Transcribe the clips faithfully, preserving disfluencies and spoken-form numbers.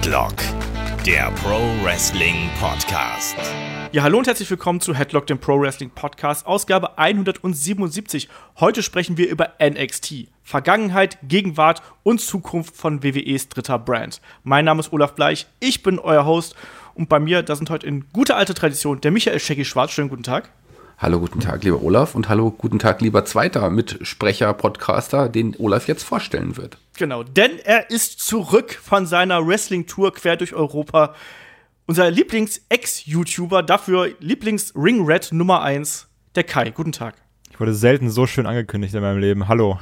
Headlock, der Pro Wrestling Podcast. Ja, hallo und herzlich willkommen zu Headlock, dem Pro Wrestling Podcast, Ausgabe hundertsiebenundsiebzig. Heute sprechen wir über N X T, Vergangenheit, Gegenwart und Zukunft von W W Es dritter Brand. Mein Name ist Olaf Bleich, ich bin euer Host und bei mir, da sind heute in guter alter Tradition der Michael Shaggy Schwarz. Schönen guten Tag. Hallo, guten Tag, lieber Olaf, und hallo, guten Tag, lieber zweiter Mitsprecher, Podcaster, den Olaf jetzt vorstellen wird. Genau, denn er ist zurück von seiner Wrestling-Tour quer durch Europa. Unser Lieblings-Ex-YouTuber, dafür Lieblings-Ring-Rat Nummer eins, der Kai. Guten Tag. Ich wurde selten so schön angekündigt in meinem Leben. Hallo.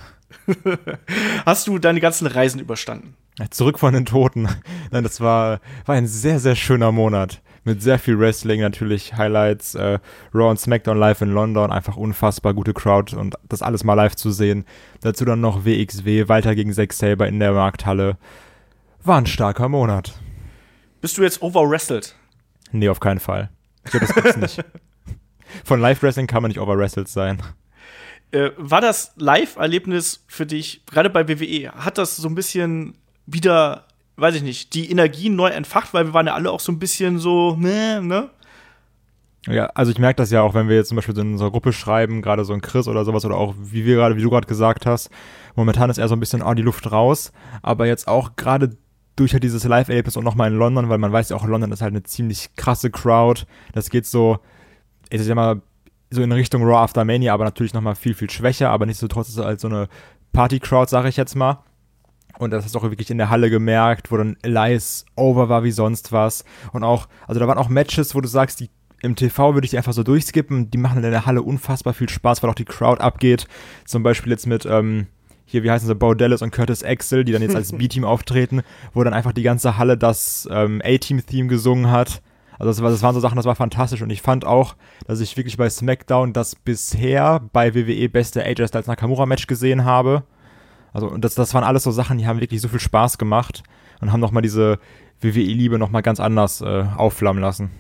Hast du deine ganzen Reisen überstanden? Zurück von den Toten. Nein, das war, war ein sehr, sehr schöner Monat. Mit sehr viel Wrestling, natürlich Highlights, äh, Raw und SmackDown live in London, einfach unfassbar gute Crowd und das alles mal live zu sehen. Dazu dann noch W X W, Walter gegen Zack Sabre in der Markthalle. War ein starker Monat. Bist du jetzt overwrestled? Nee, auf keinen Fall. Ich glaube, das gibt's nicht. Von Live-Wrestling kann man nicht overwrestled sein. Äh, war das Live-Erlebnis für dich, gerade bei W W E, hat das so ein bisschen wieder, weiß ich nicht, die Energie neu entfacht, weil wir waren ja alle auch so ein bisschen so, ne, ne? Ja, also ich merke das ja auch, wenn wir jetzt zum Beispiel so in unserer Gruppe schreiben, gerade so ein Chris oder sowas, oder auch, wie wir gerade, wie du gerade gesagt hast, momentan ist eher so ein bisschen, oh, die Luft raus, aber jetzt auch gerade durch halt dieses Live-Erlebnis und nochmal in London, weil man weiß ja auch, London ist halt eine ziemlich krasse Crowd, das geht so, ich sag mal, so in Richtung Raw After Mania, aber natürlich nochmal viel, viel schwächer, aber nichtsdestotrotz ist es halt so eine Party-Crowd, sage ich jetzt mal. Und das hast du auch wirklich in der Halle gemerkt, wo dann Elias over war wie sonst was. Und auch, also da waren auch Matches, wo du sagst, die im T V würde ich die einfach so durchskippen. Die machen in der Halle unfassbar viel Spaß, weil auch die Crowd abgeht. Zum Beispiel jetzt mit, ähm, hier, wie heißen sie, Bo Dallas und Curtis Axel, die dann jetzt als B-Team auftreten, wo dann einfach die ganze Halle das ähm, A-Team-Theme gesungen hat. Also das, war, das waren so Sachen, das war fantastisch. Und ich fand auch, dass ich wirklich bei SmackDown das bisher bei W W E beste A J Styles Nakamura-Match gesehen habe. Also und das, das waren alles so Sachen, die haben wirklich so viel Spaß gemacht und haben nochmal diese W W E-Liebe nochmal ganz anders äh, aufflammen lassen.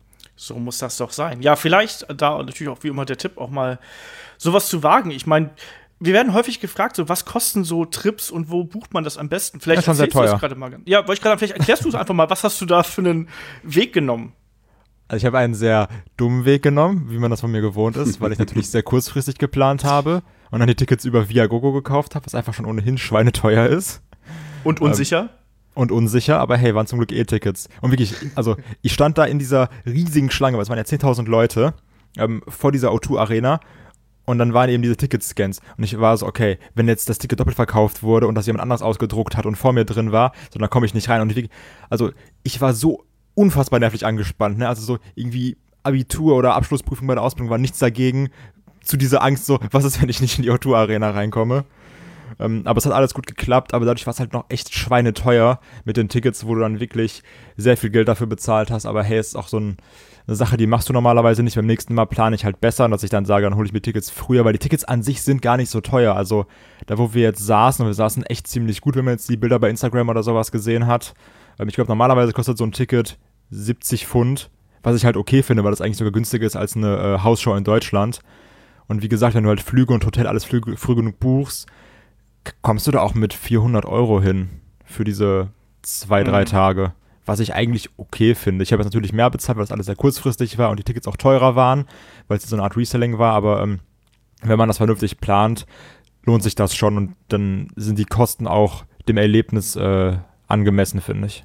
So muss das doch sein. Ja, vielleicht da natürlich auch wie immer der Tipp, auch mal sowas zu wagen. Ich meine, wir werden häufig gefragt, so was kosten so Trips und wo bucht man das am besten? Vielleicht das ist schon sehr teuer. Du das mal. Ja, wollte ich gerade, vielleicht erklärst du es einfach mal, was hast du da für einen Weg genommen? Also ich habe einen sehr dummen Weg genommen, wie man das von mir gewohnt ist, weil ich natürlich sehr kurzfristig geplant habe und dann die Tickets über Viagogo gekauft habe, was einfach schon ohnehin schweineteuer ist. Und unsicher? Ähm, und unsicher, aber hey, waren zum Glück E-Tickets. Und wirklich, also ich stand da in dieser riesigen Schlange, weil es waren ja zehntausend Leute, ähm, vor dieser O zwei Arena. Und dann waren eben diese Ticketscans. Und ich war so, okay, wenn jetzt das Ticket doppelt verkauft wurde und das jemand anders ausgedruckt hat und vor mir drin war, so, dann komme ich nicht rein. Und ich, also ich war so unfassbar nervlich angespannt, ne? Also so irgendwie Abitur oder Abschlussprüfung bei der Ausbildung war nichts dagegen, zu dieser Angst so, was ist, wenn ich nicht in die O zwei Arena reinkomme? Ähm, aber es hat alles gut geklappt, aber dadurch war es halt noch echt schweineteuer mit den Tickets, wo du dann wirklich sehr viel Geld dafür bezahlt hast. Aber hey, es ist auch so ein, eine Sache, die machst du normalerweise nicht. Beim nächsten Mal plane ich halt besser, dass ich dann sage, dann hole ich mir Tickets früher, weil die Tickets an sich sind gar nicht so teuer. Also da, wo wir jetzt saßen, und wir saßen echt ziemlich gut, wenn man jetzt die Bilder bei Instagram oder sowas gesehen hat. Ähm, ich glaube, normalerweise kostet so ein Ticket siebzig Pfund, was ich halt okay finde, weil das eigentlich sogar günstiger ist als eine äh, Hausshow in Deutschland. Und wie gesagt, wenn du halt Flüge und Hotel alles früh, früh genug buchst, kommst du da auch mit vierhundert Euro hin für diese zwei, drei mhm. Tage, was ich eigentlich okay finde. Ich habe jetzt natürlich mehr bezahlt, weil das alles sehr kurzfristig war und die Tickets auch teurer waren, weil es so eine Art Reselling war, aber ähm, wenn man das vernünftig plant, lohnt sich das schon und dann sind die Kosten auch dem Erlebnis äh, angemessen, finde ich.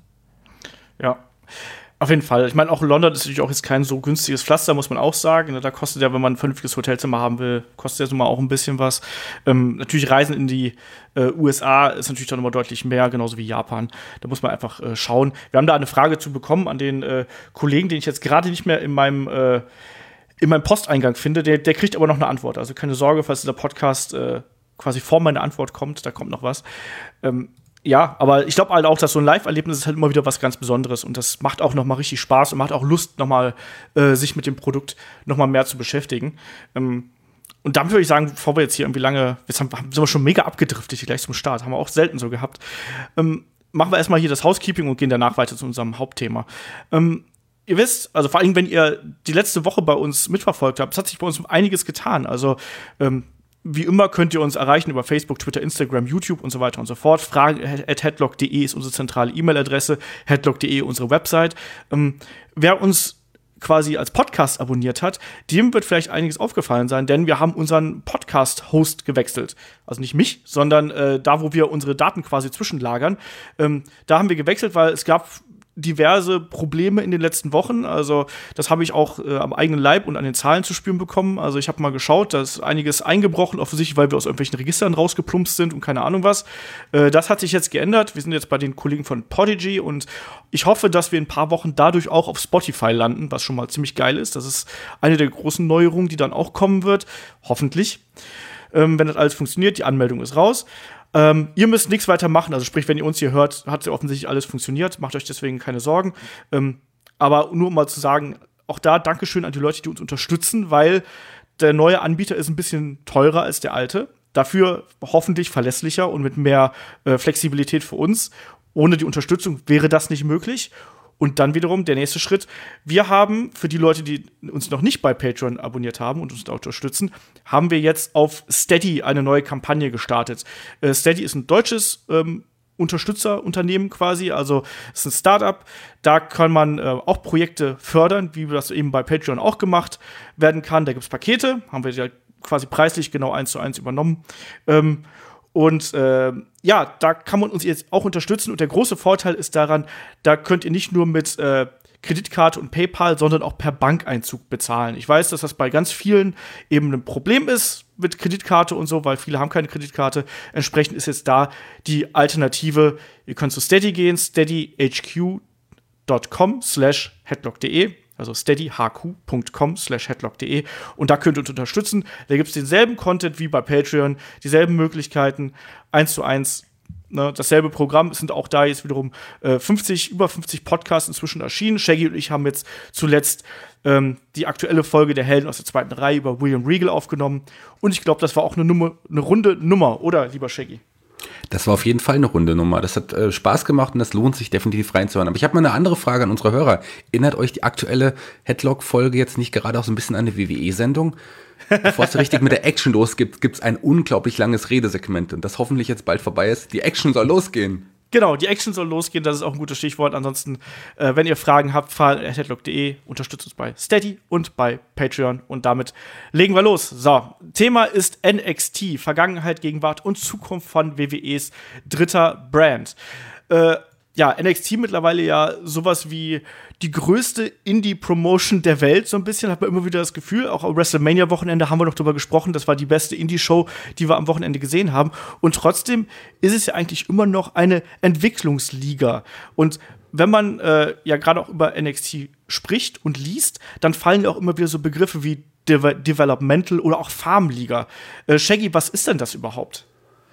Ja, auf jeden Fall. Ich meine, auch London ist natürlich auch jetzt kein so günstiges Pflaster, muss man auch sagen. Da kostet ja, wenn man ein vernünftiges Hotelzimmer haben will, kostet ja so mal auch ein bisschen was. Ähm, natürlich Reisen in die äh, U S A ist natürlich dann nochmal deutlich mehr, genauso wie Japan. Da muss man einfach äh, schauen. Wir haben da eine Frage zu bekommen an den äh, Kollegen, den ich jetzt gerade nicht mehr in meinem äh, in meinem Posteingang finde. Der, der kriegt aber noch eine Antwort. Also keine Sorge, falls dieser Podcast äh, quasi vor meiner Antwort kommt, da kommt noch was. Ähm, Ja, aber ich glaube halt auch, dass so ein Live-Erlebnis ist halt immer wieder was ganz Besonderes und das macht auch noch mal richtig Spaß und macht auch Lust, noch mal äh, sich mit dem Produkt noch mal mehr zu beschäftigen. Ähm, und dann würde ich sagen, bevor wir jetzt hier irgendwie lange, jetzt haben, sind wir schon mega abgedriftet hier gleich zum Start, haben wir auch selten so gehabt. Ähm, machen wir erstmal hier das Housekeeping und gehen danach weiter zu unserem Hauptthema. Ähm, ihr wisst, also vor allem, wenn ihr die letzte Woche bei uns mitverfolgt habt, es hat sich bei uns einiges getan. Also ähm, Wie immer könnt ihr uns erreichen über Facebook, Twitter, Instagram, YouTube und so weiter und so fort. Fragen at headlock punkt de ist unsere zentrale E-Mail-Adresse, headlock punkt de unsere Website. Ähm, wer uns quasi als Podcast abonniert hat, dem wird vielleicht einiges aufgefallen sein, denn wir haben unseren Podcast-Host gewechselt. Also nicht mich, sondern äh, da, wo wir unsere Daten quasi zwischenlagern. Ähm, da haben wir gewechselt, weil es gab diverse Probleme in den letzten Wochen. Also das habe ich auch äh, am eigenen Leib und an den Zahlen zu spüren bekommen. Also ich habe mal geschaut, da ist einiges eingebrochen, offensichtlich, weil wir aus irgendwelchen Registern rausgeplumpst sind und keine Ahnung was. Äh, das hat sich jetzt geändert. Wir sind jetzt bei den Kollegen von Podigy und ich hoffe, dass wir in ein paar Wochen dadurch auch auf Spotify landen, was schon mal ziemlich geil ist. Das ist eine der großen Neuerungen, die dann auch kommen wird. Hoffentlich. Ähm, wenn das alles funktioniert, die Anmeldung ist raus. Ähm, ihr müsst nichts weiter machen, also sprich, wenn ihr uns hier hört, hat ja offensichtlich alles funktioniert, macht euch deswegen keine Sorgen. Ähm, aber nur um mal zu sagen, auch da Dankeschön an die Leute, die uns unterstützen, weil der neue Anbieter ist ein bisschen teurer als der alte, dafür hoffentlich verlässlicher und mit mehr äh, Flexibilität für uns. Ohne die Unterstützung wäre das nicht möglich. Und dann wiederum der nächste Schritt. Wir haben, für die Leute, die uns noch nicht bei Patreon abonniert haben und uns da unterstützen, haben wir jetzt auf Steady eine neue Kampagne gestartet. Äh, Steady ist ein deutsches ähm, Unterstützerunternehmen quasi, also es ist ein Startup. Da kann man äh, auch Projekte fördern, wie das eben bei Patreon auch gemacht werden kann. Da gibt es Pakete, haben wir ja quasi preislich genau eins zu eins übernommen. Ähm, Und äh, ja, da kann man uns jetzt auch unterstützen. Und der große Vorteil ist daran, da könnt ihr nicht nur mit äh, Kreditkarte und PayPal, sondern auch per Bankeinzug bezahlen. Ich weiß, dass das bei ganz vielen eben ein Problem ist mit Kreditkarte und so, weil viele haben keine Kreditkarte. Entsprechend ist jetzt da die Alternative. Ihr könnt zu Steady gehen, steadyhq dot com slash headlock punkt de. Also steadyhq punkt com slash headlock punkt de und da könnt ihr uns unterstützen. Da gibt es denselben Content wie bei Patreon, dieselben Möglichkeiten, eins zu eins, ne, dasselbe Programm. Es sind auch da jetzt wiederum äh, fünfzig, über fünfzig Podcasts inzwischen erschienen. Shaggy und ich haben jetzt zuletzt ähm, die aktuelle Folge der Helden aus der zweiten Reihe über William Regal aufgenommen und ich glaube, das war auch eine, Nummer, eine runde Nummer, oder, lieber Shaggy? Das war auf jeden Fall eine runde Nummer. Das hat äh, Spaß gemacht und das lohnt sich definitiv reinzuhören. Aber ich habe mal eine andere Frage an unsere Hörer. Erinnert euch die aktuelle Headlock-Folge jetzt nicht gerade auch so ein bisschen an eine W W E-Sendung? Bevor es so richtig mit der Action losgeht, gibt es ein unglaublich langes Redesegment und das hoffentlich jetzt bald vorbei ist. Die Action soll losgehen. Genau, die Action soll losgehen, das ist auch ein gutes Stichwort. Ansonsten, äh, wenn ihr Fragen habt, fahrt at headlock punkt de, unterstützt uns bei Steady und bei Patreon und damit legen wir los. So, Thema ist N X T, Vergangenheit, Gegenwart und Zukunft von W W Es dritter Brand. Äh, ja, N X T mittlerweile ja sowas wie die größte Indie-Promotion der Welt, so ein bisschen, hat man immer wieder das Gefühl. Auch am WrestleMania-Wochenende haben wir noch drüber gesprochen, das war die beste Indie-Show, die wir am Wochenende gesehen haben. Und trotzdem ist es ja eigentlich immer noch eine Entwicklungsliga. Und wenn man äh, ja gerade auch über N X T spricht und liest, dann fallen ja auch immer wieder so Begriffe wie De- Developmental oder auch Farmliga. Äh, Shaggy, was ist denn das überhaupt?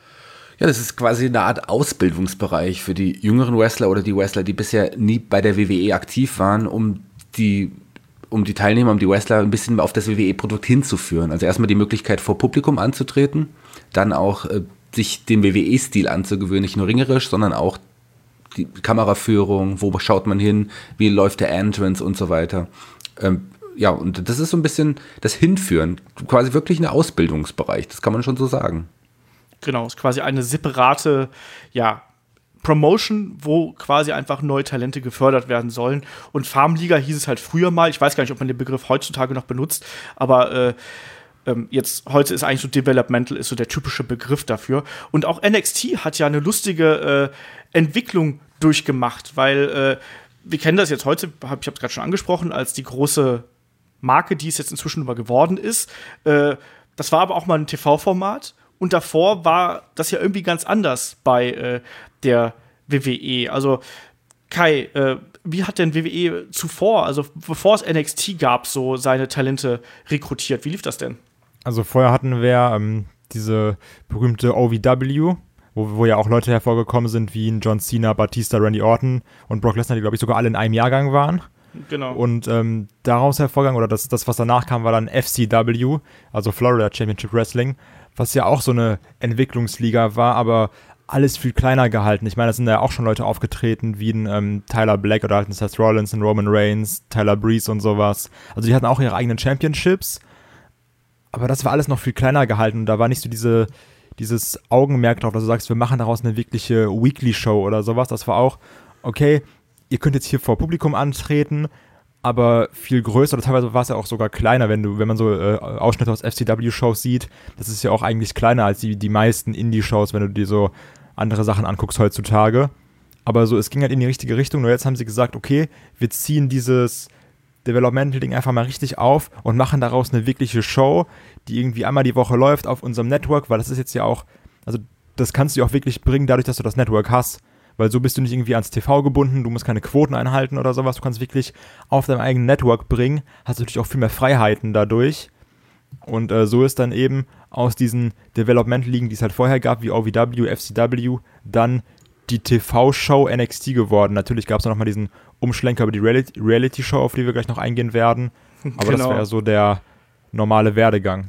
Ja, das ist quasi eine Art Ausbildungsbereich für die jüngeren Wrestler oder die Wrestler, die bisher nie bei der W W E aktiv waren, um die, um die Teilnehmer, um die Wrestler ein bisschen auf das W W E-Produkt hinzuführen. Also erstmal die Möglichkeit, vor Publikum anzutreten, dann auch äh, sich den W W E-Stil anzugewöhnen, nicht nur ringerisch, sondern auch die Kameraführung, wo schaut man hin, wie läuft der Entrance und so weiter. Ähm, ja, und das ist so ein bisschen das Hinführen, quasi wirklich ein Ausbildungsbereich, das kann man schon so sagen. Genau, ist quasi eine separate, ja, Promotion, wo quasi einfach neue Talente gefördert werden sollen. Und Farmliga hieß es halt früher mal. Ich weiß gar nicht, ob man den Begriff heutzutage noch benutzt, aber äh, ähm, jetzt heute ist eigentlich so Developmental ist so der typische Begriff dafür. Und auch N X T hat ja eine lustige äh, Entwicklung durchgemacht, weil äh, wir kennen das jetzt heute, hab, ich habe es gerade schon angesprochen, als die große Marke, die es jetzt inzwischen immer geworden ist. Äh, das war aber auch mal ein T V-Format. Und davor war das ja irgendwie ganz anders bei äh, der W W E. Also, Kai, äh, wie hat denn W W E zuvor, also bevor es N X T gab, so seine Talente rekrutiert? Wie lief das denn? Also vorher hatten wir ähm, diese berühmte O V W, wo, wo ja auch Leute hervorgekommen sind wie John Cena, Batista, Randy Orton und Brock Lesnar, die, glaube ich, sogar alle in einem Jahrgang waren. Genau. Und ähm, daraus hervorgegangen, oder das, das, was danach kam, war dann F C W, also Florida Championship Wrestling, was ja auch so eine Entwicklungsliga war, aber alles viel kleiner gehalten. Ich meine, da sind ja auch schon Leute aufgetreten, wie ein ähm, Tyler Black oder halt ein Seth Rollins, ein Roman Reigns, Tyler Breeze und sowas. Also die hatten auch ihre eigenen Championships, aber das war alles noch viel kleiner gehalten. Da war nicht so diese, dieses Augenmerk drauf, dass du sagst, wir machen daraus eine wirkliche Weekly-Show oder sowas. Das war auch, okay, ihr könnt jetzt hier vor Publikum antreten, aber viel größer, oder teilweise war es ja auch sogar kleiner, wenn du, wenn man so äh, Ausschnitte aus F C W-Shows sieht, das ist ja auch eigentlich kleiner als die, die meisten Indie-Shows, wenn du dir so andere Sachen anguckst heutzutage. Aber so, es ging halt in die richtige Richtung, nur jetzt haben sie gesagt, okay, wir ziehen dieses Developmental-Ding einfach mal richtig auf und machen daraus eine wirkliche Show, die irgendwie einmal die Woche läuft auf unserem Network, weil das ist jetzt ja auch, also das kannst du ja auch wirklich bringen, dadurch, dass du das Network hast. Weil so bist du nicht irgendwie ans T V gebunden, du musst keine Quoten einhalten oder sowas, du kannst wirklich auf deinem eigenen Network bringen, hast natürlich auch viel mehr Freiheiten dadurch. Und äh, so ist dann eben aus diesen Development-Ligen, die es halt vorher gab, wie O V W, F C W, dann die T V-Show N X T geworden. Natürlich gab es noch mal diesen Umschlenker über die Reality- Reality-Show, auf die wir gleich noch eingehen werden. Aber genau, das wäre so der normale Werdegang.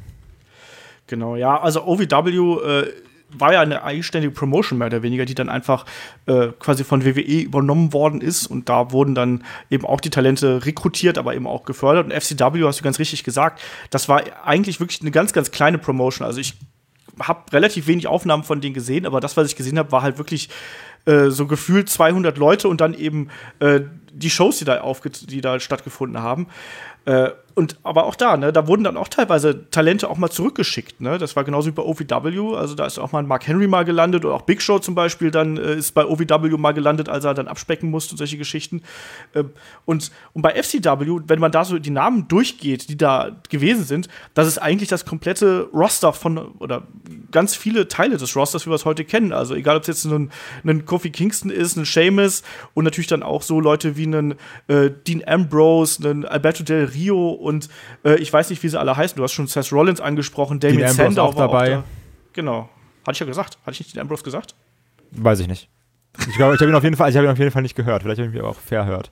Genau, ja, also O V W äh war ja eine eigenständige Promotion mehr oder weniger, die dann einfach äh, quasi von W W E übernommen worden ist und da wurden dann eben auch die Talente rekrutiert, aber eben auch gefördert und F C W, hast du ganz richtig gesagt, das war eigentlich wirklich eine ganz, ganz kleine Promotion, also ich habe relativ wenig Aufnahmen von denen gesehen, aber das, was ich gesehen habe, war halt wirklich äh, so gefühlt zweihundert Leute und dann eben äh, die Shows, die da, aufge- die da stattgefunden haben. Äh, und aber auch da, ne, da wurden dann auch teilweise Talente auch mal zurückgeschickt, ne? Das war genauso wie bei O V W, also da ist auch mal ein Mark Henry mal gelandet oder auch Big Show zum Beispiel, dann äh, ist bei O V W mal gelandet, als er dann abspecken musste und solche Geschichten. Äh, und, und bei F C W, wenn man da so die Namen durchgeht, die da gewesen sind, das ist eigentlich das komplette Roster von, oder ganz viele Teile des Rosters, wie wir es heute kennen. Also egal, ob es jetzt ein, ein Kofi Kingston ist, ein Sheamus und natürlich dann auch so Leute wie einen äh, Dean Ambrose, einen Alberto Del Rio und äh, ich weiß nicht, wie sie alle heißen. Du hast schon Seth Rollins angesprochen, Damien Sandow auch dabei. Auch da. Genau. Hatte ich ja gesagt. Hatte ich nicht den Ambrose gesagt? Weiß ich nicht. Ich glaube, ich habe ihn auf jeden Fall, ich habe ihn auf jeden Fall nicht gehört. Vielleicht habe ich ihn aber auch verhört.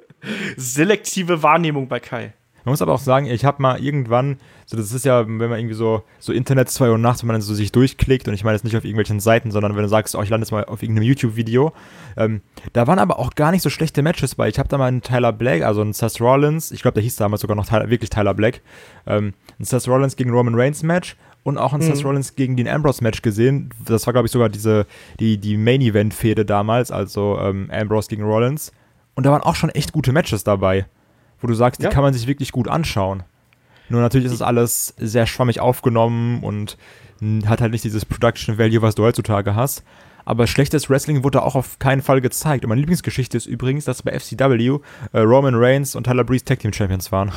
Selektive Wahrnehmung bei Kai. Man muss aber auch sagen, ich habe mal irgendwann, so das ist ja, wenn man irgendwie so, so Internet zwei Uhr nachts, wenn man dann so sich durchklickt, und ich meine jetzt nicht auf irgendwelchen Seiten, sondern wenn du sagst, oh, ich lande jetzt mal auf irgendeinem YouTube-Video, ähm, da waren aber auch gar nicht so schlechte Matches bei. Ich habe da mal einen Tyler Black, also einen Seth Rollins, ich glaube, der hieß damals sogar noch Tyler, wirklich Tyler Black, ähm, ein Seth Rollins gegen Roman Reigns Match und auch ein mhm. Seth Rollins gegen Dean Ambrose Match gesehen. Das war, glaube ich, sogar diese, die, die Main-Event-Fehde damals, also ähm, Ambrose gegen Rollins. Und da waren auch schon echt gute Matches dabei, wo du sagst, die ja. kann man sich wirklich gut anschauen. Nur natürlich ist das alles sehr schwammig aufgenommen und hat halt nicht dieses Production Value, was du heutzutage hast. Aber schlechtes Wrestling wurde auch auf keinen Fall gezeigt. Und meine Lieblingsgeschichte ist übrigens, dass bei F C W äh, Roman Reigns und Tyler Breeze Tag Team Champions waren.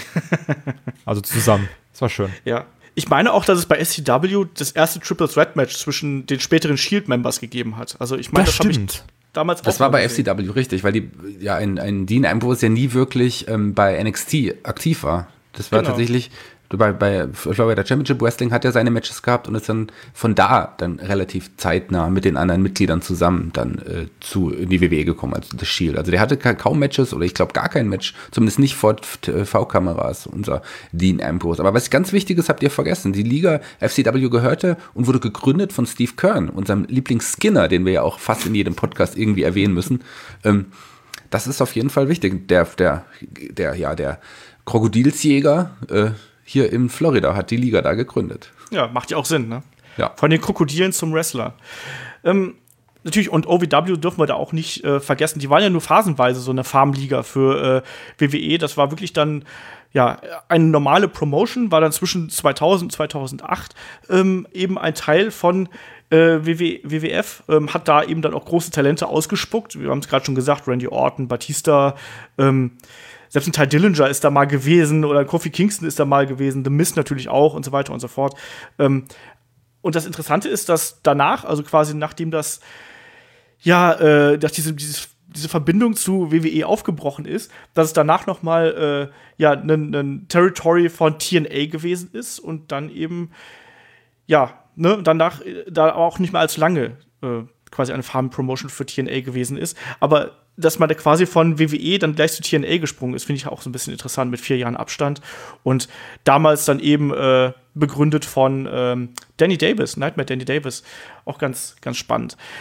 Also zusammen. Das war schön. Ja. Ich meine auch, dass es bei S C W das erste Triple Threat Match zwischen den späteren Shield-Members gegeben hat. Also ich meine, das, das habe ich damals Das auch war bei gesehen. F C W, richtig, weil die, ja, ein, ein Dean Ambrose ja nie wirklich ähm, bei N X T aktiv war. Das war Genau. tatsächlich, bei, bei Florida Championship Wrestling hat er seine Matches gehabt und ist dann von da dann relativ zeitnah mit den anderen Mitgliedern zusammen dann äh, zu in die W W E gekommen, also das Shield. Also der hatte ka- kaum Matches oder ich glaube gar kein Match, zumindest nicht vor T V-Kameras, unser Dean Ambrose. Aber was ganz wichtig ist, habt ihr vergessen, die Liga F C W gehörte und wurde gegründet von Steve Keirn, unserem Lieblings-Skinner, den wir ja auch fast in jedem Podcast irgendwie erwähnen müssen. Ähm, das ist auf jeden Fall wichtig. Der, der, der, ja, der Krokodilsjäger äh, hier in Florida hat die Liga da gegründet. Ja, macht ja auch Sinn, ne? Ja. Von den Krokodilen zum Wrestler. Ähm, natürlich, und O V W dürfen wir da auch nicht äh, vergessen. Die waren ja nur phasenweise so eine Farmliga für äh, W W E. Das war wirklich dann ja eine normale Promotion, war dann zwischen zweitausend und zweitausendacht ähm, eben ein Teil von äh, W W F, ähm, hat da eben dann auch große Talente ausgespuckt. Wir haben es gerade schon gesagt, Randy Orton, Batista, ähm, selbst ein Ty Dillinger ist da mal gewesen oder Kofi Kingston ist da mal gewesen, The Miz natürlich auch und so weiter und so fort. Ähm, und das Interessante ist, dass danach, also quasi nachdem das, ja, äh, dass diese, dieses, diese Verbindung zu W W E aufgebrochen ist, dass es danach noch mal äh, ja, ein, ein Territory von T N A gewesen ist und dann eben, ja, ne, danach da auch nicht mehr als lange äh, quasi eine Farm-Promotion für T N A gewesen ist. Aber dass man da quasi von W W E dann gleich zu T N A gesprungen ist, finde ich auch so ein bisschen interessant mit vier Jahren Abstand. Und damals dann eben äh, begründet von ähm, Danny Davis, Nightmare Danny Davis. Auch ganz, ganz spannend.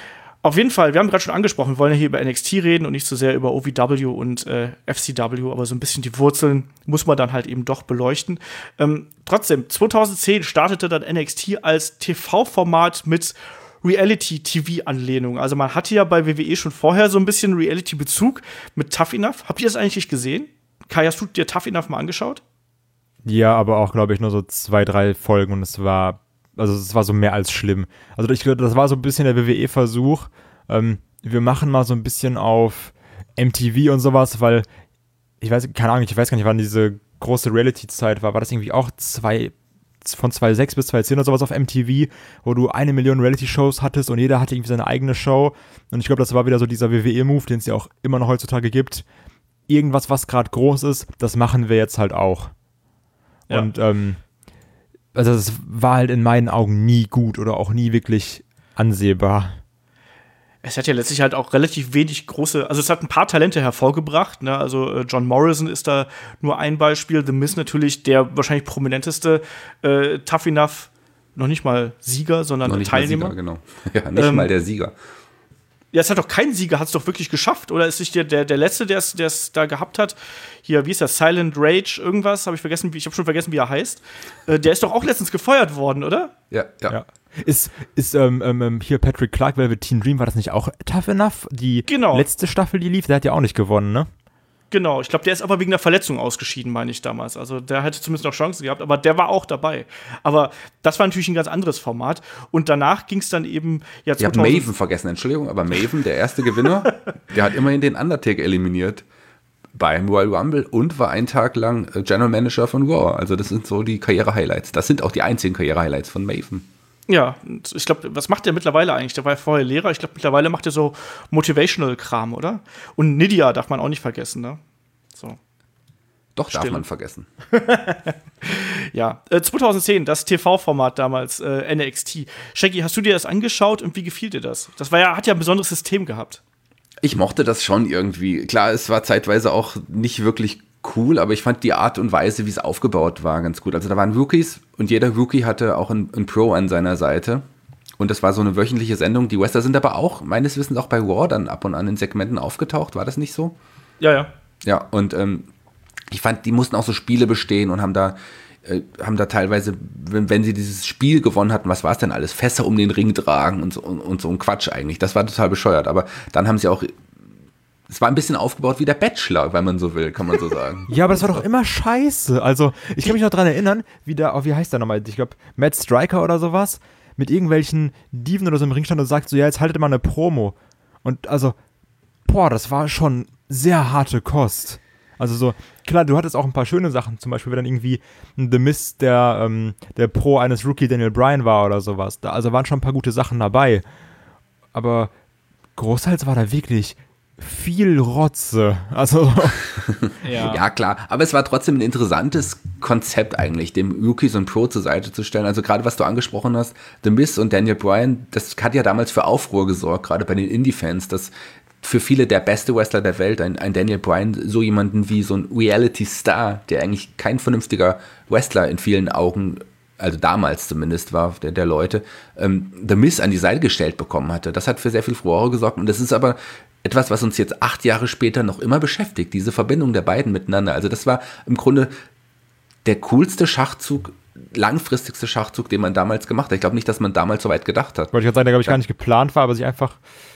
Auf jeden Fall, wir haben gerade schon angesprochen, wir wollen ja hier über N X T reden und nicht so sehr über O V W und äh, F C W, aber so ein bisschen die Wurzeln muss man dann halt eben doch beleuchten. Ähm, trotzdem, zwanzig zehn startete dann N X T als T V-Format mit Reality-T V-Anlehnung. Also man hatte ja bei W W E schon vorher so ein bisschen Reality-Bezug mit Tough Enough. Habt ihr das eigentlich gesehen? Kai, hast du dir Tough Enough mal angeschaut? Ja, aber auch, glaube ich, nur so zwei, drei Folgen und es war Also es war so mehr als schlimm. Also ich glaube, das war so ein bisschen der W W E-Versuch. Ähm, wir machen mal so ein bisschen auf M T V und sowas, weil ich weiß, keine Ahnung, ich weiß gar nicht, wann diese große Reality-Zeit war. War das irgendwie auch zwei, von zweitausendsechs bis zweitausendzehn oder sowas auf M T V, wo du eine Million Reality-Shows hattest und jeder hatte irgendwie seine eigene Show. Und ich glaube, das war wieder so dieser W W E-Move, den es ja auch immer noch heutzutage gibt. Irgendwas, was gerade groß ist, das machen wir jetzt halt auch. Ja. Und ähm, also das war halt in meinen Augen nie gut oder auch nie wirklich ansehbar. Es hat ja letztlich halt auch relativ wenig große, also es hat ein paar Talente hervorgebracht, ne? Also äh, John Morrison ist da nur ein Beispiel, The Miz natürlich der wahrscheinlich prominenteste äh, Tough Enough, noch nicht mal Sieger, sondern noch nicht Teilnehmer. Mal Sieger, genau. Ja, nicht ähm, mal der Sieger. Ja, es hat doch kein Sieger, hat es doch wirklich geschafft. Oder ist nicht der, der, der Letzte, der es da gehabt hat? Hier, wie ist das? Silent Rage, irgendwas? Habe ich vergessen, wie, ich habe schon vergessen, wie er heißt. Äh, der ist doch auch letztens gefeuert worden, oder? Ja, ja. ja. Ist, ist ähm, ähm, hier Patrick Clark, Velveteen Dream, war das nicht auch Tough Enough? Die genau. letzte Staffel, die lief, der hat ja auch nicht gewonnen, ne? Genau, ich glaube, der ist aber wegen einer Verletzung ausgeschieden, meine ich damals. Also der hätte zumindest noch Chancen gehabt, aber der war auch dabei. Aber das war natürlich ein ganz anderes Format. Und danach ging es dann eben ja, ich habe Maven vergessen, Entschuldigung, aber Maven, der erste Gewinner, der hat immerhin den Undertaker eliminiert beim Royal Rumble und war einen Tag lang General Manager von Raw. Also das sind so die Karriere-Highlights. Das sind auch die einzigen Karriere-Highlights von Maven. Ja, und ich glaube, was macht der mittlerweile eigentlich? Der war ja vorher Lehrer. Ich glaube, mittlerweile macht er so Motivational-Kram, oder? Und Nydia darf man auch nicht vergessen, ne? So. Doch, Stille. Darf man vergessen. Ja, äh, zwanzig zehn, das T V-Format damals, äh, N X T. Shaggy, hast du dir das angeschaut und wie gefiel dir das? Das war ja, hat ja ein besonderes System gehabt. Ich mochte das schon irgendwie. Klar, es war zeitweise auch nicht wirklich cool, aber ich fand die Art und Weise, wie es aufgebaut war, ganz gut. Also da waren Rookies und jeder Rookie hatte auch einen, einen Pro an seiner Seite. Und das war so eine wöchentliche Sendung. Die Wrestler sind aber auch, meines Wissens, auch bei Raw dann ab und an in Segmenten aufgetaucht. War das nicht so? Ja, ja. Ja, und ähm, ich fand, die mussten auch so Spiele bestehen und haben da, äh, haben da teilweise, wenn, wenn sie dieses Spiel gewonnen hatten, was war es denn alles? Fässer um den Ring tragen und so, und, und so ein Quatsch eigentlich. Das war total bescheuert. Aber dann haben sie auch, es war ein bisschen aufgebaut wie der Bachelor, wenn man so will, kann man so sagen. Ja, aber das war doch immer scheiße. Also, ich kann mich noch dran erinnern, wie der, oh, wie heißt der nochmal? Ich glaube, Matt Striker oder sowas, mit irgendwelchen Diven oder so im Ring stand und sagt so, ja, jetzt haltet mal eine Promo. Und also, boah, das war schon sehr harte Kost. Also so, klar, du hattest auch ein paar schöne Sachen, zum Beispiel, wenn dann irgendwie The Miz der, ähm, der Pro eines Rookie Daniel Bryan war oder sowas. Da, also waren schon ein paar gute Sachen dabei. Aber großteils war da wirklich viel Rotze. Also ja. ja, klar. Aber es war trotzdem ein interessantes Konzept eigentlich, dem Rookies und Pro zur Seite zu stellen. Also gerade was du angesprochen hast, The Miz und Daniel Bryan, das hat ja damals für Aufruhr gesorgt, gerade bei den Indie-Fans, dass für viele der beste Wrestler der Welt, ein, ein Daniel Bryan, so jemanden wie so ein Reality-Star, der eigentlich kein vernünftiger Wrestler in vielen Augen, also damals zumindest war, der, der Leute, ähm, The Miz an die Seite gestellt bekommen hatte. Das hat für sehr viel Furore gesorgt und das ist aber etwas, was uns jetzt acht Jahre später noch immer beschäftigt, diese Verbindung der beiden miteinander. Also das war im Grunde der coolste Schachzug, langfristigste Schachzug, den man damals gemacht hat. Ich glaube nicht, dass man damals so weit gedacht hat. Wollte ich gerade sagen, der glaube ich gar nicht geplant war, aber sich einfach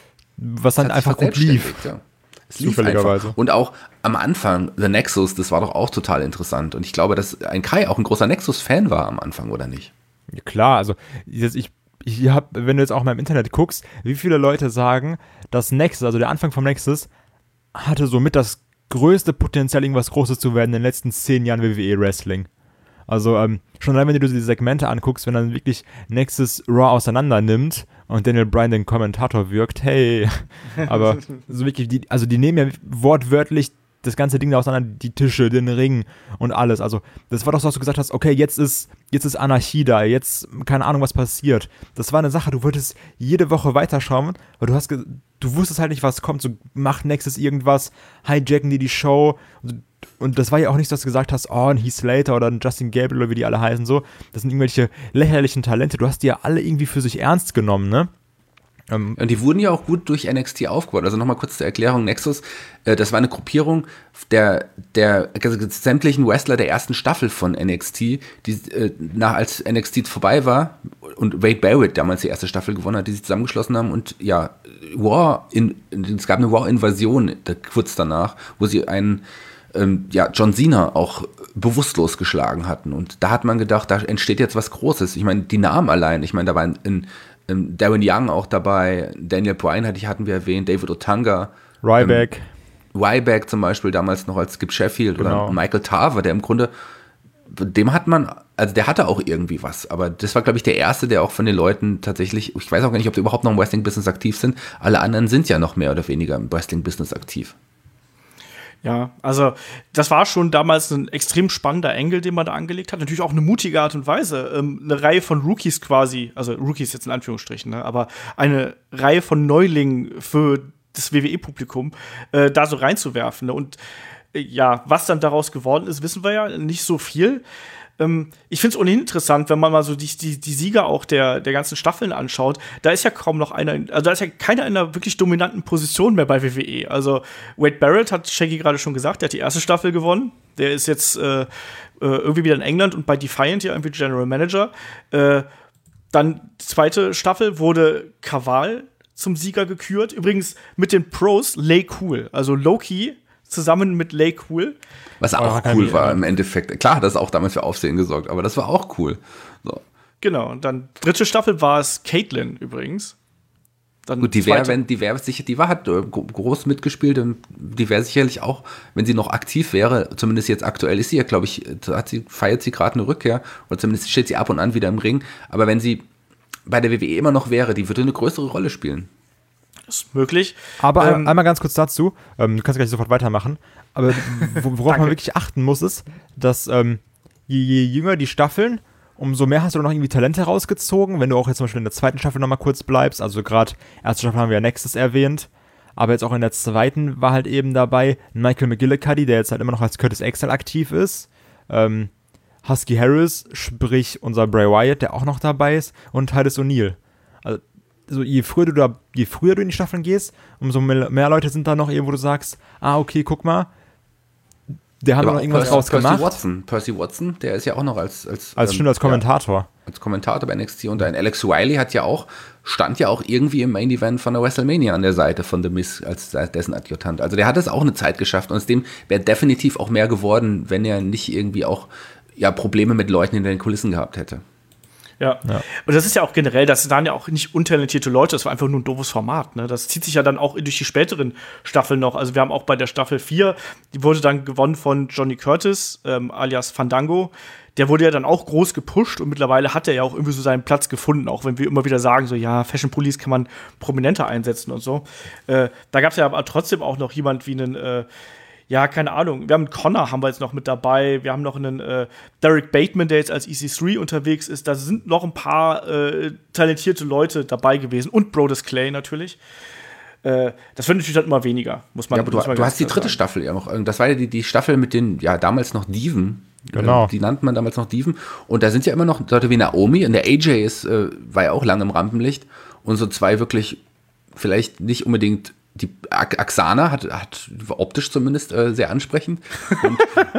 was dann einfach gut lief. Ja. Es lief einfach. Und auch am Anfang, The Nexus, das war doch auch total interessant. Und ich glaube, dass ein Kai auch ein großer Nexus-Fan war am Anfang, oder nicht? Ja, klar, also ich, ich hab, wenn du jetzt auch mal im Internet guckst, wie viele Leute sagen, dass Nexus, also der Anfang vom Nexus, hatte somit das größte Potenzial, irgendwas Großes zu werden in den letzten zehn Jahren W W E-Wrestling. Also ähm, schon allein, wenn du diese Segmente anguckst, wenn dann wirklich Nexus Raw auseinander nimmt und Daniel Bryan den Kommentator wirkt, hey, aber so wirklich, die, also die nehmen ja wortwörtlich das ganze Ding da auseinander, die Tische, den Ring und alles. Also das war doch so, dass du gesagt hast, okay, jetzt ist, jetzt ist Anarchie da, jetzt keine Ahnung, was passiert. Das war eine Sache, du wolltest jede Woche weiterschauen, weil du hast, ge- du wusstest halt nicht, was kommt, so macht Nexus irgendwas, hijacken die die Show. Und, und das war ja auch nicht so, dass du gesagt hast, oh, ein Heath Slater oder ein Justin Gabriel oder wie die alle heißen so, das sind irgendwelche lächerlichen Talente, du hast die ja alle irgendwie für sich ernst genommen, ne? Ähm, und die wurden ja auch gut durch N X T aufgebaut. Also nochmal kurz zur Erklärung, Nexus, äh, das war eine Gruppierung der, der also sämtlichen Wrestler der ersten Staffel von N X T, die äh, nach als N X T vorbei war und Wade Barrett damals die erste Staffel gewonnen hat, die sich zusammengeschlossen haben und ja, War, in, es gab eine War-Invasion kurz danach, wo sie einen ähm, ja, John Cena auch bewusstlos geschlagen hatten. Und da hat man gedacht, da entsteht jetzt was Großes. Ich meine, die Namen allein, ich meine, da war ein, ein Darren Young auch dabei, Daniel Bryan hatte ich, hatten wir erwähnt, David Otunga. Ryback. Ähm, Ryback zum Beispiel, damals noch als Skip Sheffield genau. Oder Michael Tarver, der im Grunde, dem hat man, also der hatte auch irgendwie was, aber das war, glaube ich, der erste, der auch von den Leuten tatsächlich, ich weiß auch gar nicht, ob die überhaupt noch im Wrestling-Business aktiv sind, alle anderen sind ja noch mehr oder weniger im Wrestling-Business aktiv. Ja, also das war schon damals ein extrem spannender Angle, den man da angelegt hat. Natürlich auch eine mutige Art und Weise. Ähm, eine Reihe von Rookies quasi, also Rookies jetzt in Anführungsstrichen, ne, aber eine Reihe von Neulingen für das W W E-Publikum äh, da so reinzuwerfen. Ne? Und äh, ja, was dann daraus geworden ist, wissen wir ja nicht so viel. Ich finde es ohnehin interessant, wenn man mal so die, die, die Sieger auch der, der ganzen Staffeln anschaut. Da ist ja kaum noch einer, also da ist ja keiner in einer wirklich dominanten Position mehr bei W W E. Also Wade Barrett hat Shaggy gerade schon gesagt, der hat die erste Staffel gewonnen. Der ist jetzt äh, irgendwie wieder in England und bei Defiant ja irgendwie General Manager. Äh, dann die zweite Staffel wurde Kaval zum Sieger gekürt. Übrigens mit den Pros Lay Cool, also Low-Key zusammen mit Lay Cool. Was auch oh, cool war im Endeffekt. Klar hat das auch damals für Aufsehen gesorgt, aber das war auch cool. So. Genau, und dann dritte Staffel war es Caitlyn übrigens. Dann Gut, die wäre, wenn die wäre sicher, die war hat groß mitgespielt und die wäre sicherlich auch, wenn sie noch aktiv wäre, zumindest jetzt aktuell ist sie ja, glaube ich, hat sie, feiert sie gerade eine Rückkehr oder zumindest steht sie ab und an wieder im Ring. Aber wenn sie bei der W W E immer noch wäre, die würde eine größere Rolle spielen. Das ist möglich. Aber ähm, einmal ganz kurz dazu, ähm, du kannst gleich sofort weitermachen, aber worauf man wirklich achten muss, ist, dass ähm, je, je jünger die Staffeln, umso mehr hast du noch irgendwie Talente rausgezogen, wenn du auch jetzt zum Beispiel in der zweiten Staffel nochmal kurz bleibst, also gerade erste Staffel haben wir ja Nexus erwähnt, aber jetzt auch in der zweiten war halt eben dabei Michael McGillicuddy, der jetzt halt immer noch als Curtis Axel aktiv ist, ähm, Husky Harris, sprich unser Bray Wyatt, der auch noch dabei ist, und Titus O'Neil. Also so, je früher du da, je früher du in die Staffeln gehst, umso mehr, mehr Leute sind da noch eben, wo du sagst, ah, okay, guck mal, der hat ja, noch irgendwas Percy, draus Percy gemacht. Watson, Percy Watson, der ist ja auch noch als als, als, ähm, als Kommentator. Ja, als Kommentator bei N X T und ein Alex Riley hat ja auch, stand ja auch irgendwie im Main Event von der WrestleMania an der Seite von The Miz als dessen Adjutant. Also der hat es auch eine Zeit geschafft und aus dem wäre definitiv auch mehr geworden, wenn er nicht irgendwie auch ja, Probleme mit Leuten in den Kulissen gehabt hätte. Ja. ja, und das ist ja auch generell, das waren ja auch nicht untalentierte Leute, das war einfach nur ein doofes Format. Ne? Das zieht sich ja dann auch durch die späteren Staffeln noch. Also wir haben auch bei der Staffel vier, die wurde dann gewonnen von Johnny Curtis, ähm, alias Fandango. Der wurde ja dann auch groß gepusht und mittlerweile hat er ja auch irgendwie so seinen Platz gefunden, auch wenn wir immer wieder sagen, so ja, Fashion Police kann man prominenter einsetzen und so. Äh, da gab es ja aber trotzdem auch noch jemand wie einen äh, ja, keine Ahnung. Wir haben einen Connor, haben wir jetzt noch mit dabei. Wir haben noch einen äh, Derek Bateman, der jetzt als E C drei unterwegs ist. Da sind noch ein paar äh, talentierte Leute dabei gewesen. Und Brodus Clay natürlich. Äh, das wird natürlich dann immer weniger, muss man sagen. Ja, aber du, du hast die dritte sagen. Staffel ja noch. Das war ja die, die Staffel mit den, ja, damals noch Diven. Genau. Äh, die nannte man damals noch Diven. Und da sind ja immer noch Leute wie Naomi. Und der A J ist, äh, war ja auch lange im Rampenlicht. Und so zwei wirklich, vielleicht nicht unbedingt. Die Aksana hat, hat optisch zumindest äh, sehr ansprechend und,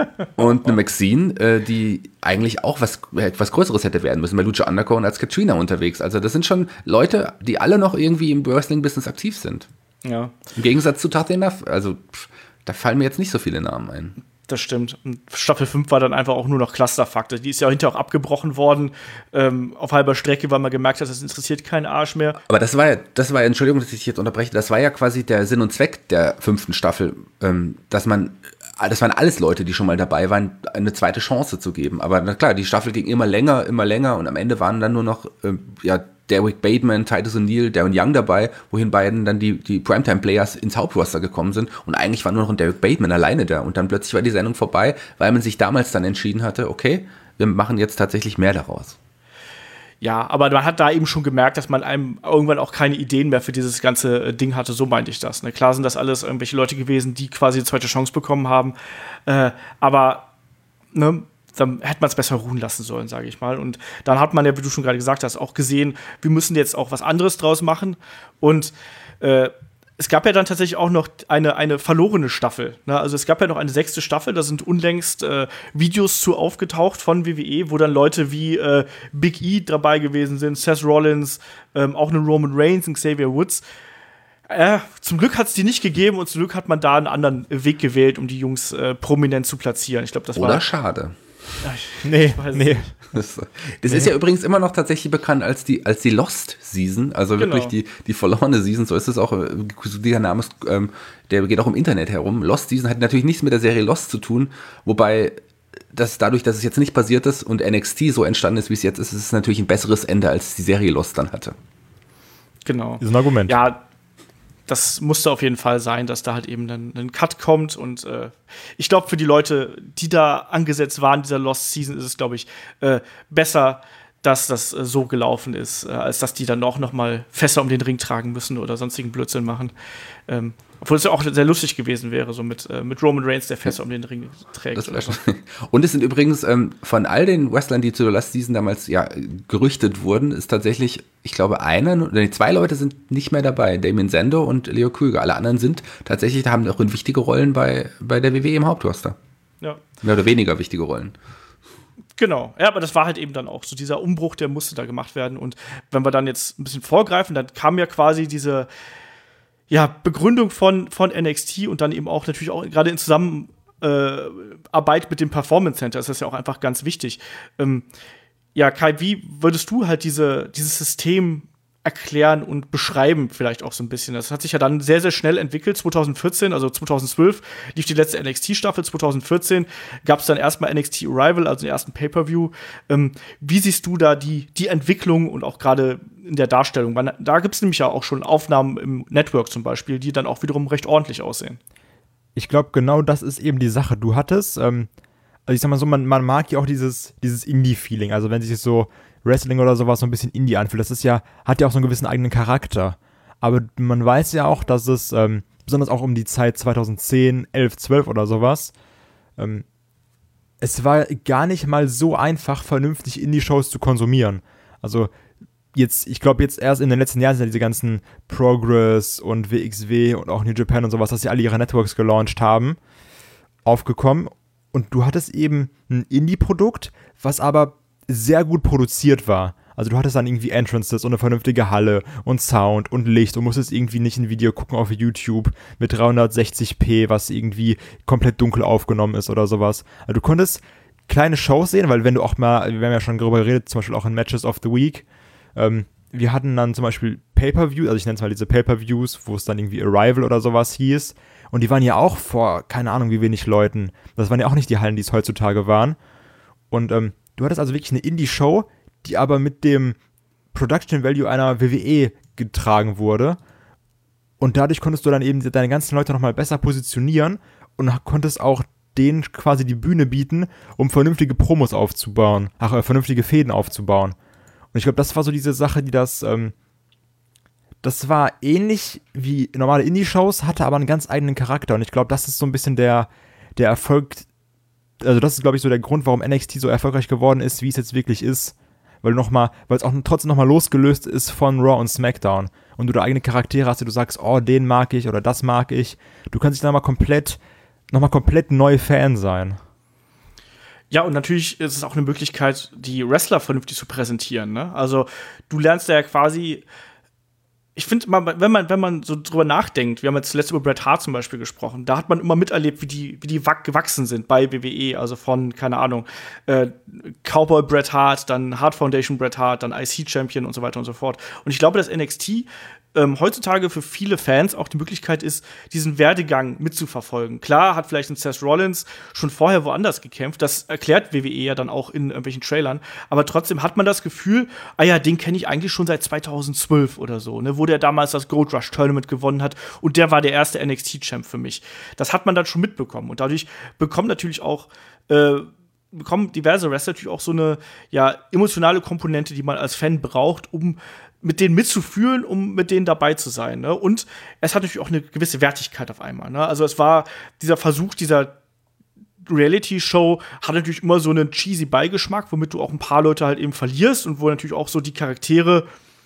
und eine Maxine, äh, die eigentlich auch was, was Größeres hätte werden müssen, bei Lucha Underground als Katrina unterwegs. Also das sind schon Leute, die alle noch irgendwie im Wrestling-Business aktiv sind. Ja. Im Gegensatz zu Tough Enough, also pff, da fallen mir jetzt nicht so viele Namen ein. Das stimmt. Und Staffel fünf war dann einfach auch nur noch Clusterfaktor. Die ist ja hinterher auch abgebrochen worden ähm, auf halber Strecke, weil man gemerkt hat, das interessiert keinen Arsch mehr. Aber das war ja, das war ja, Entschuldigung, dass ich jetzt unterbreche, das war ja quasi der Sinn und Zweck der fünften Staffel, ähm, dass man, das waren alles Leute, die schon mal dabei waren, eine zweite Chance zu geben. Aber na klar, die Staffel ging immer länger, immer länger und am Ende waren dann nur noch, ähm, ja, Derek Bateman, Titus O'Neil, Darren Young dabei, wohin beiden dann die, die Primetime-Players ins Hauptroster gekommen sind und eigentlich war nur noch ein Derek Bateman alleine da und dann plötzlich war die Sendung vorbei, weil man sich damals dann entschieden hatte, okay, wir machen jetzt tatsächlich mehr daraus. Ja, aber man hat da eben schon gemerkt, dass man einem irgendwann auch keine Ideen mehr für dieses ganze Ding hatte, so meinte ich das. Ne? Klar sind das alles irgendwelche Leute gewesen, die quasi eine zweite Chance bekommen haben, äh, aber ne, dann hätte man es besser ruhen lassen sollen, sage ich mal. Und dann hat man ja, wie du schon gerade gesagt hast, auch gesehen, wir müssen jetzt auch was anderes draus machen. Und äh, es gab ja dann tatsächlich auch noch eine, eine verlorene Staffel. Ne? Also es gab ja noch eine sechste Staffel, da sind unlängst äh, Videos zu aufgetaucht von W W E, wo dann Leute wie äh, Big E dabei gewesen sind, Seth Rollins, ähm, auch einen Roman Reigns und Xavier Woods. Äh, zum Glück hat es die nicht gegeben und zum Glück hat man da einen anderen Weg gewählt, um die Jungs äh, prominent zu platzieren. Ich glaube, das war Oder schade. Ja, ich, Nee, ich weiß nee. nicht. Das, das ist ja übrigens immer noch tatsächlich bekannt als die, als die Lost Season, also wirklich Genau. die, die verlorene Season, so ist es auch, der Name ist, ähm, der geht auch im Internet herum. Lost Season hat natürlich nichts mit der Serie Lost zu tun, wobei das dadurch, dass es jetzt nicht passiert ist und N X T so entstanden ist, wie es jetzt ist, ist es natürlich ein besseres Ende, als die Serie Lost dann hatte. Genau. Ist ein Argument. Ja, das musste auf jeden Fall sein, dass da halt eben dann ein Cut kommt. Und äh, ich glaube, für die Leute, die da angesetzt waren, dieser Lost Season, ist es, glaube ich, äh, besser, dass das äh, so gelaufen ist, äh, als dass die dann auch noch mal Fässer um den Ring tragen müssen oder sonstigen Blödsinn machen. Ähm, obwohl es ja auch sehr lustig gewesen wäre, so mit, äh, mit Roman Reigns, der Fässer um den Ring trägt. Das oder so. Und es sind übrigens ähm, von all den Wrestlern, die zu der Last Season damals ja gerüchtet wurden, ist tatsächlich, ich glaube, einer, oder nee, zwei Leute sind nicht mehr dabei, Damien Sandow und Leo Krüger. Alle anderen sind tatsächlich, haben auch wichtige Rollen bei, bei der W W E im Hauptroster. Ja. Mehr oder weniger wichtige Rollen. Genau, ja, aber das war halt eben dann auch so dieser Umbruch, der musste da gemacht werden. Und wenn wir dann jetzt ein bisschen vorgreifen, dann kam ja quasi diese ja, Begründung von, von N X T und dann eben auch natürlich auch gerade in Zusammenarbeit mit dem Performance Center ist das ja auch einfach ganz wichtig. Ähm, ja, Kai, wie würdest du halt diese, dieses System erklären und beschreiben vielleicht auch so ein bisschen? Das hat sich ja dann sehr, sehr schnell entwickelt. zwanzig vierzehn, also zwanzig zwölf, lief die letzte N X T-Staffel. zwanzig vierzehn gab es dann erstmal N X T Arrival, also den ersten Pay-Per-View. Ähm, wie siehst du da die, die Entwicklung und auch gerade in der Darstellung? Man, da gibt es nämlich ja auch schon Aufnahmen im Network zum Beispiel, die dann auch wiederum recht ordentlich aussehen. Ich glaube, genau das ist eben die Sache. Du hattest, ähm, also ich sag mal so, man, man mag ja auch dieses, dieses Indie-Feeling. Also wenn sich so Wrestling oder sowas so ein bisschen Indie anfühlt, das ist ja, hat ja auch so einen gewissen eigenen Charakter. Aber man weiß ja auch, dass es, ähm, besonders auch um die Zeit zwanzig zehn, elf, zwölf oder sowas, ähm, es war gar nicht mal so einfach, vernünftig Indie-Shows zu konsumieren. Also jetzt, ich glaube jetzt erst in den letzten Jahren sind ja diese ganzen Progress und W X W und auch New Japan und sowas, dass sie alle ihre Networks gelauncht haben, aufgekommen. Und du hattest eben ein Indie-Produkt, was aber sehr gut produziert war. Also du hattest dann irgendwie Entrances und eine vernünftige Halle und Sound und Licht und musstest irgendwie nicht ein Video gucken auf YouTube mit dreihundertsechzig p, was irgendwie komplett dunkel aufgenommen ist oder sowas. Also du konntest kleine Shows sehen, weil wenn du auch mal, wir haben ja schon darüber geredet, zum Beispiel auch in Matches of the Week, ähm, wir hatten dann zum Beispiel Pay-Per-Views, also ich nenne es mal diese Pay-Per-Views, wo es dann irgendwie Arrival oder sowas hieß. Und die waren ja auch vor, keine Ahnung wie wenig Leuten. Das waren ja auch nicht die Hallen, die es heutzutage waren. Und ähm, du hattest also wirklich eine Indie-Show, die aber mit dem Production Value einer W W E getragen wurde. Und dadurch konntest du dann eben deine ganzen Leute nochmal besser positionieren und konntest auch denen quasi die Bühne bieten, um vernünftige Promos aufzubauen, ach, äh, vernünftige Fäden aufzubauen. Und ich glaube, das war so diese Sache, die das, ähm, das war ähnlich wie normale Indie-Shows, hatte aber einen ganz eigenen Charakter. Und ich glaube, das ist so ein bisschen der, der Erfolg, also das ist, glaube ich, so der Grund, warum N X T so erfolgreich geworden ist, wie es jetzt wirklich ist. Weil noch mal, weil es auch trotzdem nochmal losgelöst ist von Raw und SmackDown. Und du da eigene Charaktere hast, die du sagst, oh, den mag ich oder das mag ich. Du kannst dich dann mal komplett, nochmal komplett neu Fan sein. Ja, und natürlich ist es auch eine Möglichkeit, die Wrestler vernünftig zu präsentieren, ne? Also, du lernst ja quasi, ich finde, wenn man, wenn man so drüber nachdenkt, wir haben jetzt zuletzt über Bret Hart zum Beispiel gesprochen, da hat man immer miterlebt, wie die, wie die gewachsen sind bei W W E, also von, keine Ahnung, äh, Cowboy Bret Hart, dann Hart Foundation Bret Hart, dann I C-Champion und so weiter und so fort. Und ich glaube, dass N X T ähm, heutzutage für viele Fans auch die Möglichkeit ist, diesen Werdegang mitzuverfolgen. Klar hat vielleicht ein Seth Rollins schon vorher woanders gekämpft, das erklärt W W E ja dann auch in irgendwelchen Trailern, aber trotzdem hat man das Gefühl, ah ja, den kenne ich eigentlich schon seit zweitausendzwölf oder so, ne, wo der damals das Gold Rush Tournament gewonnen hat und der war der erste N X T-Champ für mich. Das hat man dann schon mitbekommen und dadurch bekommen natürlich auch äh, bekommen diverse Wrestler natürlich auch so eine ja, emotionale Komponente, die man als Fan braucht, um mit denen mitzufühlen, um mit denen dabei zu sein. Ne? Und es hat natürlich auch eine gewisse Wertigkeit auf einmal. Ne? Also es war dieser Versuch, dieser Reality-Show hat natürlich immer so einen cheesy Beigeschmack, womit du auch ein paar Leute halt eben verlierst und wo natürlich auch so die Charaktere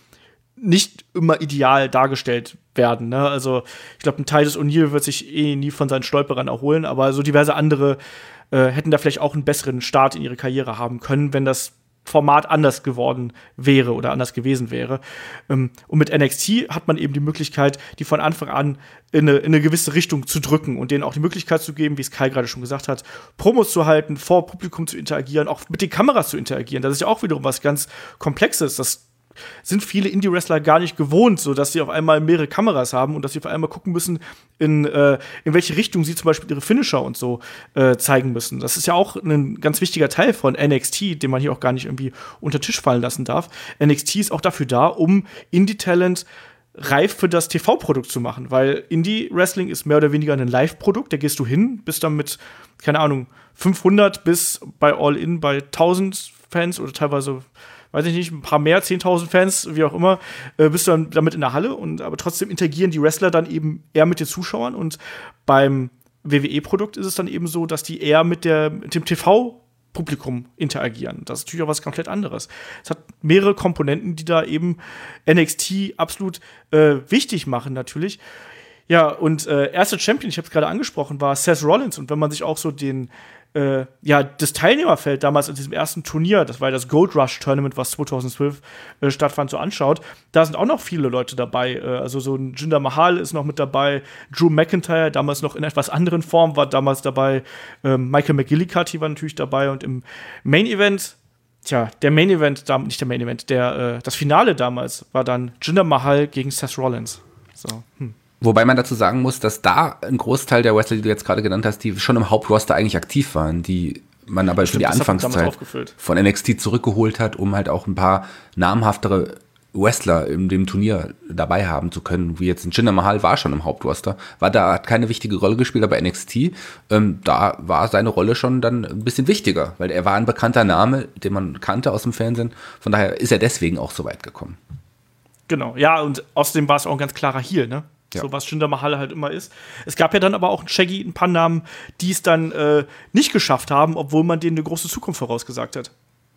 nicht immer ideal dargestellt werden. Ne? Also ich glaube, ein Titus O'Neil wird sich eh nie von seinen Stolperern erholen, aber so diverse andere äh, hätten da vielleicht auch einen besseren Start in ihre Karriere haben können, wenn das Format anders geworden wäre oder anders gewesen wäre. Und mit N X T hat man eben die Möglichkeit, die von Anfang an in eine, in eine gewisse Richtung zu drücken und denen auch die Möglichkeit zu geben, wie es Kai gerade schon gesagt hat, Promos zu halten, vor Publikum zu interagieren, auch mit den Kameras zu interagieren. Das ist ja auch wiederum was ganz Komplexes. Das sind viele Indie-Wrestler gar nicht gewohnt, so dass sie auf einmal mehrere Kameras haben und dass sie auf einmal gucken müssen, in, äh, in welche Richtung sie zum Beispiel ihre Finisher und so äh, zeigen müssen. Das ist ja auch ein ganz wichtiger Teil von N X T, den man hier auch gar nicht irgendwie unter Tisch fallen lassen darf. N X T ist auch dafür da, um Indie-Talent reif für das T V-Produkt zu machen, weil Indie-Wrestling ist mehr oder weniger ein Live-Produkt. Da gehst du hin, bist dann mit, keine Ahnung, fünfhundert bis bei All-In bei tausend Fans oder teilweise weiß ich nicht, ein paar mehr, zehntausend Fans, wie auch immer, äh, bist du dann damit in der Halle. Und aber trotzdem interagieren die Wrestler dann eben eher mit den Zuschauern. Und beim W W E-Produkt ist es dann eben so, dass die eher mit, der, mit dem T V-Publikum interagieren. Das ist natürlich auch was komplett anderes. Es hat mehrere Komponenten, die da eben N X T absolut äh, wichtig machen, natürlich. Ja, und äh, erster Champion, ich habe es gerade angesprochen, war Seth Rollins. Und wenn man sich auch so den Äh, ja, das Teilnehmerfeld damals in diesem ersten Turnier, das war ja das Gold Rush Tournament, was zweitausendzwölf äh, stattfand, so anschaut, da sind auch noch viele Leute dabei. Äh, also so ein Jinder Mahal ist noch mit dabei, Drew McIntyre, damals noch in etwas anderen Form, war damals dabei, äh, Michael McGillicuddy war natürlich dabei und im Main Event, tja, der Main Event, nicht der Main Event, der, äh, das Finale damals war dann Jinder Mahal gegen Seth Rollins. So, hm. Wobei man dazu sagen muss, dass da ein Großteil der Wrestler, die du jetzt gerade genannt hast, die schon im Hauptroster eigentlich aktiv waren, die man aber für die Anfangszeit von N X T zurückgeholt hat, um halt auch ein paar namhaftere Wrestler in dem Turnier dabei haben zu können, wie jetzt ein Jinder Mahal war schon im Hauptroster, war da, hat keine wichtige Rolle gespielt, aber N X T, ähm, da war seine Rolle schon dann ein bisschen wichtiger, weil er war ein bekannter Name, den man kannte aus dem Fernsehen, von daher ist er deswegen auch so weit gekommen. Genau, ja, und außerdem war es auch ein ganz klarer Heel, ne? Ja. So was Jinder Mahal halt immer ist. Es gab ja dann aber auch ein Shaggy, ein paar Namen, die es dann äh, nicht geschafft haben, obwohl man denen eine große Zukunft vorausgesagt hat.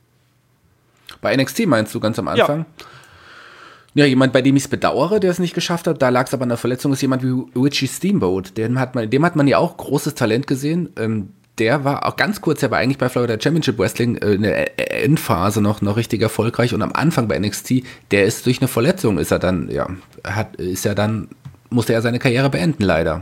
Bei N X T meinst du ganz am Anfang? Ja, ja, jemand, bei dem ich es bedauere, der es nicht geschafft hat, da lag es aber an der Verletzung, ist jemand wie Richie Steamboat. Dem hat man, dem hat man ja auch großes Talent gesehen. Ähm, der war auch ganz kurz, der war eigentlich bei Florida Championship Wrestling äh, in der Endphase noch, noch richtig erfolgreich und am Anfang bei N X T, der ist durch eine Verletzung, ist er dann, ja, hat, ist er dann musste er seine Karriere beenden, leider.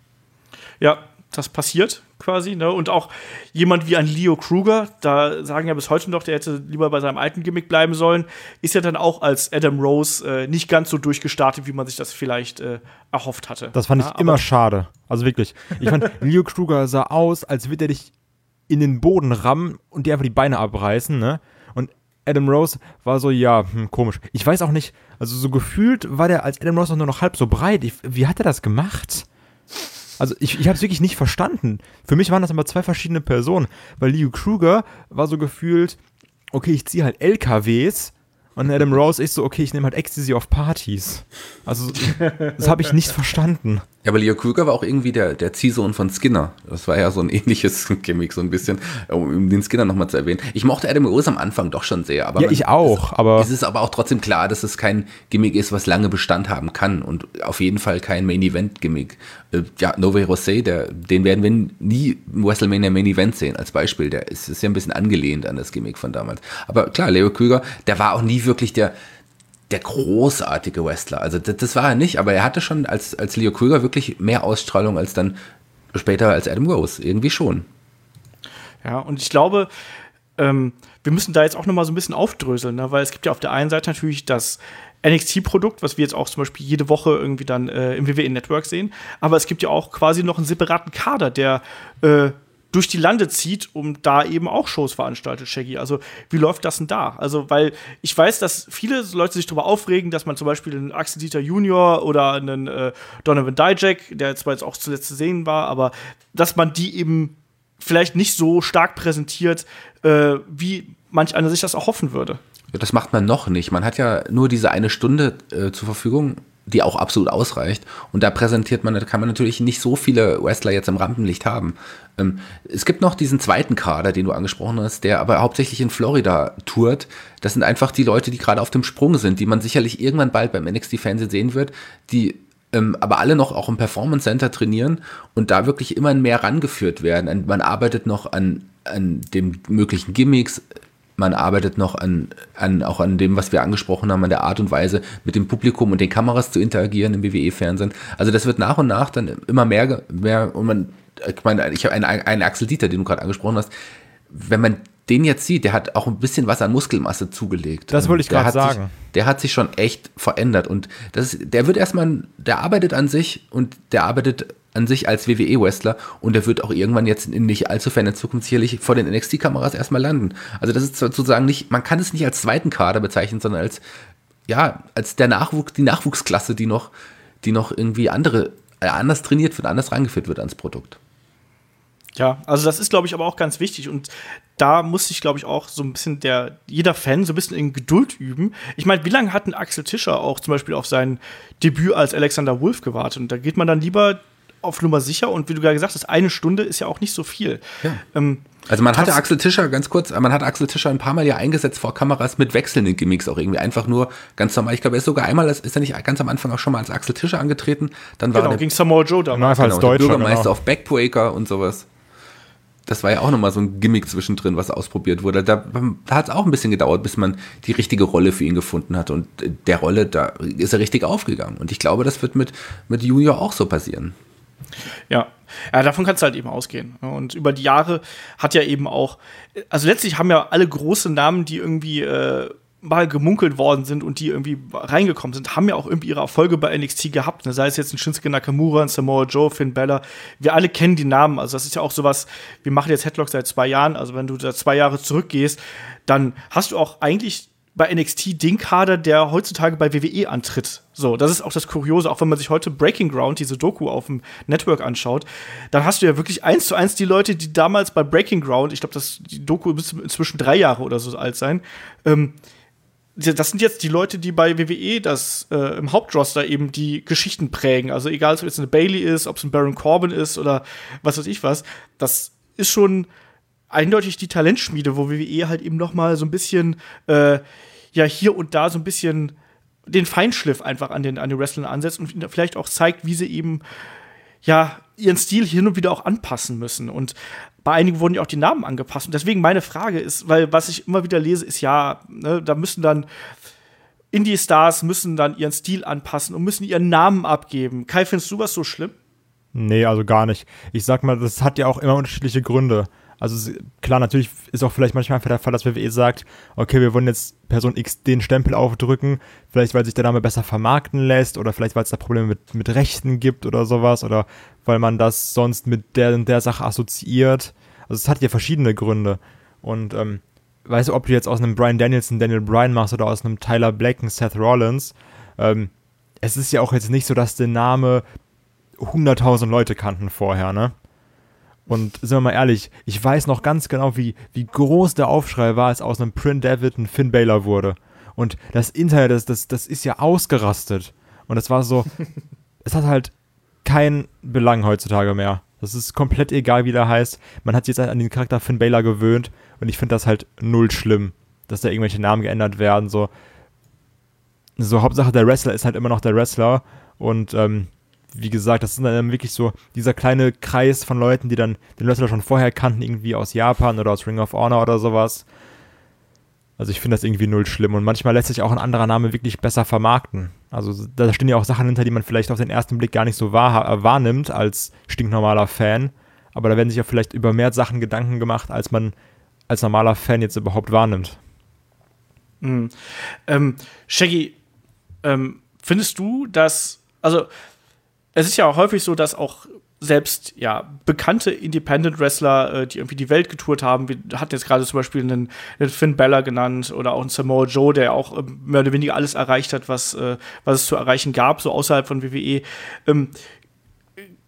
Ja, das passiert quasi, ne? Und auch jemand wie ein Leo Kruger, da sagen ja bis heute noch, der hätte lieber bei seinem alten Gimmick bleiben sollen, ist ja dann auch als Adam Rose äh, nicht ganz so durchgestartet, wie man sich das vielleicht äh, erhofft hatte. Das fand ja, ich immer schade. Also wirklich. Ich fand, Leo Kruger sah aus, als würde er dich in den Boden rammen und dir einfach die Beine abreißen, ne? Und Adam Rose war so, ja, hm, komisch. Ich weiß auch nicht, also so gefühlt war der als Adam Rose auch nur noch halb so breit. Ich, wie hat er das gemacht? Also ich, ich habe es wirklich nicht verstanden. Für mich waren das aber zwei verschiedene Personen, weil Leo Kruger war so gefühlt, okay, ich ziehe halt L K Ws und Adam Rose ist so, okay, ich nehme halt Ecstasy auf Partys. Also das habe ich nicht verstanden. Ja, aber Leo Kruger war auch irgendwie der, der Ziehsohn von Skinner. Das war ja so ein ähnliches Gimmick, so ein bisschen, um den Skinner nochmal zu erwähnen. Ich mochte Adam Rose am Anfang doch schon sehr. Aber ja, man, ich auch. Es, aber es ist aber auch trotzdem klar, dass es kein Gimmick ist, was lange Bestand haben kann. Und auf jeden Fall kein Main-Event-Gimmick. Äh, ja, No Way Jose, der, den werden wir nie im WrestleMania Main-Event sehen, als Beispiel. Der ist, ist ja ein bisschen angelehnt an das Gimmick von damals. Aber klar, Leo Kruger, der war auch nie wirklich der der großartige Wrestler. Also das, das war er nicht, aber er hatte schon als, als Leo Kruger wirklich mehr Ausstrahlung als dann später als Adam Rose. Irgendwie schon. Ja, und ich glaube, ähm, wir müssen da jetzt auch noch mal so ein bisschen aufdröseln, ne? Weil es gibt ja auf der einen Seite natürlich das N X T-Produkt, was wir jetzt auch zum Beispiel jede Woche irgendwie dann äh, im W W E-Network sehen, aber es gibt ja auch quasi noch einen separaten Kader, der äh, durch die Lande zieht, um da eben auch Shows veranstaltet, Shaggy. Also, wie läuft das denn da? Also, weil ich weiß, dass viele Leute sich darüber aufregen, dass man zum Beispiel einen Axel Dieter Junior oder einen äh, Donovan Dijak, der zwar jetzt auch zuletzt zu sehen war, aber dass man die eben vielleicht nicht so stark präsentiert, äh, wie manch einer sich das erhoffen würde. Ja, das macht man noch nicht. Man hat ja nur diese eine Stunde äh, zur Verfügung, die auch absolut ausreicht. Und da präsentiert man, da kann man natürlich nicht so viele Wrestler jetzt im Rampenlicht haben. Ähm, es gibt noch diesen zweiten Kader, den du angesprochen hast, der aber hauptsächlich in Florida tourt. Das sind einfach die Leute, die gerade auf dem Sprung sind, die man sicherlich irgendwann bald beim N X T-Fernsehen sehen wird, die ähm, aber alle noch auch im Performance Center trainieren und da wirklich immer mehr rangeführt werden. Und man arbeitet noch an, an den möglichen Gimmicks, man arbeitet noch an, an, auch an dem, was wir angesprochen haben, an der Art und Weise, mit dem Publikum und den Kameras zu interagieren im W W E-Fernsehen. Also das wird nach und nach dann immer mehr, mehr und man, ich meine, ich habe einen, einen Axel Dieter, den du gerade angesprochen hast, wenn man den jetzt sieht, der hat auch ein bisschen was an Muskelmasse zugelegt. Das wollte ich gerade sagen. Sich, der hat sich schon echt verändert und das ist, der wird erstmal, der arbeitet an sich und der arbeitet an sich als W W E-Wrestler und der wird auch irgendwann jetzt in nicht allzu ferner Zukunft sicherlich vor den N X T-Kameras erstmal landen. Also das ist sozusagen nicht, man kann es nicht als zweiten Kader bezeichnen, sondern als, ja, als der Nachwuchs, die Nachwuchsklasse, die noch, die noch irgendwie andere, äh, anders trainiert wird, anders rangeführt wird ans Produkt. Ja, also das ist, glaube ich, aber auch ganz wichtig und da muss sich, glaube ich, auch so ein bisschen der, jeder Fan so ein bisschen in Geduld üben. Ich meine, wie lange hat ein Axel Tischer auch zum Beispiel auf sein Debüt als Alexander Wolf gewartet? Und da geht man dann lieber auf Nummer sicher und wie du gerade gesagt hast, eine Stunde ist ja auch nicht so viel. Ja. Ähm, also man hatte Axel Tischer, ganz kurz, man hat Axel Tischer ein paar Mal ja eingesetzt vor Kameras mit wechselnden Gimmicks auch irgendwie, einfach nur ganz normal. Ich glaube, er ist sogar einmal, ist er nicht ganz am Anfang auch schon mal als Axel Tischer angetreten. Dann war genau, der, gegen Samoa Joe damals. Genau, als Deutscher, der Bürgermeister genau. auf Backbreaker und sowas. Das war ja auch nochmal so ein Gimmick zwischendrin, was ausprobiert wurde. Da, da hat es auch ein bisschen gedauert, bis man die richtige Rolle für ihn gefunden hat. Und der Rolle, da ist er richtig aufgegangen. Und ich glaube, das wird mit, mit Junior auch so passieren. Ja. Ja, davon kannst du halt eben ausgehen. Und über die Jahre hat ja eben auch, also letztlich haben ja alle große Namen, die irgendwie äh, mal gemunkelt worden sind und die irgendwie reingekommen sind, haben ja auch irgendwie ihre Erfolge bei N X T gehabt. Ne? Sei es jetzt ein Shinsuke Nakamura, ein Samoa Joe, Finn Balor. Wir alle kennen die Namen. Also das ist ja auch sowas, wir machen jetzt Headlock seit zwei Jahren. Also wenn du da zwei Jahre zurückgehst, dann hast du auch eigentlich bei N X T den Kader, der heutzutage bei W W E antritt. So, das ist auch das Kuriose. Auch wenn man sich heute Breaking Ground, diese Doku auf dem Network anschaut, dann hast du ja wirklich eins zu eins die Leute, die damals bei Breaking Ground, ich glaube, die Doku müsste inzwischen drei Jahre oder so alt sein, ähm, das sind jetzt die Leute, die bei W W E das äh, im Hauptroster eben die Geschichten prägen. Also egal, ob es jetzt eine Bayley ist, ob es ein Baron Corbin ist oder was weiß ich was. Das ist schon eindeutig die Talentschmiede, wo W W E halt eben noch mal so ein bisschen äh, ja hier und da so ein bisschen den Feinschliff einfach an den an den Wrestlern ansetzt und vielleicht auch zeigt, wie sie eben ja ihren Stil hin und wieder auch anpassen müssen. Und bei einigen wurden ja auch die Namen angepasst. Und deswegen meine Frage ist, weil was ich immer wieder lese, ist ja, ne, da müssen dann Indie-Stars müssen dann ihren Stil anpassen und müssen ihren Namen abgeben. Kai, findest du was so schlimm? Nee, also gar nicht. Ich sag mal, das hat ja auch immer unterschiedliche Gründe. Also klar, natürlich ist auch vielleicht manchmal der Fall, dass W W E sagt, okay, wir wollen jetzt Person X den Stempel aufdrücken, vielleicht weil sich der Name besser vermarkten lässt oder vielleicht weil es da Probleme mit, mit Rechten gibt oder sowas oder weil man das sonst mit der und der Sache assoziiert. Also es hat ja verschiedene Gründe. Und ähm, weißt du, ob du jetzt aus einem Bryan Danielson Daniel Bryan machst oder aus einem Tyler Black einen Seth Rollins, ähm, es ist ja auch jetzt nicht so, dass der Name hunderttausend Leute kannten vorher, ne? Und sind wir mal ehrlich, ich weiß noch ganz genau, wie, wie groß der Aufschrei war, als aus einem Prince Devitt ein Finn Balor wurde. Und das Internet, das, das, das ist ja ausgerastet. Und das war so, es hat halt keinen Belang heutzutage mehr. Das ist komplett egal, wie der heißt. Man hat sich jetzt an den Charakter Finn Balor gewöhnt und ich finde das halt null schlimm, dass da irgendwelche Namen geändert werden. So, so Hauptsache der Wrestler ist halt immer noch der Wrestler und ähm, wie gesagt, das sind dann wirklich so dieser kleine Kreis von Leuten, die dann den Wrestler schon vorher kannten, irgendwie aus Japan oder aus Ring of Honor oder sowas. Also ich finde das irgendwie null schlimm und manchmal lässt sich auch ein anderer Name wirklich besser vermarkten. Also da stehen ja auch Sachen hinter, die man vielleicht auf den ersten Blick gar nicht so wahr, äh, wahrnimmt als stinknormaler Fan, aber da werden sich ja vielleicht über mehr Sachen Gedanken gemacht, als man als normaler Fan jetzt überhaupt wahrnimmt. Mhm. Ähm, Shaggy, ähm, findest du, dass, also es ist ja auch häufig so, dass auch selbst ja bekannte Independent-Wrestler, äh, die irgendwie die Welt getourt haben, wir hatten jetzt gerade zum Beispiel einen, einen Finn Balor genannt oder auch einen Samoa Joe, der auch äh, mehr oder weniger alles erreicht hat, was, äh, was es zu erreichen gab, so außerhalb von W W E. Ähm,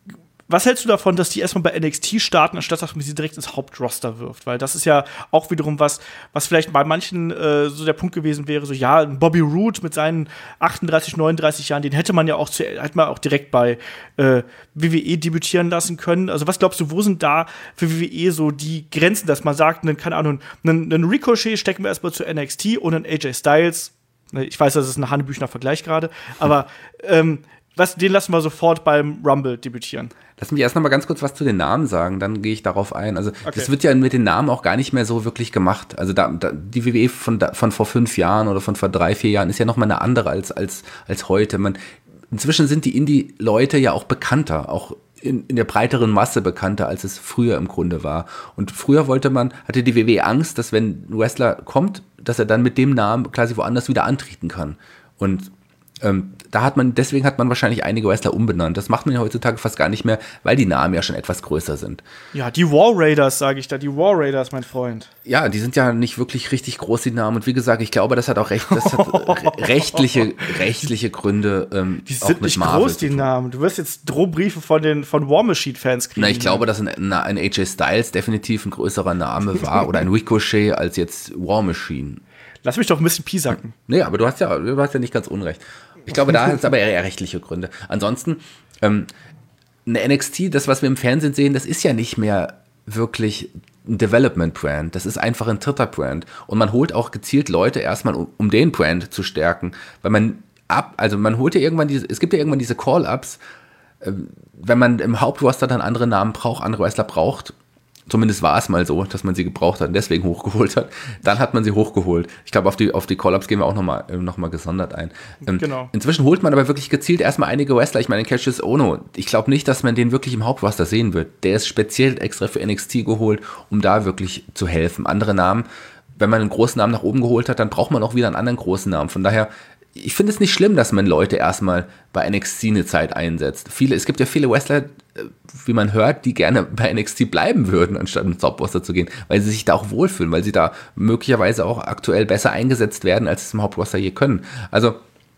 was hältst du davon, dass die erstmal bei N X T starten, anstatt dass man sie direkt ins Hauptroster wirft? Weil das ist ja auch wiederum was, was vielleicht bei manchen äh, so der Punkt gewesen wäre, so ja, Bobby Roode mit seinen achtunddreißig, neununddreißig Jahren, den hätte man ja auch, zu, hätte man auch direkt bei äh, W W E debütieren lassen können. Also was glaubst du, wo sind da für W W E so die Grenzen, dass man sagt, einen, keine Ahnung, einen, einen Ricochet stecken wir erstmal zu N X T und einen A J Styles, ich weiß, das ist ein hanebüchner Vergleich gerade, aber ähm, was, den lassen wir sofort beim Rumble debütieren. Lass mich erst noch mal ganz kurz was zu den Namen sagen, dann gehe ich darauf ein. Also okay. Das wird ja mit den Namen auch gar nicht mehr so wirklich gemacht. Also da, da, die W W E von, da, von vor fünf Jahren oder von vor drei, vier Jahren ist ja noch mal eine andere als, als, als heute. Man, inzwischen sind die Indie-Leute ja auch bekannter, auch in, in der breiteren Masse bekannter, als es früher im Grunde war. Und früher wollte man, hatte die W W E Angst, dass wenn ein Wrestler kommt, dass er dann mit dem Namen quasi woanders wieder antreten kann. Und Ähm, da hat man, deswegen hat man wahrscheinlich einige Wrestler umbenannt. Das macht man ja heutzutage fast gar nicht mehr, weil die Namen ja schon etwas größer sind. Ja, die War Raiders, sage ich da, die War Raiders, mein Freund. Ja, die sind ja nicht wirklich richtig groß, die Namen. Und wie gesagt, ich glaube, das hat auch recht, das hat re- rechtliche, rechtliche Gründe. Ähm, die auch sind mit nicht Marvel groß, die Namen. Du wirst jetzt Drohbriefe von den von War Machine-Fans kriegen. Na, ich glaube, dass ein, ein A J Styles definitiv ein größerer Name war oder ein Ricochet als jetzt War Machine. Lass mich doch ein bisschen piesacken. Nee, aber du hast ja, du hast ja nicht ganz unrecht. Ich glaube, da hat es aber eher rechtliche Gründe. Ansonsten, ähm, eine N X T, das, was wir im Fernsehen sehen, das ist ja nicht mehr wirklich ein Development-Brand. Das ist einfach ein dritter Brand. Und man holt auch gezielt Leute erstmal, um, um den Brand zu stärken. Weil man ab, also man holt ja irgendwann diese, es gibt ja irgendwann diese Call-Ups, äh, wenn man im Hauptroster dann andere Namen braucht, andere Wrestler braucht. Zumindest war es mal so, dass man sie gebraucht hat und deswegen hochgeholt hat. Dann hat man sie hochgeholt. Ich glaube, auf die, auf die Call-Ups gehen wir auch nochmal noch mal gesondert ein. Ähm, genau. Inzwischen holt man aber wirklich gezielt erstmal einige Wrestler. Ich meine, Cassius Ohno, ich glaube nicht, dass man den wirklich im Hauptroster sehen wird. Der ist speziell extra für N X T geholt, um da wirklich zu helfen. Andere Namen, wenn man einen großen Namen nach oben geholt hat, dann braucht man auch wieder einen anderen großen Namen. Von daher, ich finde es nicht schlimm, dass man Leute erstmal bei N X T eine Zeit einsetzt. Viele, es gibt ja viele Wrestler, wie man hört, die gerne bei N X T bleiben würden, anstatt ins Hauptroster zu gehen, weil sie sich da auch wohlfühlen, weil sie da möglicherweise auch aktuell besser eingesetzt werden, als es im Hauptroster je können. Also,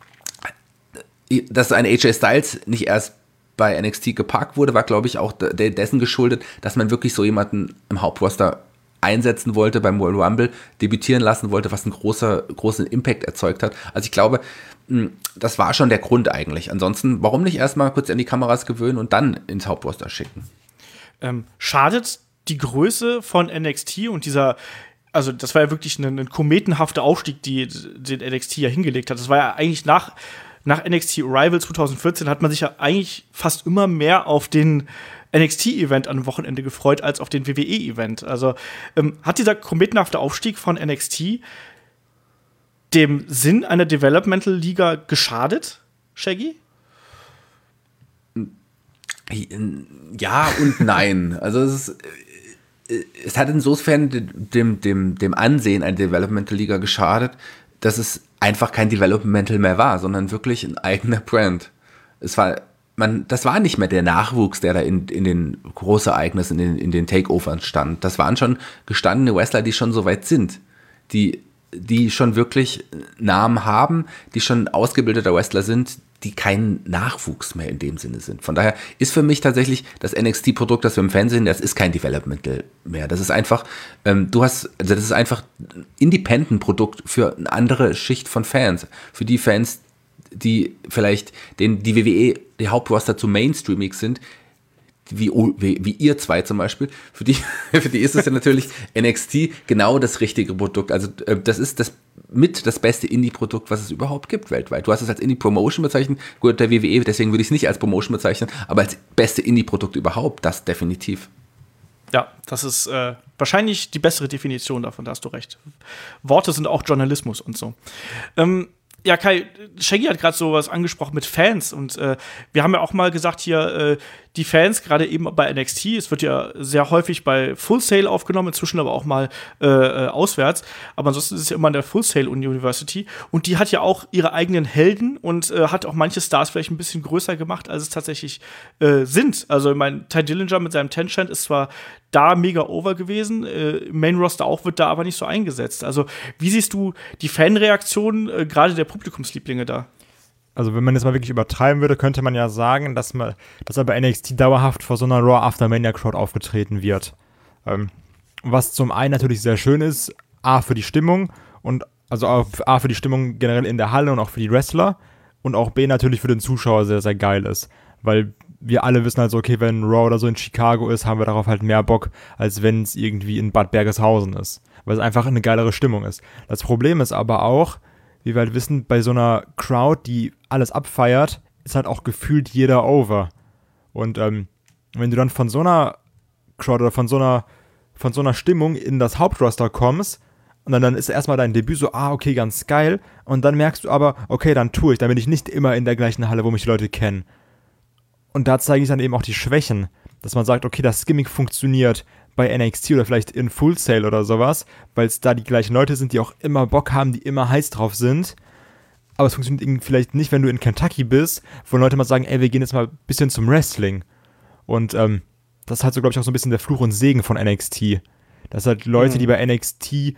dass ein A J Styles nicht erst bei N X T geparkt wurde, war, glaube ich, auch dessen geschuldet, dass man wirklich so jemanden im Hauptroster einsetzen wollte, beim Royal Rumble debütieren lassen wollte, was einen großer, großen Impact erzeugt hat. Also ich glaube, das war schon der Grund eigentlich. Ansonsten, warum nicht erstmal kurz an die Kameras gewöhnen und dann ins Hauptroster schicken? Ähm, schadet die Größe von N X T und dieser, also das war ja wirklich ein, ein kometenhafter Aufstieg, die den N X T ja hingelegt hat. Das war ja eigentlich nach, nach N X T Arrival zwanzig vierzehn hat man sich ja eigentlich fast immer mehr auf den N X T-Event am Wochenende gefreut, als auf den W W E-Event. Also ähm, hat dieser kometenhafte Aufstieg von N X T dem Sinn einer Developmental-Liga geschadet, Shaggy? Ja und nein. Also es, ist, es hat insofern dem, dem, dem Ansehen einer Developmental-Liga geschadet, dass es einfach kein Developmental mehr war, sondern wirklich ein eigener Brand. Es war Man, das war nicht mehr der Nachwuchs, der da in, in den Großereignissen, in den, in den Takeovern stand. Das waren schon gestandene Wrestler, die schon so weit sind, die, die schon wirklich Namen haben, die schon ausgebildete Wrestler sind, die kein Nachwuchs mehr in dem Sinne sind. Von daher ist für mich tatsächlich das N X T-Produkt, das wir im Fernsehen, das ist kein Developmental mehr. Das ist einfach, ähm, du hast, also das ist einfach ein Independent-Produkt für eine andere Schicht von Fans. Für die Fans, die vielleicht den, die W W E, die Hauptroster zu mainstreamig sind, wie, wie, wie ihr zwei zum Beispiel, für die, für die ist es ja natürlich N X T genau das richtige Produkt. Also das ist das mit das beste Indie-Produkt, was es überhaupt gibt weltweit. Du hast es als Indie-Promotion bezeichnet, gut, der W W E, deswegen würde ich es nicht als Promotion bezeichnen, aber als beste Indie-Produkt überhaupt, das definitiv. Ja, das ist äh, wahrscheinlich die bessere Definition davon, da hast du recht. Worte sind auch Journalismus und so. Ähm, Ja, Kai, Shaggy hat gerade sowas angesprochen mit Fans und äh, wir haben ja auch mal gesagt hier, äh, die Fans, gerade eben bei N X T, es wird ja sehr häufig bei Full Sail aufgenommen, inzwischen aber auch mal äh, auswärts, aber ansonsten ist es ja immer in der Full Sail University und die hat ja auch ihre eigenen Helden und äh, hat auch manche Stars vielleicht ein bisschen größer gemacht, als es tatsächlich äh, sind. Also ich meine, Ty Dillinger mit seinem Ten-Chant ist zwar da mega over gewesen, äh, Main Roster auch, wird da aber nicht so eingesetzt. Also wie siehst du die Fanreaktionen äh, gerade der Publikumslieblinge da? also wenn man jetzt mal wirklich übertreiben würde, könnte man ja sagen, dass man, dass er bei N X T dauerhaft vor so einer Raw After Mania Crowd aufgetreten wird. Ähm, was zum einen natürlich sehr schön ist, A, für die Stimmung und also A, für die Stimmung generell in der Halle und auch für die Wrestler und auch B, natürlich für den Zuschauer sehr, sehr geil ist. Weil wir alle wissen halt so, okay, wenn Raw oder so in Chicago ist, haben wir darauf halt mehr Bock, als wenn es irgendwie in Bad Bergeshausen ist. Weil es einfach eine geilere Stimmung ist. Das Problem ist aber auch, wie wir halt wissen, bei so einer Crowd, die alles abfeiert, ist halt auch gefühlt jeder over. Und ähm, wenn du dann von so einer Crowd oder von so einer, von so einer Stimmung in das Hauptroster kommst, und dann, dann ist erstmal dein Debüt so, ah, okay, ganz geil. Und dann merkst du aber, okay, dann tue ich, dann bin ich nicht immer in der gleichen Halle, wo mich die Leute kennen. Und da zeige ich dann eben auch die Schwächen, dass man sagt, okay, das Gimmick funktioniert bei N X T oder vielleicht in Full Sail oder sowas, weil es da die gleichen Leute sind, die auch immer Bock haben, die immer heiß drauf sind. Aber es funktioniert vielleicht nicht, wenn du in Kentucky bist, wo Leute mal sagen, ey, wir gehen jetzt mal ein bisschen zum Wrestling. Und ähm, das ist halt so, glaube ich, auch so ein bisschen der Fluch und Segen von N X T. Dass halt Leute, mhm. die bei N X T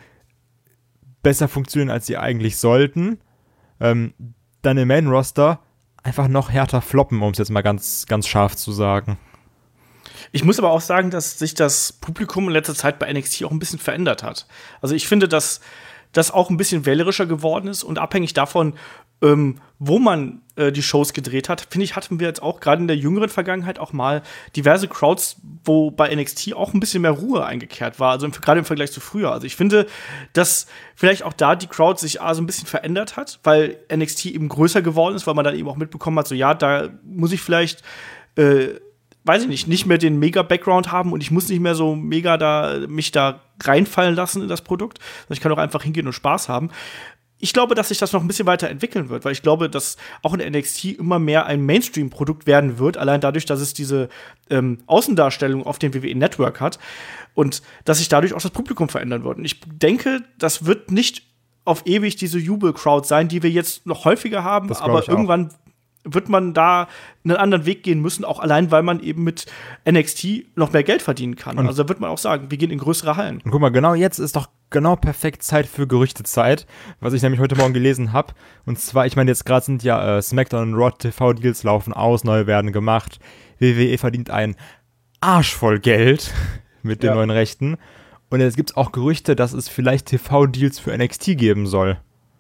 besser funktionieren, als sie eigentlich sollten, ähm, dann im Main-Roster einfach noch härter floppen, um es jetzt mal ganz, ganz scharf zu sagen. Ich muss aber auch sagen, dass sich das Publikum in letzter Zeit bei N X T auch ein bisschen verändert hat. Also ich finde, dass das auch ein bisschen wählerischer geworden ist und abhängig davon, ähm, wo man äh, die Shows gedreht hat, finde ich, hatten wir jetzt auch gerade in der jüngeren Vergangenheit auch mal diverse Crowds, wo bei N X T auch ein bisschen mehr Ruhe eingekehrt war, also gerade im Vergleich zu früher. Also ich finde, dass vielleicht auch da die Crowd sich so ein bisschen verändert hat, weil N X T eben größer geworden ist, weil man dann eben auch mitbekommen hat, so ja, da muss ich vielleicht äh, weiß ich nicht, nicht mehr den Mega-Background haben und ich muss nicht mehr so mega da mich da reinfallen lassen in das Produkt, sondern ich kann auch einfach hingehen und Spaß haben. Ich glaube, dass sich das noch ein bisschen weiter entwickeln wird, weil ich glaube, dass auch in N X T immer mehr ein Mainstream-Produkt werden wird, allein dadurch, dass es diese ähm, Außendarstellung auf dem W W E-Network hat und dass sich dadurch auch das Publikum verändern wird. Und ich denke, das wird nicht auf ewig diese Jubel-Crowd sein, die wir jetzt noch häufiger haben, aber irgendwann wird man da einen anderen Weg gehen müssen, auch allein, weil man eben mit N X T noch mehr Geld verdienen kann. Und also da wird man auch sagen, wir gehen in größere Hallen. Und guck mal, genau jetzt ist doch genau perfekt Zeit für Gerüchtezeit, was ich nämlich heute Morgen gelesen habe. Und zwar, ich meine, jetzt gerade sind ja äh, SmackDown und Raw T V-Deals laufen aus, neue werden gemacht. W W E verdient einen Arsch voll Geld mit den ja. neuen Rechten. Und jetzt gibt es auch Gerüchte, dass es vielleicht T V-Deals für N X T geben soll.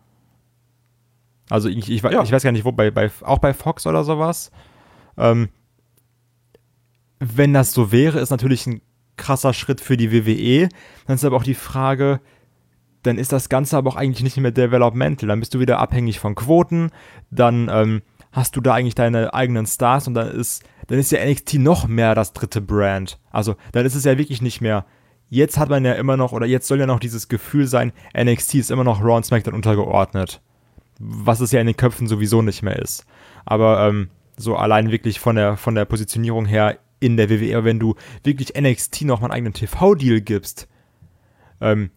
Also ich, ich, ja. ich weiß gar nicht, wo, bei, bei, auch bei Fox oder sowas. Ähm, wenn das so wäre, ist natürlich ein krasser Schritt für die W W E. Dann ist aber auch die Frage, dann ist das Ganze aber auch eigentlich nicht mehr developmental. Dann bist du wieder abhängig von Quoten, dann ähm, hast du da eigentlich deine eigenen Stars und dann ist, dann ist ja N X T noch mehr das dritte Brand. Also dann ist es ja wirklich nicht mehr, jetzt hat man ja immer noch, oder jetzt soll ja noch dieses Gefühl sein, N X T ist immer noch Raw und SmackDown untergeordnet. Was es ja in den Köpfen sowieso nicht mehr ist. Aber ähm, so allein wirklich von der, von der Positionierung her in der W W E, wenn du wirklich N X T noch mal einen eigenen T V-Deal gibst, ähm,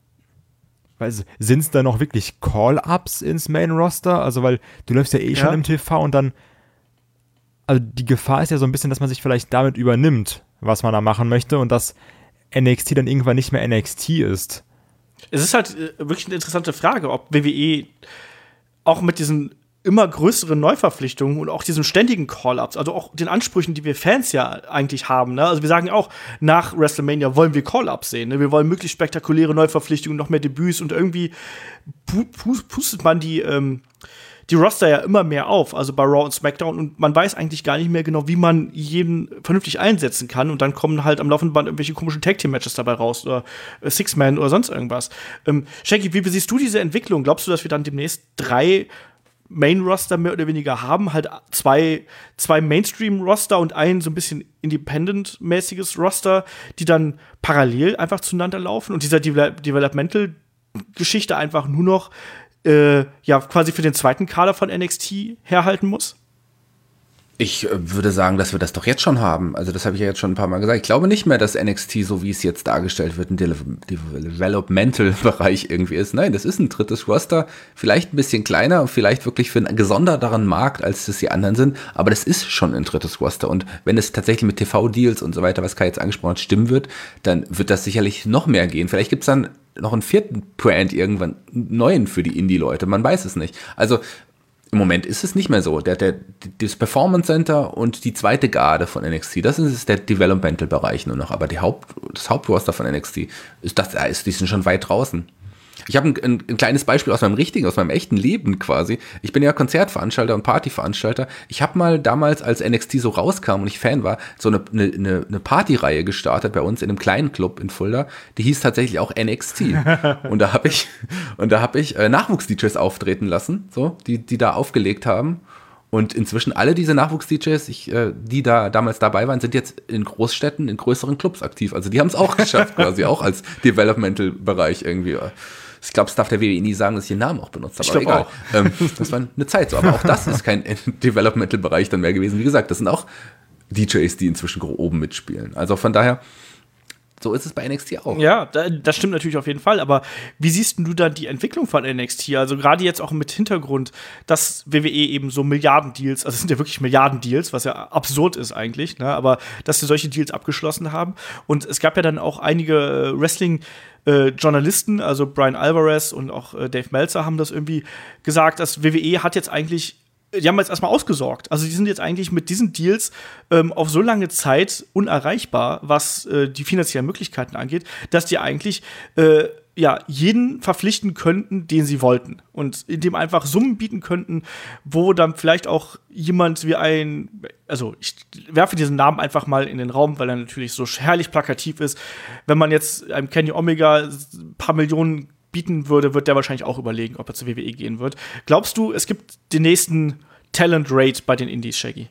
sind es da noch wirklich Call-Ups ins Main-Roster? Also, weil du läufst ja eh ja. schon im T V und dann, also die Gefahr ist ja so ein bisschen, dass man sich vielleicht damit übernimmt, was man da machen möchte und dass N X T dann irgendwann nicht mehr N X T ist. Es ist halt äh, wirklich eine interessante Frage, ob W W E auch mit diesen immer größeren Neuverpflichtungen und auch diesen ständigen Call-Ups, also auch den Ansprüchen, die wir Fans ja eigentlich haben. Ne? Also wir sagen ja auch, nach WrestleMania wollen wir Call-Ups sehen. Ne? Wir wollen möglichst spektakuläre Neuverpflichtungen, noch mehr Debüts und irgendwie pu- pu- pustet man die, ähm, die Roster ja immer mehr auf, also bei Raw und SmackDown, und man weiß eigentlich gar nicht mehr genau, wie man jeden vernünftig einsetzen kann und dann kommen halt am laufenden Band irgendwelche komischen Tag-Team-Matches dabei raus oder äh, Six-Man oder sonst irgendwas. Ähm, Shaggy, wie siehst du diese Entwicklung? Glaubst du, dass wir dann demnächst drei Main-Roster mehr oder weniger haben, halt zwei, zwei Mainstream-Roster und ein so ein bisschen Independent-mäßiges Roster, die dann parallel einfach zueinander laufen und dieser De- Developmental-Geschichte einfach nur noch Äh, ja, quasi für den zweiten Kader von N X T herhalten muss? Ich äh, würde sagen, dass wir das doch jetzt schon haben. Also das habe ich ja jetzt schon ein paar Mal gesagt. Ich glaube nicht mehr, dass N X T, so wie es jetzt dargestellt wird, ein De- Developmental-Bereich irgendwie ist. Nein, das ist ein drittes Roster. Vielleicht ein bisschen kleiner und vielleicht wirklich für einen gesonderteren Markt, als das die anderen sind. Aber das ist schon ein drittes Roster. Und wenn es tatsächlich mit T V-Deals und so weiter, was Kai jetzt angesprochen hat, stimmen wird, dann wird das sicherlich noch mehr gehen. Vielleicht gibt es dann noch einen vierten Brand irgendwann, einen neuen für die Indie-Leute. Man weiß es nicht. Also im Moment ist es nicht mehr so. Der, der, das Performance Center und die zweite Garde von N X T, das ist der Developmental-Bereich nur noch. Aber die Haupt, das Hauptroster von N X T, ist das, ist, die sind schon weit draußen. Ich habe ein, ein, ein kleines Beispiel aus meinem richtigen, aus meinem echten Leben quasi. Ich bin ja Konzertveranstalter und Partyveranstalter. Ich habe mal damals, als N X T so rauskam und ich Fan war, so eine, eine, eine Partyreihe gestartet bei uns in einem kleinen Club in Fulda. Die hieß tatsächlich auch N X T. Und da habe ich, und da habe ich äh, Nachwuchs-D Js auftreten lassen, so, die, die da aufgelegt haben. Und inzwischen alle diese Nachwuchs-D Js, ich, äh, die da damals dabei waren, sind jetzt in Großstädten, in größeren Clubs aktiv. Also die haben es auch geschafft, quasi auch als Developmental-Bereich irgendwie. Ich glaube, es darf der W W E nie sagen, dass ich den Namen auch benutzt habe, aber egal. Ähm, das war eine Zeit so. Aber auch das ist kein Developmental-Bereich dann mehr gewesen. Wie gesagt, das sind auch D Js, die inzwischen oben mitspielen. Also von daher, so ist es bei N X T auch. Ja, das stimmt natürlich auf jeden Fall. Aber wie siehst du dann die Entwicklung von N X T? Also gerade jetzt auch mit Hintergrund, dass W W E eben so Milliardendeals, also es sind ja wirklich Milliardendeals, was ja absurd ist eigentlich, ne? Aber dass sie solche Deals abgeschlossen haben. Und es gab ja dann auch einige Wrestling- Äh, Journalisten, also Brian Alvarez und auch äh, Dave Meltzer haben das irgendwie gesagt, dass W W E hat jetzt eigentlich, die haben jetzt erstmal ausgesorgt. Also die sind jetzt eigentlich mit diesen Deals ähm, auf so lange Zeit unerreichbar, was äh, die finanziellen Möglichkeiten angeht, dass die eigentlich äh, ja, jeden verpflichten könnten, den sie wollten. Und indem einfach Summen bieten könnten, wo dann vielleicht auch jemand wie ein, also ich werfe diesen Namen einfach mal in den Raum, weil er natürlich so herrlich plakativ ist. Wenn man jetzt einem Kenny Omega ein paar Millionen bieten würde, wird der wahrscheinlich auch überlegen, ob er zur W W E gehen wird. Glaubst du, es gibt den nächsten Talent Rate bei den Indies, Shaggy?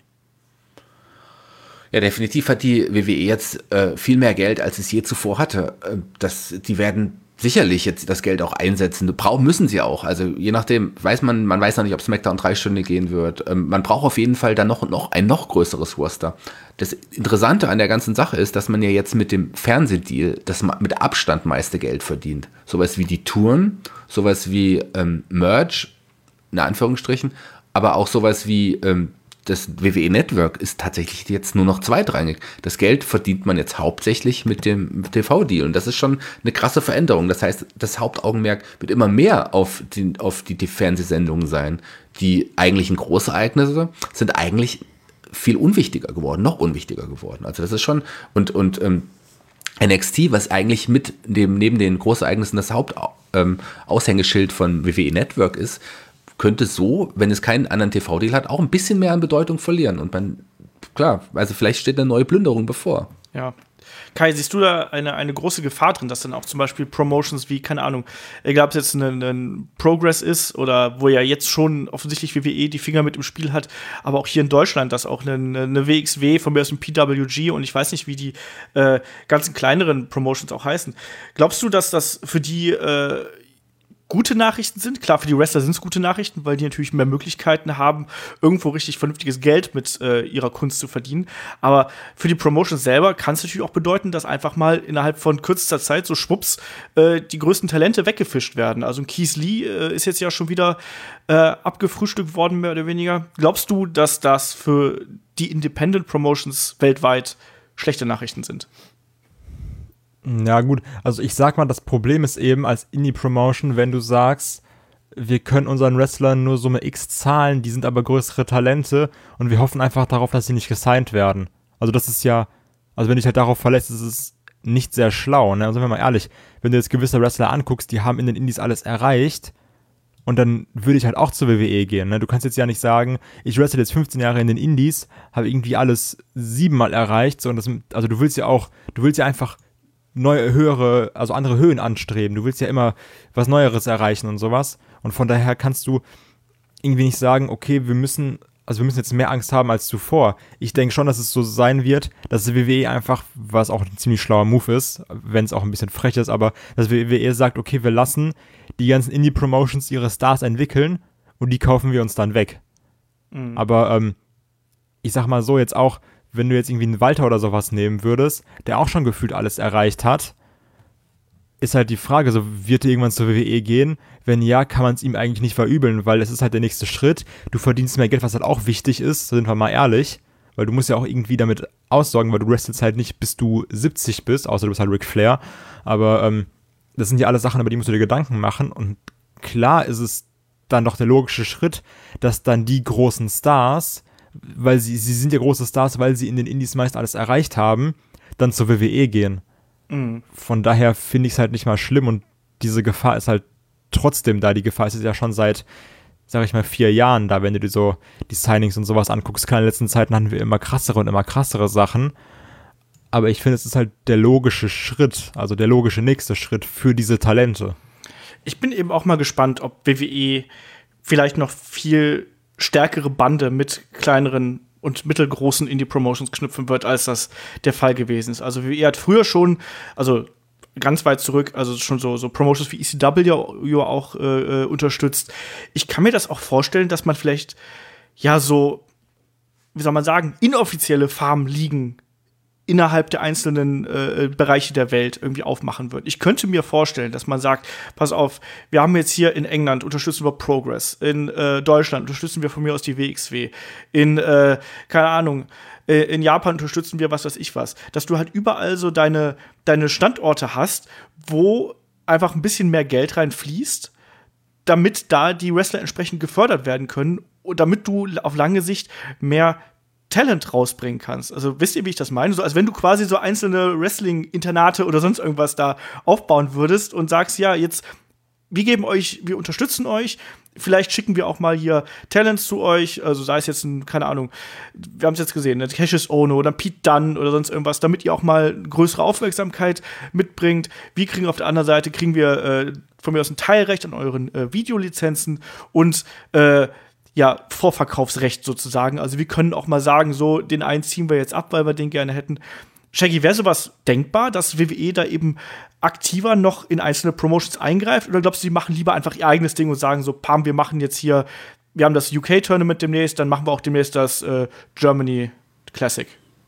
Ja, definitiv hat die W W E jetzt äh, viel mehr Geld, als es je zuvor hatte. Äh, das, die werden sicherlich jetzt das Geld auch einsetzen. Brauchen müssen sie auch. Also je nachdem, weiß man, man weiß noch nicht, ob SmackDown drei Stunden gehen wird. Ähm, man braucht auf jeden Fall dann noch, noch ein noch größeres Roster. Das Interessante an der ganzen Sache ist, dass man ja jetzt mit dem Fernsehdeal das mit Abstand meiste Geld verdient. Sowas wie die Touren, sowas wie ähm, Merch, in Anführungsstrichen, aber auch sowas wie ähm, das W W E Network ist tatsächlich jetzt nur noch zweitrangig. Das Geld verdient man jetzt hauptsächlich mit dem T V-Deal. Und das ist schon eine krasse Veränderung. Das heißt, das Hauptaugenmerk wird immer mehr auf die, auf die, die Fernsehsendungen sein. Die eigentlichen Großereignisse sind eigentlich viel unwichtiger geworden, noch unwichtiger geworden. Also das ist schon, und, und ähm, N X T, was eigentlich mit dem, neben den Großereignissen das Hauptaushängeschild ähm, von W W E Network ist, könnte so, wenn es keinen anderen T V-Deal hat, auch ein bisschen mehr an Bedeutung verlieren. Und man, klar, also vielleicht steht eine neue Plünderung bevor. Ja. Kai, siehst du da eine, eine große Gefahr drin, dass dann auch zum Beispiel Promotions wie, keine Ahnung, egal ob es jetzt ein, ein Progress ist oder wo ja jetzt schon offensichtlich W W E die Finger mit im Spiel hat, aber auch hier in Deutschland, dass auch eine, eine W X W, von mir aus ein P W G und ich weiß nicht, wie die äh, ganzen kleineren Promotions auch heißen. Glaubst du, dass das für die äh, gute Nachrichten sind? Klar, für die Wrestler sind es gute Nachrichten, weil die natürlich mehr Möglichkeiten haben, irgendwo richtig vernünftiges Geld mit äh, ihrer Kunst zu verdienen. Aber für die Promotion selber kann es natürlich auch bedeuten, dass einfach mal innerhalb von kürzester Zeit so schwupps äh, die größten Talente weggefischt werden. Also ein Keith Lee äh, ist jetzt ja schon wieder äh, abgefrühstückt worden, mehr oder weniger. Glaubst du, dass das für die Independent Promotions weltweit schlechte Nachrichten sind? Ja gut, also ich sag mal, das Problem ist eben als Indie-Promotion, wenn du sagst, wir können unseren Wrestlern nur Summe X zahlen, die sind aber größere Talente und wir hoffen einfach darauf, dass sie nicht gesigned werden. Also das ist ja, also wenn du dich halt darauf verlässt, ist es nicht sehr schlau, ne? Also sind wir mal ehrlich, wenn du jetzt gewisse Wrestler anguckst, die haben in den Indies alles erreicht und dann würde ich halt auch zur W W E gehen, ne? Du kannst jetzt ja nicht sagen, ich wrestle jetzt fünfzehn Jahre in den Indies, habe irgendwie alles siebenmal erreicht, so, und das, also du willst ja auch, du willst ja einfach neue, höhere, also andere Höhen anstreben. Du willst ja immer was Neueres erreichen und sowas. Und von daher kannst du irgendwie nicht sagen, okay, wir müssen, also wir müssen jetzt mehr Angst haben als zuvor. Ich denke schon, dass es so sein wird, dass die W W E einfach, was auch ein ziemlich schlauer Move ist, wenn es auch ein bisschen frech ist, aber dass die W W E sagt, okay, wir lassen die ganzen Indie-Promotions ihre Stars entwickeln und die kaufen wir uns dann weg. Mhm. Aber ähm, ich sag mal so, jetzt auch, wenn du jetzt irgendwie einen Walter oder sowas nehmen würdest, der auch schon gefühlt alles erreicht hat, ist halt die Frage, so wird er irgendwann zur W W E gehen? Wenn ja, kann man es ihm eigentlich nicht verübeln, weil es ist halt der nächste Schritt. Du verdienst mehr Geld, was halt auch wichtig ist, sind wir mal ehrlich, weil du musst ja auch irgendwie damit aussorgen, weil du wrestelst halt nicht, bis du siebzig bist, außer du bist halt Ric Flair, aber ähm, das sind ja alles Sachen, über die musst du dir Gedanken machen und klar ist es dann doch der logische Schritt, dass dann die großen Stars, weil sie, sie sind ja große Stars, weil sie in den Indies meist alles erreicht haben, dann zur W W E gehen. Mhm. Von daher finde ich es halt nicht mal schlimm und diese Gefahr ist halt trotzdem da. Die Gefahr ist ja schon seit, sag ich mal, vier Jahren da, wenn du dir so die Signings und sowas anguckst. Klar, in den letzten Zeiten hatten wir immer krassere und immer krassere Sachen, aber ich finde, es ist halt der logische Schritt, also der logische nächste Schritt für diese Talente. Ich bin eben auch mal gespannt, ob W W E vielleicht noch viel stärkere Bande mit kleineren und mittelgroßen Indie-Promotions knüpfen wird, als das der Fall gewesen ist. Also W W E hat früher schon, also ganz weit zurück, also schon so, so Promotions wie E C W ja auch äh, unterstützt. Ich kann mir das auch vorstellen, dass man vielleicht ja so, wie soll man sagen, inoffizielle Farmligen innerhalb der einzelnen äh, Bereiche der Welt irgendwie aufmachen wird. Ich könnte mir vorstellen, dass man sagt, pass auf, wir haben jetzt hier in England unterstützen wir Progress, in äh, Deutschland unterstützen wir von mir aus die W X W, in, äh, keine Ahnung, äh, in Japan unterstützen wir was weiß ich was. Dass du halt überall so deine, deine Standorte hast, wo einfach ein bisschen mehr Geld reinfließt, damit da die Wrestler entsprechend gefördert werden können und damit du auf lange Sicht mehr Talent rausbringen kannst. Also wisst ihr, wie ich das meine? So, als wenn du quasi so einzelne Wrestling-Internate oder sonst irgendwas da aufbauen würdest und sagst, ja, jetzt, wir geben euch, wir unterstützen euch, vielleicht schicken wir auch mal hier Talents zu euch, also sei es jetzt ein, keine Ahnung, wir haben es jetzt gesehen, ne, Cassius Ohno oder Pete Dunne oder sonst irgendwas, damit ihr auch mal größere Aufmerksamkeit mitbringt. Wir kriegen auf der anderen Seite, kriegen wir äh, von mir aus ein Teilrecht an euren äh, Videolizenzen und äh, ja, Vorverkaufsrecht sozusagen. Also wir können auch mal sagen, so, den einen ziehen wir jetzt ab, weil wir den gerne hätten. Shaggy, wäre sowas denkbar, dass W W E da eben aktiver noch in einzelne Promotions eingreift? Oder glaubst du, die machen lieber einfach ihr eigenes Ding und sagen so, Pam, wir machen jetzt hier, wir haben das U K-Tournament demnächst, dann machen wir auch demnächst das äh, Germany Classic?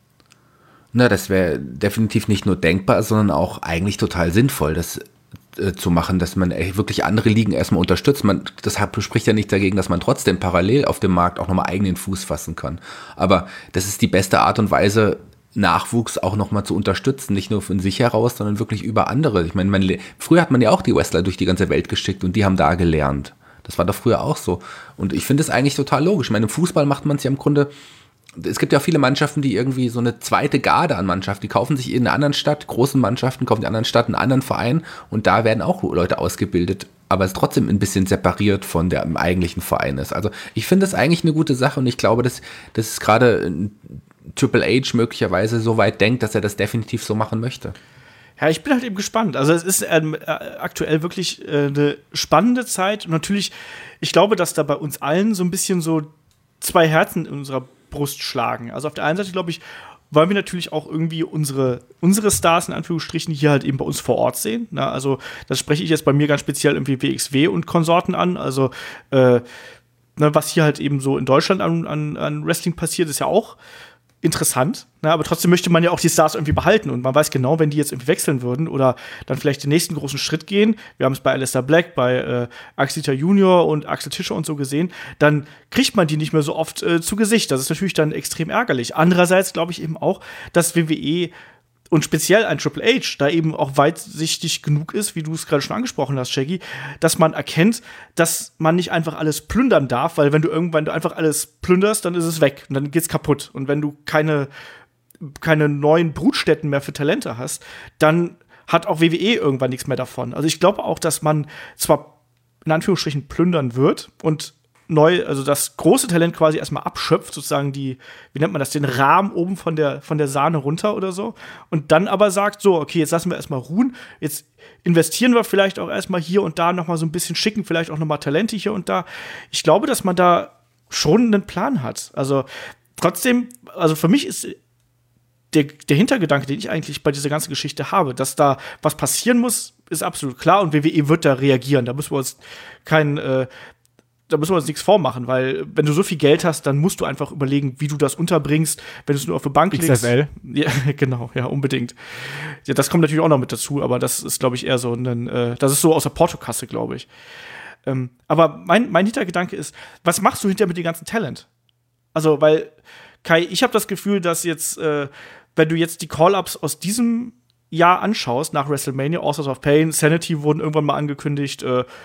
Na, das wäre definitiv nicht nur denkbar, sondern auch eigentlich total sinnvoll, das zu machen, dass man wirklich andere Ligen erstmal unterstützt. Man, das spricht ja nicht dagegen, dass man trotzdem parallel auf dem Markt auch nochmal eigenen Fuß fassen kann. Aber das ist die beste Art und Weise, Nachwuchs auch nochmal zu unterstützen. Nicht nur von sich heraus, sondern wirklich über andere. Ich meine, man, früher hat man ja auch die Wrestler durch die ganze Welt geschickt und die haben da gelernt. Das war doch früher auch so. Und ich finde es eigentlich total logisch. Ich meine, im Fußball macht man es ja im Grunde. Es gibt ja auch viele Mannschaften, die irgendwie so eine zweite Garde an Mannschaften, die kaufen sich in einer anderen Stadt, großen Mannschaften kaufen in einer anderen Stadt einen anderen Verein und da werden auch Leute ausgebildet, aber es trotzdem ein bisschen separiert von der eigentlichen Verein ist. Also ich finde das eigentlich eine gute Sache und ich glaube, dass, dass es gerade Triple H möglicherweise so weit denkt, dass er das definitiv so machen möchte. Ja, ich bin halt eben gespannt. Also es ist ähm, aktuell wirklich äh, eine spannende Zeit und natürlich, ich glaube, dass da bei uns allen so ein bisschen so zwei Herzen in unserer Brust schlagen. Also auf der einen Seite, glaube ich, wollen wir natürlich auch irgendwie unsere, unsere Stars in Anführungsstrichen hier halt eben bei uns vor Ort sehen. Na, also das spreche ich jetzt bei mir ganz speziell irgendwie W X W und Konsorten an. Also äh, ne, was hier halt eben so in Deutschland an, an, an Wrestling passiert, ist ja auch interessant, ne? Aber trotzdem möchte man ja auch die Stars irgendwie behalten und man weiß genau, wenn die jetzt irgendwie wechseln würden oder dann vielleicht den nächsten großen Schritt gehen, wir haben es bei Aleister Black, bei äh, Axel Junior und Axel Tischer und so gesehen, dann kriegt man die nicht mehr so oft äh, zu Gesicht. Das ist natürlich dann extrem ärgerlich. Andererseits glaube ich eben auch, dass W W E und speziell ein Triple H da eben auch weitsichtig genug ist, wie du es gerade schon angesprochen hast, Shaggy, dass man erkennt, dass man nicht einfach alles plündern darf, weil wenn du irgendwann du einfach alles plünderst, dann ist es weg und dann geht's kaputt. Und wenn du keine, keine neuen Brutstätten mehr für Talente hast, dann hat auch W W E irgendwann nichts mehr davon. Also ich glaube auch, dass man zwar in Anführungsstrichen plündern wird und neu, also das große Talent quasi erstmal abschöpft, sozusagen die, wie nennt man das, den Rahmen oben von der, von der Sahne runter oder so. Und dann aber sagt, so, okay, jetzt lassen wir erstmal ruhen, jetzt investieren wir vielleicht auch erstmal hier und da noch mal so ein bisschen, schicken vielleicht auch noch mal Talente hier und da. Ich glaube, dass man da schon einen Plan hat. Also trotzdem, also für mich ist der, der Hintergedanke, den ich eigentlich bei dieser ganzen Geschichte habe, dass da was passieren muss, ist absolut klar und W W E wird da reagieren. Da müssen wir uns kein äh, Da müssen wir uns nichts vormachen, weil wenn du so viel Geld hast, dann musst du einfach überlegen, wie du das unterbringst, wenn du es nur auf die Bank legst. X F L? Ja, genau, ja, unbedingt. Ja, das kommt natürlich auch noch mit dazu, aber das ist, glaube ich, eher so ein, äh, das ist so aus der Portokasse, glaube ich. Ähm, aber mein, mein Hintergedanke ist, was machst du hinterher mit dem ganzen Talent? Also, weil, Kai, ich habe das Gefühl, dass jetzt, äh, wenn du jetzt die Call-Ups aus diesem Jahr anschaust, nach WrestleMania, Authors of Pain, Sanity wurden irgendwann mal angekündigt, äh,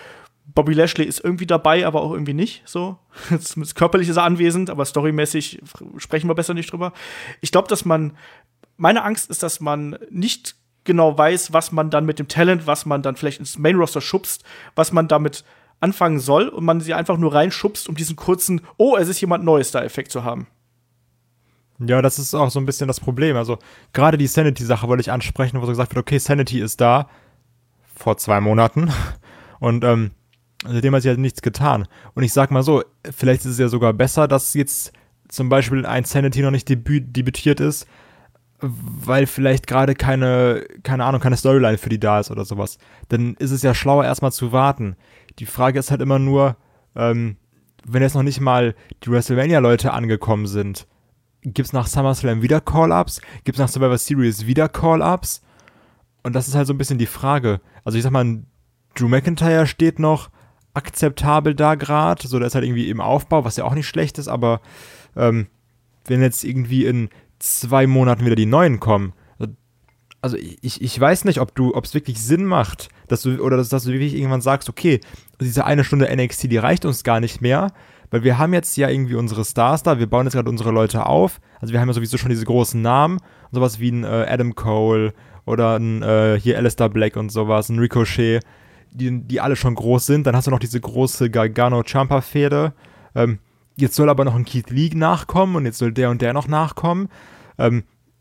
Bobby Lashley ist irgendwie dabei, aber auch irgendwie nicht. So. Zumindest körperlich ist er anwesend, aber storymäßig sprechen wir besser nicht drüber. Ich glaube, dass man, meine Angst ist, dass man nicht genau weiß, was man dann mit dem Talent, was man dann vielleicht ins Main-Roster schubst, was man damit anfangen soll und man sie einfach nur reinschubst, um diesen kurzen, oh, es ist jemand Neues da Effekt zu haben. Ja, das ist auch so ein bisschen das Problem. Also gerade die Sanity-Sache wollte ich ansprechen, wo so gesagt wird, okay, Sanity ist da vor zwei Monaten und ähm, seitdem hat sich halt nichts getan. Und ich sag mal so, vielleicht ist es ja sogar besser, dass jetzt zum Beispiel ein Sanity noch nicht debü- debütiert ist, weil vielleicht gerade keine, keine Ahnung, keine Storyline für die da ist oder sowas. Dann ist es ja schlauer, erstmal zu warten. Die Frage ist halt immer nur, ähm, wenn jetzt noch nicht mal die WrestleMania-Leute angekommen sind, gibt's nach SummerSlam wieder Call-Ups? Gibt's nach Survivor Series wieder Call-Ups? Und das ist halt so ein bisschen die Frage. Also ich sag mal, Drew McIntyre steht noch akzeptabel da gerade, so der ist halt irgendwie im Aufbau, was ja auch nicht schlecht ist, aber ähm, wenn jetzt irgendwie in zwei Monaten wieder die neuen kommen, also ich, ich weiß nicht, ob du, ob es wirklich Sinn macht, dass du, oder dass, dass du wirklich irgendwann sagst, okay, diese eine Stunde N X T, die reicht uns gar nicht mehr, weil wir haben jetzt ja irgendwie unsere Stars da, wir bauen jetzt gerade unsere Leute auf, also wir haben ja sowieso schon diese großen Namen, sowas wie ein äh, Adam Cole oder ein äh, hier Aleister Black und sowas, ein Ricochet, die, die alle schon groß sind, dann hast du noch diese große Gargano-Ciampa-Fehde, ähm, jetzt soll aber noch ein Keith Lee nachkommen und jetzt soll der und der noch nachkommen, ähm,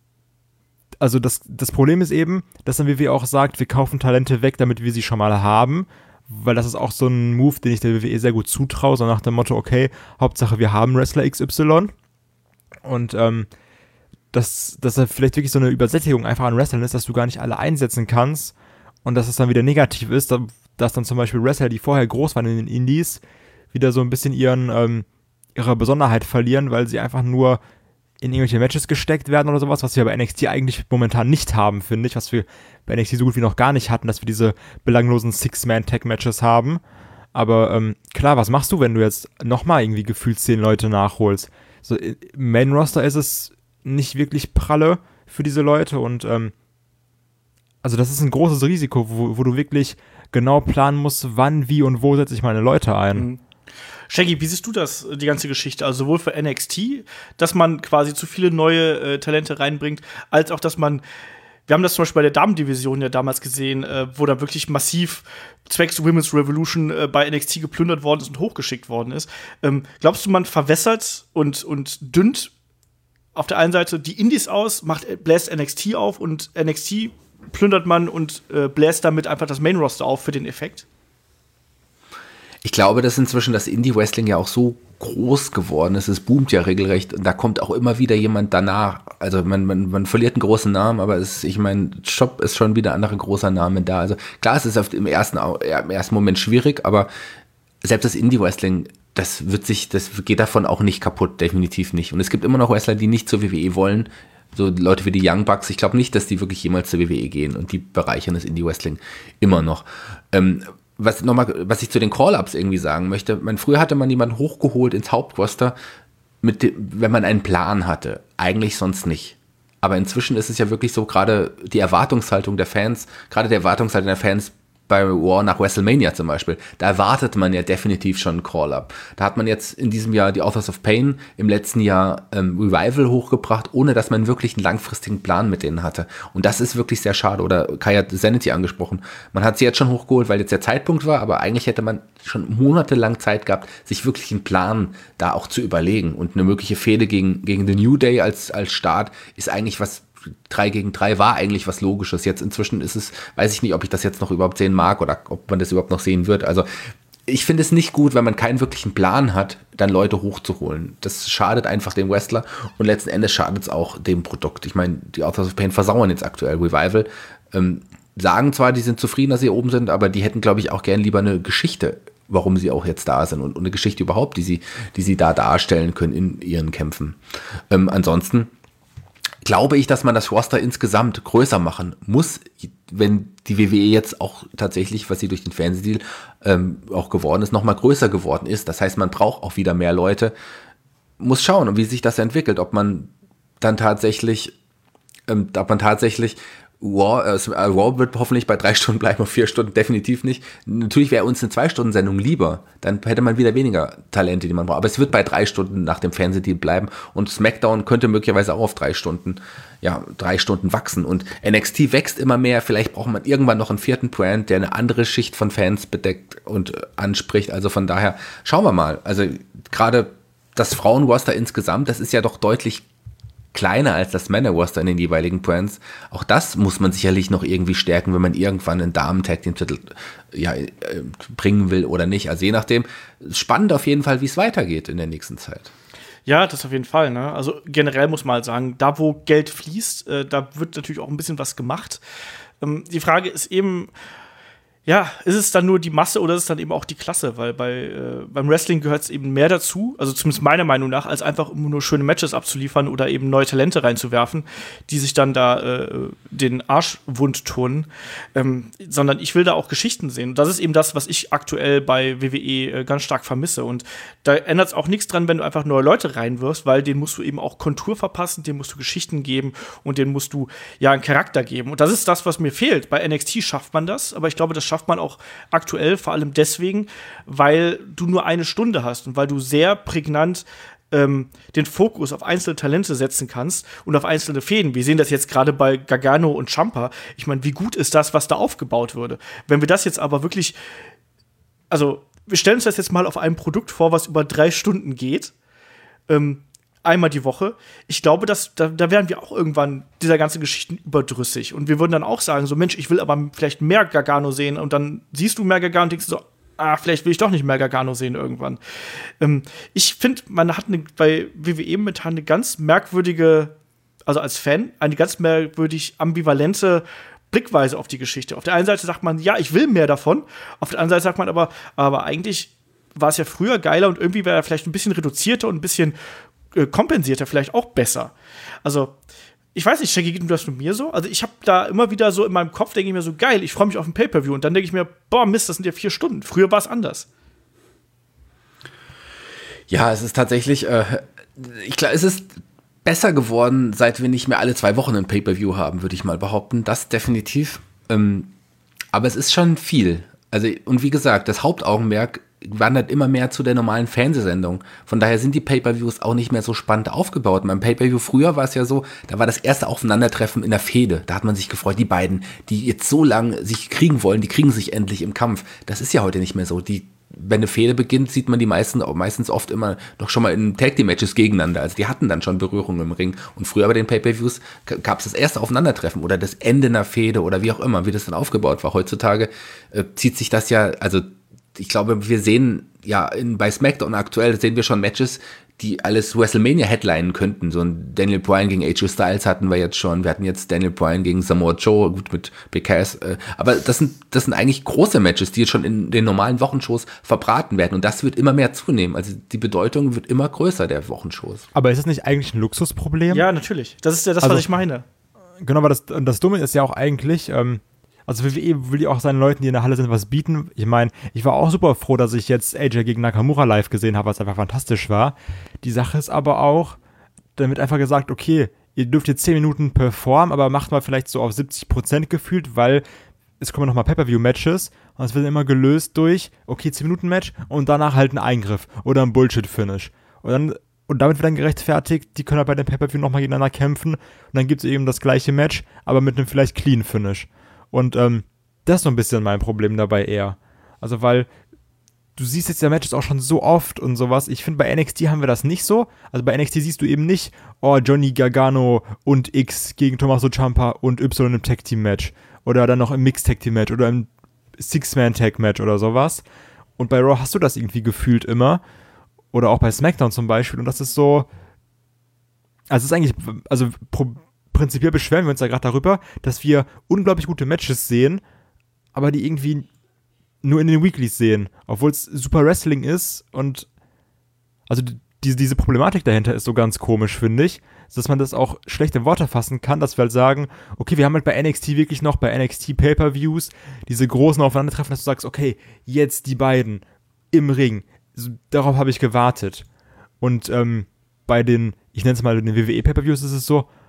also das, das Problem ist eben, dass dann W W E auch sagt, wir kaufen Talente weg, damit wir sie schon mal haben, weil das ist auch so ein Move, den ich der W W E sehr gut zutraue, so nach dem Motto, okay, Hauptsache wir haben Wrestler X Y und ähm, dass, dass da vielleicht wirklich so eine Übersättigung einfach an Wrestlern ist, dass du gar nicht alle einsetzen kannst und dass es dann wieder negativ ist, dass dann zum Beispiel Wrestler, die vorher groß waren in den Indies, wieder so ein bisschen ihren, ähm, ihre Besonderheit verlieren, weil sie einfach nur in irgendwelche Matches gesteckt werden oder sowas, was wir bei N X T eigentlich momentan nicht haben, finde ich, was wir bei N X T so gut wie noch gar nicht hatten, dass wir diese belanglosen Six-Man-Tag-Matches haben. Aber ähm, klar, was machst du, wenn du jetzt nochmal irgendwie gefühlt zehn Leute nachholst? So, im Main-Roster ist es nicht wirklich pralle für diese Leute und ähm, also das ist ein großes Risiko, wo, wo du wirklich genau planen musst, wann, wie und wo setze ich meine Leute ein. Mhm. Shaggy, wie siehst du das, die ganze Geschichte? Also sowohl für N X T, dass man quasi zu viele neue äh, Talente reinbringt, als auch, dass man, wir haben das zum Beispiel bei der Damendivision ja damals gesehen, äh, wo da wirklich massiv zwecks Women's Revolution äh, bei N X T geplündert worden ist und hochgeschickt worden ist. Ähm, glaubst du, man verwässert und, und dünnt auf der einen Seite die Indies aus, macht, bläst N X T auf und N X T plündert man und äh, bläst damit einfach das Main-Roster auf für den Effekt? Ich glaube, dass inzwischen das Indie-Wrestling ja auch so groß geworden ist. Es boomt ja regelrecht und da kommt auch immer wieder jemand danach. Also man, man, man verliert einen großen Namen, aber es, ich meine, Shop ist schon wieder ein anderer großer Name da. Also klar, es ist auf, im, ersten, ja, im ersten Moment schwierig, aber selbst das Indie-Wrestling, das wird sich, das geht davon auch nicht kaputt, definitiv nicht. Und es gibt immer noch Wrestler, die nicht zur W W E wollen. So Leute wie die Young Bucks, ich glaube nicht, dass die wirklich jemals zur W W E gehen und die bereichern das Indie-Wrestling immer noch. Ähm, Was, noch mal, was ich zu den Call-Ups irgendwie sagen möchte, man, früher hatte man jemanden hochgeholt ins Hauptroster, mit dem, wenn man einen Plan hatte. Eigentlich sonst nicht. Aber inzwischen ist es ja wirklich so, gerade die Erwartungshaltung der Fans, gerade die Erwartungshaltung der Fans bei Raw nach WrestleMania zum Beispiel, da erwartet man ja definitiv schon einen Call-Up. Da hat man jetzt in diesem Jahr die Authors of Pain, im letzten Jahr ähm, Revival hochgebracht, ohne dass man wirklich einen langfristigen Plan mit denen hatte. Und das ist wirklich sehr schade. Oder Kai hat Sanity angesprochen. Man hat sie jetzt schon hochgeholt, weil jetzt der Zeitpunkt war, aber eigentlich hätte man schon monatelang Zeit gehabt, sich wirklich einen Plan da auch zu überlegen. Und eine mögliche Fehde gegen, gegen The New Day als, als Start ist eigentlich was, drei gegen drei war eigentlich was Logisches. Jetzt inzwischen ist es, weiß ich nicht, ob ich das jetzt noch überhaupt sehen mag oder ob man das überhaupt noch sehen wird. Also ich finde es nicht gut, wenn man keinen wirklichen Plan hat, dann Leute hochzuholen. Das schadet einfach dem Wrestler und letzten Endes schadet es auch dem Produkt. Ich meine, die Authors of Pain versauern jetzt aktuell Revival. Ähm, sagen zwar, die sind zufrieden, dass sie oben sind, aber die hätten, glaube ich, auch gern lieber eine Geschichte, warum sie auch jetzt da sind und, und eine Geschichte überhaupt, die sie, die sie da darstellen können in ihren Kämpfen. Ähm, ansonsten glaube ich, dass man das Roster insgesamt größer machen muss, wenn die W W E jetzt auch tatsächlich, was sie durch den Fernsehdeal ähm, auch geworden ist, nochmal größer geworden ist. Das heißt, man braucht auch wieder mehr Leute. Muss schauen, wie sich das entwickelt, ob man dann tatsächlich, ähm, ob man tatsächlich Raw, äh, Raw wird hoffentlich bei drei Stunden bleiben, auf vier Stunden definitiv nicht. Natürlich wäre uns eine Zwei-Stunden-Sendung lieber, dann hätte man wieder weniger Talente, die man braucht. Aber es wird bei drei Stunden nach dem Fernsehdeal bleiben und SmackDown könnte möglicherweise auch auf drei Stunden, ja, drei Stunden wachsen. Und N X T wächst immer mehr, vielleicht braucht man irgendwann noch einen vierten Brand, der eine andere Schicht von Fans bedeckt und äh, anspricht. Also von daher, schauen wir mal. Also gerade das Frauenroster insgesamt, das ist ja doch deutlich kleiner als das Männerroster in den jeweiligen Brands. Auch das muss man sicherlich noch irgendwie stärken, wenn man irgendwann einen Damen-Tag-Team-Titel ja, äh, bringen will oder nicht. Also je nachdem, spannend auf jeden Fall, wie es weitergeht in der nächsten Zeit. Ja, das auf jeden Fall. Ne? Also generell muss man halt sagen, da wo Geld fließt, äh, da wird natürlich auch ein bisschen was gemacht. Ähm, die Frage ist eben, ja, ist es dann nur die Masse oder ist es dann eben auch die Klasse? Weil bei, äh, beim Wrestling gehört es eben mehr dazu, also zumindest meiner Meinung nach, als einfach immer nur schöne Matches abzuliefern oder eben neue Talente reinzuwerfen, die sich dann da äh, den Arsch wund tun. Ähm, sondern ich will da auch Geschichten sehen. Und das ist eben das, was ich aktuell bei W W E äh, ganz stark vermisse. Und da ändert es auch nichts dran, wenn du einfach neue Leute reinwirfst, weil denen musst du eben auch Kontur verpassen, denen musst du Geschichten geben und denen musst du ja einen Charakter geben. Und das ist das, was mir fehlt. Bei N X T schafft man das, aber ich glaube, das schafft man auch aktuell, vor allem deswegen, weil du nur eine Stunde hast und weil du sehr prägnant ähm, den Fokus auf einzelne Talente setzen kannst und auf einzelne Fäden. Wir sehen das jetzt gerade bei Gargano und Ciampa. Ich meine, wie gut ist das, was da aufgebaut würde? Wenn wir das jetzt aber wirklich, also wir stellen uns das jetzt mal auf einem Produkt vor, was über drei Stunden geht, ähm, einmal die Woche. Ich glaube, dass, da, da wären wir auch irgendwann dieser ganzen Geschichten überdrüssig. Und wir würden dann auch sagen, so Mensch, ich will aber vielleicht mehr Gargano sehen. Und dann siehst du mehr Gargano und denkst so, ah, vielleicht will ich doch nicht mehr Gargano sehen irgendwann. Ähm, ich finde, man hat eine, bei W W E momentan eine ganz merkwürdige, also als Fan, eine ganz merkwürdig ambivalente Blickweise auf die Geschichte. Auf der einen Seite sagt man, ja, ich will mehr davon. Auf der anderen Seite sagt man aber, aber eigentlich war es ja früher geiler und irgendwie wäre er vielleicht ein bisschen reduzierter und ein bisschen kompensiert er vielleicht auch besser. Also, ich weiß nicht, Shaggy, geht das nur mir so? Also, ich habe da immer wieder so in meinem Kopf, denke ich mir so, geil, ich freue mich auf ein Pay-Per-View. Und dann denke ich mir, boah, Mist, das sind ja vier Stunden. Früher war es anders. Ja, es ist tatsächlich, äh, ich glaube, es ist besser geworden, seit wir nicht mehr alle zwei Wochen ein Pay-Per-View haben, würde ich mal behaupten. Das definitiv. Ähm, aber es ist schon viel. Also, und wie gesagt, das Hauptaugenmerk wandert immer mehr zu der normalen Fernsehsendung. Von daher sind die Pay-Per-Views auch nicht mehr so spannend aufgebaut. Beim Pay-Per-View früher war es ja so, da war das erste Aufeinandertreffen in der Fehde. Da hat man sich gefreut, die beiden, die jetzt so lange sich kriegen wollen, die kriegen sich endlich im Kampf. Das ist ja heute nicht mehr so. Die, wenn eine Fehde beginnt, sieht man die meisten, meistens oft immer noch schon mal in Tag-Team-Matches gegeneinander. Also die hatten dann schon Berührungen im Ring. Und früher bei den Pay-Per-Views gab es das erste Aufeinandertreffen oder das Ende einer Fehde oder wie auch immer, wie das dann aufgebaut war. Heutzutage äh, zieht sich das ja, also ich glaube, wir sehen ja in, bei SmackDown aktuell sehen wir schon Matches, die alles WrestleMania headlinen könnten. So ein Daniel Bryan gegen A J Styles hatten wir jetzt schon. Wir hatten jetzt Daniel Bryan gegen Samoa Joe, gut mit B K S. Äh, aber das sind, das sind eigentlich große Matches, die jetzt schon in den normalen Wochenshows verbraten werden. Und das wird immer mehr zunehmen. Also die Bedeutung wird immer größer der Wochenshows. Aber ist das nicht eigentlich ein Luxusproblem? Ja, natürlich. Das ist ja das, also, was ich meine. Genau, aber das, das Dumme ist ja auch eigentlich, ähm, also W W E will ja auch seinen Leuten, die in der Halle sind, was bieten. Ich meine, ich war auch super froh, dass ich jetzt A J gegen Nakamura live gesehen habe, was einfach fantastisch war. Die Sache ist aber auch, dann wird einfach gesagt, okay, ihr dürft jetzt zehn Minuten performen, aber macht mal vielleicht so auf siebzig Prozent gefühlt, weil es kommen nochmal Pay-Per-View-Matches und es wird immer gelöst durch, okay, zehn Minuten Match und danach halt ein Eingriff oder ein Bullshit-Finish. Und dann Und damit wird dann gerechtfertigt, die können halt bei dem Pay-Per-View nochmal gegeneinander kämpfen und dann gibt es eben das gleiche Match, aber mit einem vielleicht Clean-Finish. Und ähm, das ist so ein bisschen mein Problem dabei eher. Also, weil du siehst jetzt ja Matches auch schon so oft und sowas. Ich finde, bei N X T haben wir das nicht so. Also bei N X T siehst du eben nicht, oh, Johnny Gargano und X gegen Tommaso Ciampa und Y im Tag-Team-Match. Oder dann noch im Mixed-Tag-Team-Match oder im Six-Man-Tag-Match oder sowas. Und bei Raw hast du das irgendwie gefühlt immer. Oder auch bei SmackDown zum Beispiel. Und das ist so, also es ist eigentlich, also pro, prinzipiell beschweren wir uns ja gerade darüber, dass wir unglaublich gute Matches sehen, aber die irgendwie nur in den Weeklies sehen, obwohl es super Wrestling ist und also die, diese Problematik dahinter ist so ganz komisch, finde ich, dass man das auch schlecht in Worte fassen kann, dass wir halt sagen, okay, wir haben halt bei N X T wirklich noch, bei N X T Pay-Per-Views diese großen Aufeinandertreffen, dass du sagst, okay, jetzt die beiden im Ring, so, darauf habe ich gewartet. Und ähm, bei den, ich nenne es mal den W W E Pay-Per-Views ist es so,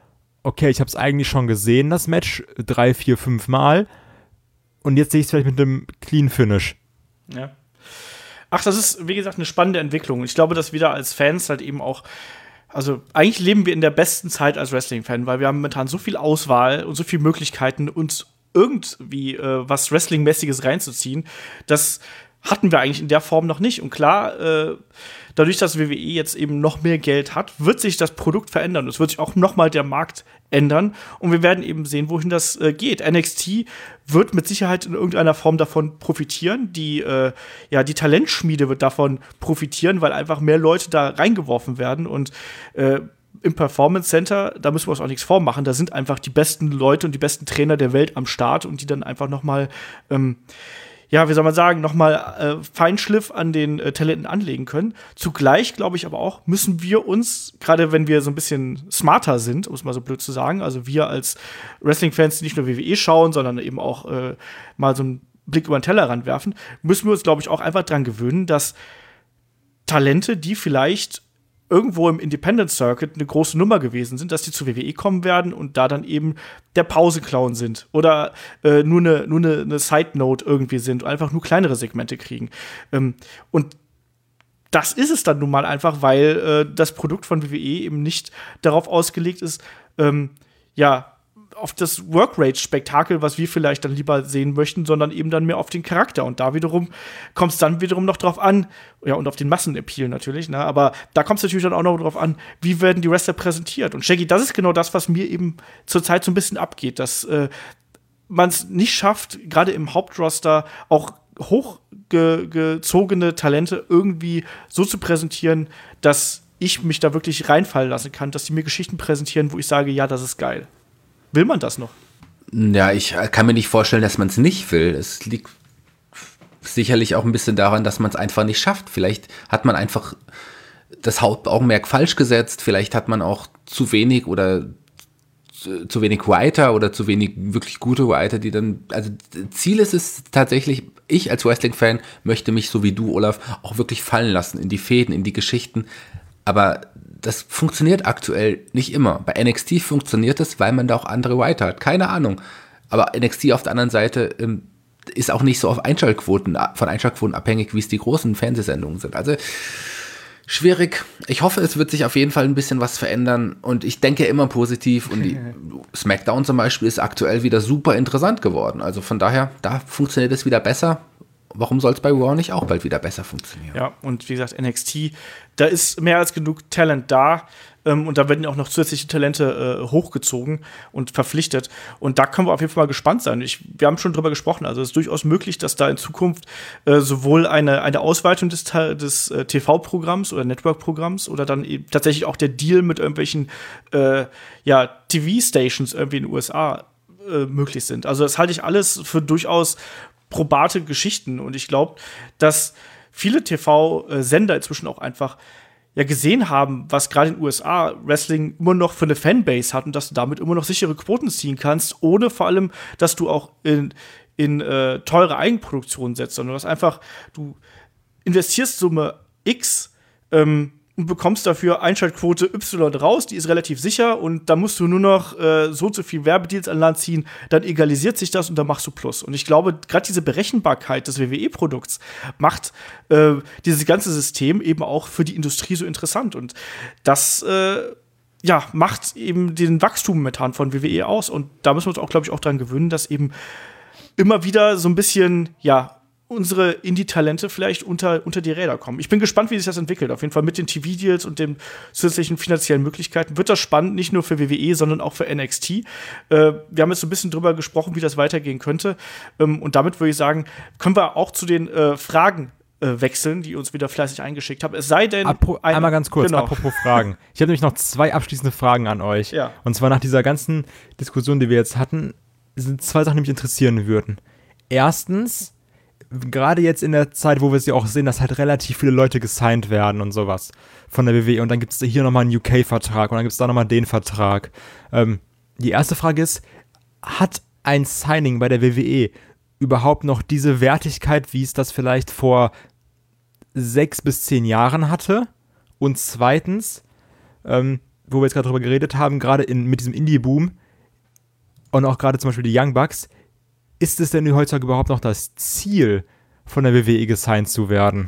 okay, ich habe es eigentlich schon gesehen, das Match, drei, vier, fünf Mal und jetzt sehe ich es vielleicht mit einem Clean Finish. Ja. Ach, das ist, wie gesagt, eine spannende Entwicklung. Ich glaube, dass wir da als Fans halt eben auch, also eigentlich leben wir in der besten Zeit als Wrestling-Fan, weil wir haben momentan so viel Auswahl und so viele Möglichkeiten, uns irgendwie äh, was Wrestling-mäßiges reinzuziehen. Das hatten wir eigentlich in der Form noch nicht. Und klar, äh, dadurch, dass W W E jetzt eben noch mehr Geld hat, wird sich das Produkt verändern. Es wird sich auch noch mal der Markt ändern. Und wir werden eben sehen, wohin das äh, geht. N X T wird mit Sicherheit in irgendeiner Form davon profitieren. Die, äh, ja, die Talentschmiede wird davon profitieren, weil einfach mehr Leute da reingeworfen werden. Und äh, im Performance Center, da müssen wir uns auch nichts vormachen. Da sind einfach die besten Leute und die besten Trainer der Welt am Start und die dann einfach noch mal ähm, ja, wie soll man sagen, nochmal äh, Feinschliff an den äh, Talenten anlegen können. Zugleich, glaube ich aber auch, müssen wir uns, gerade wenn wir so ein bisschen smarter sind, um es mal so blöd zu sagen, also wir als Wrestling-Fans, die nicht nur W W E schauen, sondern eben auch äh, mal so einen Blick über den Tellerrand werfen, müssen wir uns, glaube ich, auch einfach dran gewöhnen, dass Talente, die vielleicht irgendwo im Independent Circuit eine große Nummer gewesen sind, dass die zu W W E kommen werden und da dann eben der Pause-Clown sind oder äh, nur eine nur eine, eine Side-Note irgendwie sind und einfach nur kleinere Segmente kriegen. Ähm, und das ist es dann nun mal einfach, weil äh, das Produkt von W W E eben nicht darauf ausgelegt ist, ähm, ja, auf das Work-Rate-Spektakel, was wir vielleicht dann lieber sehen möchten, sondern eben dann mehr auf den Charakter. Und da wiederum kommt es dann wiederum noch drauf an, ja, und auf den Massenappeal natürlich, ne? Aber da kommt es natürlich dann auch noch drauf an, wie werden die Wrestler präsentiert. Und Shaggy, das ist genau das, was mir eben zurzeit so ein bisschen abgeht, dass äh, man es nicht schafft, gerade im Hauptroster auch hochgezogene Talente irgendwie so zu präsentieren, dass ich mich da wirklich reinfallen lassen kann, dass die mir Geschichten präsentieren, wo ich sage, ja, das ist geil. Will man das noch? Ja, ich kann mir nicht vorstellen, dass man es nicht will. Es liegt sicherlich auch ein bisschen daran, dass man es einfach nicht schafft. Vielleicht hat man einfach das Hauptaugenmerk falsch gesetzt. Vielleicht hat man auch zu wenig oder zu, zu wenig Writer oder zu wenig wirklich gute Writer, die dann, also Ziel ist es tatsächlich, ich als Wrestling-Fan möchte mich so wie du, Olaf, auch wirklich fallen lassen in die Fäden, in die Geschichten. Aber das funktioniert aktuell nicht immer. Bei N X T funktioniert es, weil man da auch andere Writer hat. Keine Ahnung. Aber N X T auf der anderen Seite ähm, ist auch nicht so auf Einschaltquoten, von Einschaltquoten abhängig, wie es die großen Fernsehsendungen sind. Also schwierig. Ich hoffe, es wird sich auf jeden Fall ein bisschen was verändern. Und ich denke immer positiv. Und die SmackDown zum Beispiel ist aktuell wieder super interessant geworden. Also von daher, da funktioniert es wieder besser. Warum soll es bei Raw nicht auch bald wieder besser funktionieren? Ja, und wie gesagt, N X T, da ist mehr als genug Talent da. Ähm, und da werden auch noch zusätzliche Talente äh, hochgezogen und verpflichtet. Und da können wir auf jeden Fall mal gespannt sein. Ich, wir haben schon drüber gesprochen. Also es ist durchaus möglich, dass da in Zukunft äh, sowohl eine, eine Ausweitung des, des äh, T V-Programms oder Network-Programms oder dann eben tatsächlich auch der Deal mit irgendwelchen äh, ja, T V-Stations irgendwie in den U S A äh, möglich sind. Also das halte ich alles für durchaus probate Geschichten. Und ich glaube, dass viele T V-Sender inzwischen auch einfach ja gesehen haben, was gerade in den U S A Wrestling immer noch für eine Fanbase hat und dass du damit immer noch sichere Quoten ziehen kannst, ohne vor allem, dass du auch in, in äh, teure Eigenproduktionen setzt, sondern dass einfach du investierst Summe X ähm, und bekommst dafür Einschaltquote Y raus, die ist relativ sicher und da musst du nur noch äh, so und so viel Werbedeals an Land ziehen, dann egalisiert sich das und dann machst du Plus. Und ich glaube, gerade diese Berechenbarkeit des W W E-Produkts macht äh, dieses ganze System eben auch für die Industrie so interessant und das äh, ja, macht eben den Wachstum momentan von W W E aus und da müssen wir uns auch, glaube ich, auch dran gewöhnen, dass eben immer wieder so ein bisschen, ja, unsere Indie-Talente vielleicht unter, unter die Räder kommen. Ich bin gespannt, wie sich das entwickelt. Auf jeden Fall mit den T V-Deals und den zusätzlichen finanziellen Möglichkeiten wird das spannend, nicht nur für W W E, sondern auch für N X T. Äh, wir haben jetzt so ein bisschen drüber gesprochen, wie das weitergehen könnte. Ähm, und damit würde ich sagen, können wir auch zu den äh, Fragen äh, wechseln, die uns wieder fleißig eingeschickt haben. Es sei denn Apro- ein, einmal ganz kurz, genau. apropos Fragen. Ich habe nämlich noch zwei abschließende Fragen an euch. Ja. Und zwar nach dieser ganzen Diskussion, die wir jetzt hatten, sind zwei Sachen, die mich interessieren würden. Erstens, gerade jetzt in der Zeit, wo wir es ja auch sehen, dass halt relativ viele Leute gesigned werden und sowas von der W W E und dann gibt es hier nochmal einen U K-Vertrag und dann gibt es da nochmal den Vertrag. Ähm, die erste Frage ist, hat ein Signing bei der W W E überhaupt noch diese Wertigkeit, wie es das vielleicht vor sechs bis zehn Jahren hatte? Und zweitens, ähm, wo wir jetzt gerade drüber geredet haben, gerade in, mit diesem Indie-Boom und auch gerade zum Beispiel die Young Bucks, ist es denn heutzutage überhaupt noch das Ziel, von der W W E gesigned zu werden?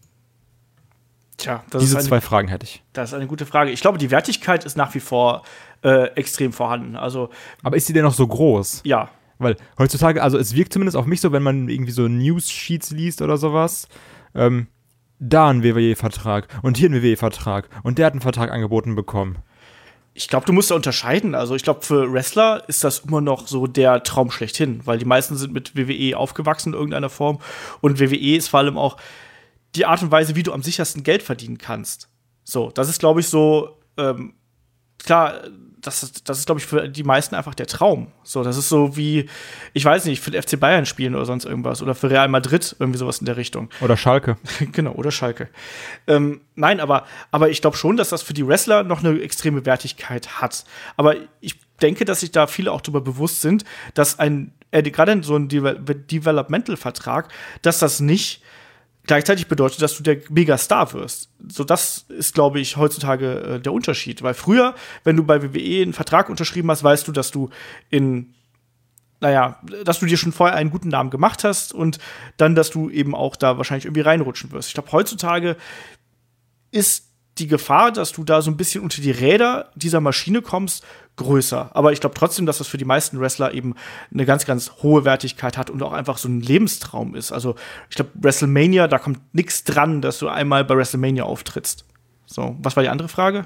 Tja, das Diese ist eine, zwei Fragen hätte ich. Das ist eine gute Frage. Ich glaube, die Wertigkeit ist nach wie vor äh, extrem vorhanden. Also, aber ist sie denn noch so groß? Ja. Weil heutzutage, also es wirkt zumindest auf mich so, wenn man irgendwie so News-Sheets liest oder sowas, ähm, da ein W W E-Vertrag und hier ein W W E-Vertrag und der hat einen Vertrag angeboten bekommen. Ich glaube, du musst da unterscheiden. Also ich glaube, für Wrestler ist das immer noch so der Traum schlechthin, weil die meisten sind mit W W E aufgewachsen in irgendeiner Form. Und W W E ist vor allem auch die Art und Weise, wie du am sichersten Geld verdienen kannst. So, das ist, glaube ich, so, ähm, klar, das ist, das ist, glaube ich, für die meisten einfach der Traum. So, das ist so wie, ich weiß nicht, für den F C Bayern spielen oder sonst irgendwas. Oder für Real Madrid, irgendwie sowas in der Richtung. Oder Schalke. Genau, oder Schalke. Ähm, nein, aber, aber ich glaube schon, dass das für die Wrestler noch eine extreme Wertigkeit hat. Aber ich denke, dass sich da viele auch darüber bewusst sind, dass ein, äh, gerade so ein De- Developmental-Vertrag, dass das nicht gleichzeitig bedeutet, dass du der Megastar wirst. So, das ist, glaube ich, heutzutage äh, der Unterschied. Weil früher, wenn du bei W W E einen Vertrag unterschrieben hast, weißt du, dass du in, naja, dass du dir schon vorher einen guten Namen gemacht hast und dann, dass du eben auch da wahrscheinlich irgendwie reinrutschen wirst. Ich glaube, heutzutage ist die Gefahr, dass du da so ein bisschen unter die Räder dieser Maschine kommst, größer. Aber ich glaube trotzdem, dass das für die meisten Wrestler eben eine ganz, ganz hohe Wertigkeit hat und auch einfach so ein Lebenstraum ist. Also ich glaube, WrestleMania, da kommt nichts dran, dass du einmal bei WrestleMania auftrittst. So, was war die andere Frage?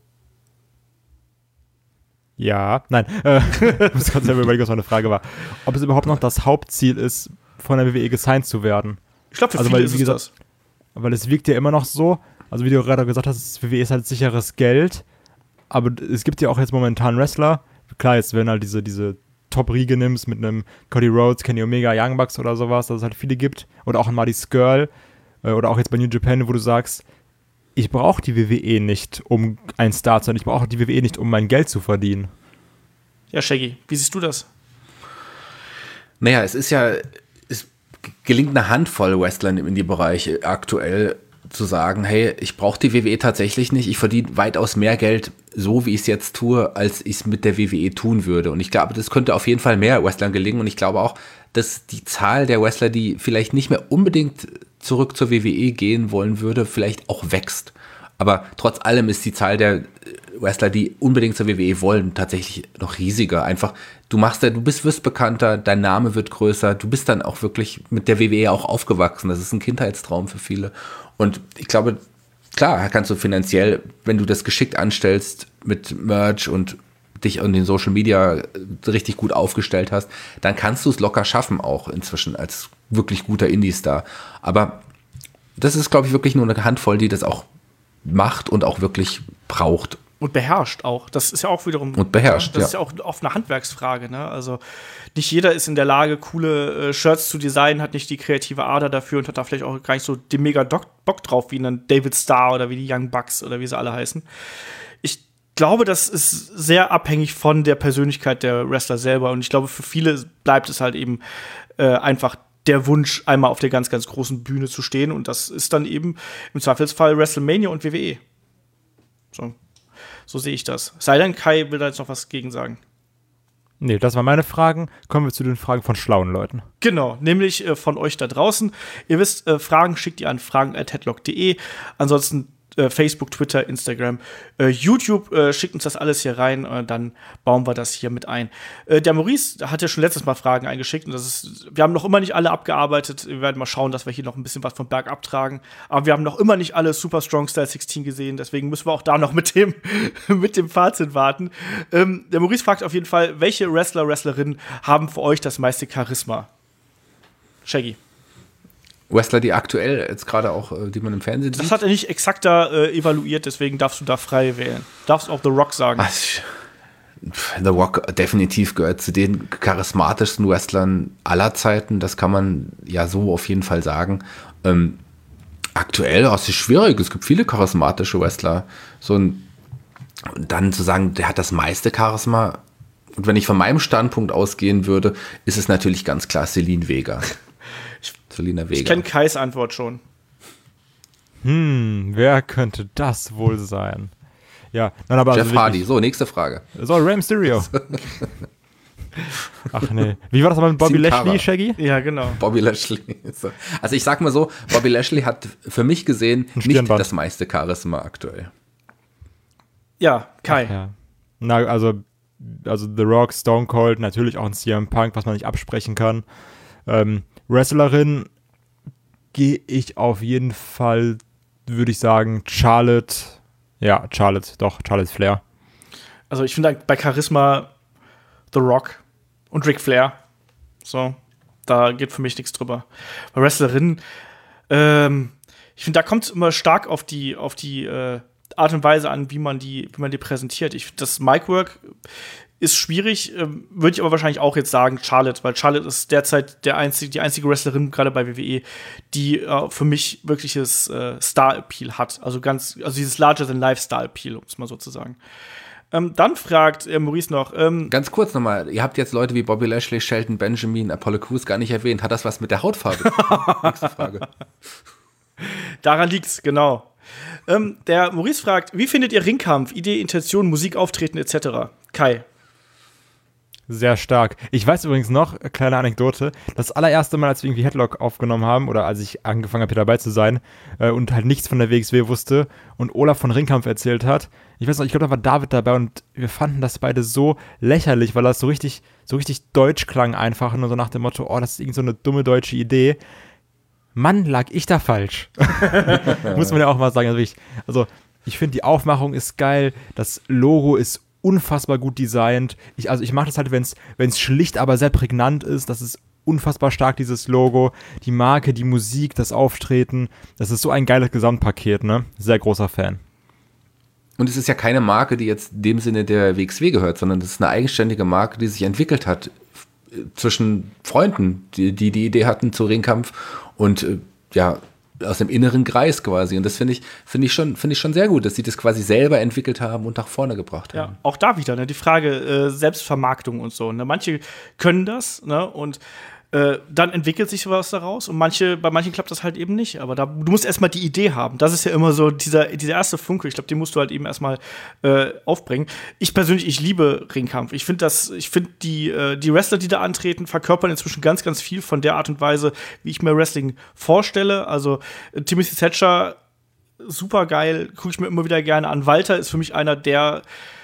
Ja, nein. Äh, ich muss gerade selber überlegen, was meine Frage war. Ob es überhaupt noch das Hauptziel ist, von der W W E gesigned zu werden. Ich glaube, für also, viele weil, ist wie es gesagt, das. Weil es wirkt ja immer noch so, also wie du gerade gesagt hast, W W E ist halt sicheres Geld, aber es gibt ja auch jetzt momentan Wrestler, klar, jetzt wenn halt diese, diese Top-Riege nimmst mit einem Cody Rhodes, Kenny Omega, Young Bucks oder sowas, dass es halt viele gibt, oder auch ein Marty Scurll, äh, oder auch jetzt bei New Japan, wo du sagst, ich brauche die W W E nicht, um ein Star zu sein, ich brauche die W W E nicht, um mein Geld zu verdienen. Ja, Shaggy, wie siehst du das? Naja, es ist ja, es gelingt eine Handvoll Wrestlern im Indie-Bereich aktuell zu sagen, hey, ich brauche die W W E tatsächlich nicht, ich verdiene weitaus mehr Geld, so wie ich es jetzt tue, als ich es mit der W W E tun würde. Und ich glaube, das könnte auf jeden Fall mehr Wrestlern gelingen. Und ich glaube auch, dass die Zahl der Wrestler, die vielleicht nicht mehr unbedingt zurück zur W W E gehen wollen würde, vielleicht auch wächst. Aber trotz allem ist die Zahl der Wrestler, die unbedingt zur W W E wollen, tatsächlich noch riesiger. Einfach, du machst ja, du bist, wirst bekannter, dein Name wird größer, du bist dann auch wirklich mit der W W E auch aufgewachsen. Das ist ein Kindheitstraum für viele. Und ich glaube, klar, kannst du finanziell, wenn du das geschickt anstellst mit Merch und dich an den Social Media richtig gut aufgestellt hast, dann kannst du es locker schaffen, auch inzwischen als wirklich guter Indie-Star. Aber das ist, glaube ich, wirklich nur eine Handvoll, die das auch macht und auch wirklich braucht. Und beherrscht auch. Das ist ja auch wiederum. Und beherrscht, Das ja. ist ja auch oft eine Handwerksfrage, ne? Also nicht jeder ist in der Lage, coole äh, Shirts zu designen, hat nicht die kreative Ader dafür und hat da vielleicht auch gar nicht so den mega Doc- Bock drauf, wie ein David Starr oder wie die Young Bucks oder wie sie alle heißen. Ich glaube, das ist sehr abhängig von der Persönlichkeit der Wrestler selber. Und ich glaube, für viele bleibt es halt eben äh, einfach der Wunsch, einmal auf der ganz, ganz großen Bühne zu stehen. Und das ist dann eben im Zweifelsfall WrestleMania und W W E. So. So sehe ich das. Sei denn, Kai will da jetzt noch was gegen sagen. Nee, das waren meine Fragen. Kommen wir zu den Fragen von schlauen Leuten. Genau, nämlich äh, von euch da draußen. Ihr wisst, äh, Fragen schickt ihr an fragen at headlock punkt de. Ansonsten äh, Facebook, Twitter, Instagram, äh, YouTube, äh, schickt uns das alles hier rein, äh, dann bauen wir das hier mit ein. Äh, der Maurice hat ja schon letztes Mal Fragen eingeschickt und das ist, wir haben noch immer nicht alle abgearbeitet. Wir werden mal schauen, dass wir hier noch ein bisschen was vom Berg abtragen. Aber wir haben noch immer nicht alle Super Strong Style sechzehn gesehen, deswegen müssen wir auch da noch mit dem, mit dem Fazit warten. Ähm, der Maurice fragt auf jeden Fall, welche Wrestler, Wrestlerinnen haben für euch das meiste Charisma? Shaggy. Wrestler, die aktuell jetzt gerade auch, die man im Fernsehen sieht. Das hat er nicht exakt da äh, evaluiert, deswegen darfst du da frei wählen. Darfst auch The Rock sagen. Ach, The Rock definitiv gehört zu den charismatischsten Wrestlern aller Zeiten. Das kann man ja so auf jeden Fall sagen. Ähm, aktuell, das ist schwierig. Es gibt viele charismatische Wrestler. So ein, und dann zu sagen, der hat das meiste Charisma. Und wenn ich von meinem Standpunkt ausgehen würde, ist es natürlich ganz klar Selina Vega. Selina Vega. Ich kenne Kais Antwort schon. Hm, wer könnte das wohl sein? Ja, nein, aber Jeff also Hardy. wirklich- So, nächste Frage. So, Rey Mysterio. Ach nee. Wie war das aber mit Bobby Sin Cara. Lashley, Shaggy? Ja, genau. Bobby Lashley. So. Also ich sag mal so, Bobby Lashley hat für mich gesehen Ein nicht Stirnband. das meiste Charisma aktuell. Ja, Kai. Ja. Na, also, also The Rock, Stone Cold, natürlich auch ein C M Punk, was man nicht absprechen kann. Ähm, Wrestlerin gehe ich auf jeden Fall, würde ich sagen, Charlotte. Ja, Charlotte, doch, Charlotte Flair. Also ich finde bei Charisma The Rock und Ric Flair. So, da geht für mich nichts drüber. Bei Wrestlerinnen, ähm, ich finde, da kommt es immer stark auf die, auf die äh, Art und Weise an, wie man die, wie man die präsentiert. Ich finde, das Micwork ist schwierig, ähm, würde ich aber wahrscheinlich auch jetzt sagen, Charlotte, weil Charlotte ist derzeit der einzige, die einzige Wrestlerin, gerade bei W W E, die äh, für mich wirkliches äh, Star-Appeal hat. Also ganz, also dieses Larger-than-Life-Star-Appeal, um es mal so zu sagen. Ähm, dann fragt äh, Maurice noch, ähm, Ganz kurz nochmal, ihr habt jetzt Leute wie Bobby Lashley, Shelton Benjamin, Apollo Crews gar nicht erwähnt. Hat das was mit der Hautfarbe zu tun? Nächste Frage. daran liegt's, genau. Ähm, der Maurice fragt, wie findet ihr Ringkampf, Idee, Intention, Musik, Auftreten et cetera? Kai. Sehr stark. Ich weiß übrigens noch, äh, kleine Anekdote, das allererste Mal, als wir irgendwie Headlock aufgenommen haben oder als ich angefangen habe, hier dabei zu sein äh, und halt nichts von der W X W wusste und Olaf von Ringkampf erzählt hat, ich weiß noch, ich glaube, da war David dabei und wir fanden das beide so lächerlich, weil das so richtig, so richtig deutsch klang einfach, nur so nach dem Motto, oh, das ist irgend so eine dumme deutsche Idee. Mann, lag ich da falsch. Muss man ja auch mal sagen. Also ich, also ich finde, die Aufmachung ist geil, das Logo ist unfassbar gut designt. Ich, also ich mache das halt, wenn es schlicht, aber sehr prägnant ist. Das ist unfassbar stark, dieses Logo. Die Marke, die Musik, das Auftreten. Das ist so ein geiles Gesamtpaket, ne? Sehr großer Fan. Und es ist ja keine Marke, die jetzt in dem Sinne der W X W gehört, sondern das ist eine eigenständige Marke, die sich entwickelt hat äh, zwischen Freunden, die, die die Idee hatten zu Ringkampf und äh, ja, aus dem inneren Kreis quasi. Und das finde ich, finde ich schon, finde ich schon sehr gut, dass sie das quasi selber entwickelt haben und nach vorne gebracht haben. Ja, auch da wieder, ne, die Frage äh, Selbstvermarktung und so. Ne? Manche können das, ne, und äh, dann entwickelt sich was daraus und manche, bei manchen klappt das halt eben nicht. Aber da, du musst erstmal die Idee haben. Das ist ja immer so dieser, dieser erste Funke. Ich glaube, den musst du halt eben erstmal äh, aufbringen. Ich persönlich, ich liebe Ringkampf. Ich finde das, ich finde die, äh, die Wrestler, die da antreten, verkörpern inzwischen ganz, ganz viel von der Art und Weise, wie ich mir Wrestling vorstelle. Also äh, Timothy Thatcher, super geil, gucke ich mir immer wieder gerne an. Walter ist für mich einer der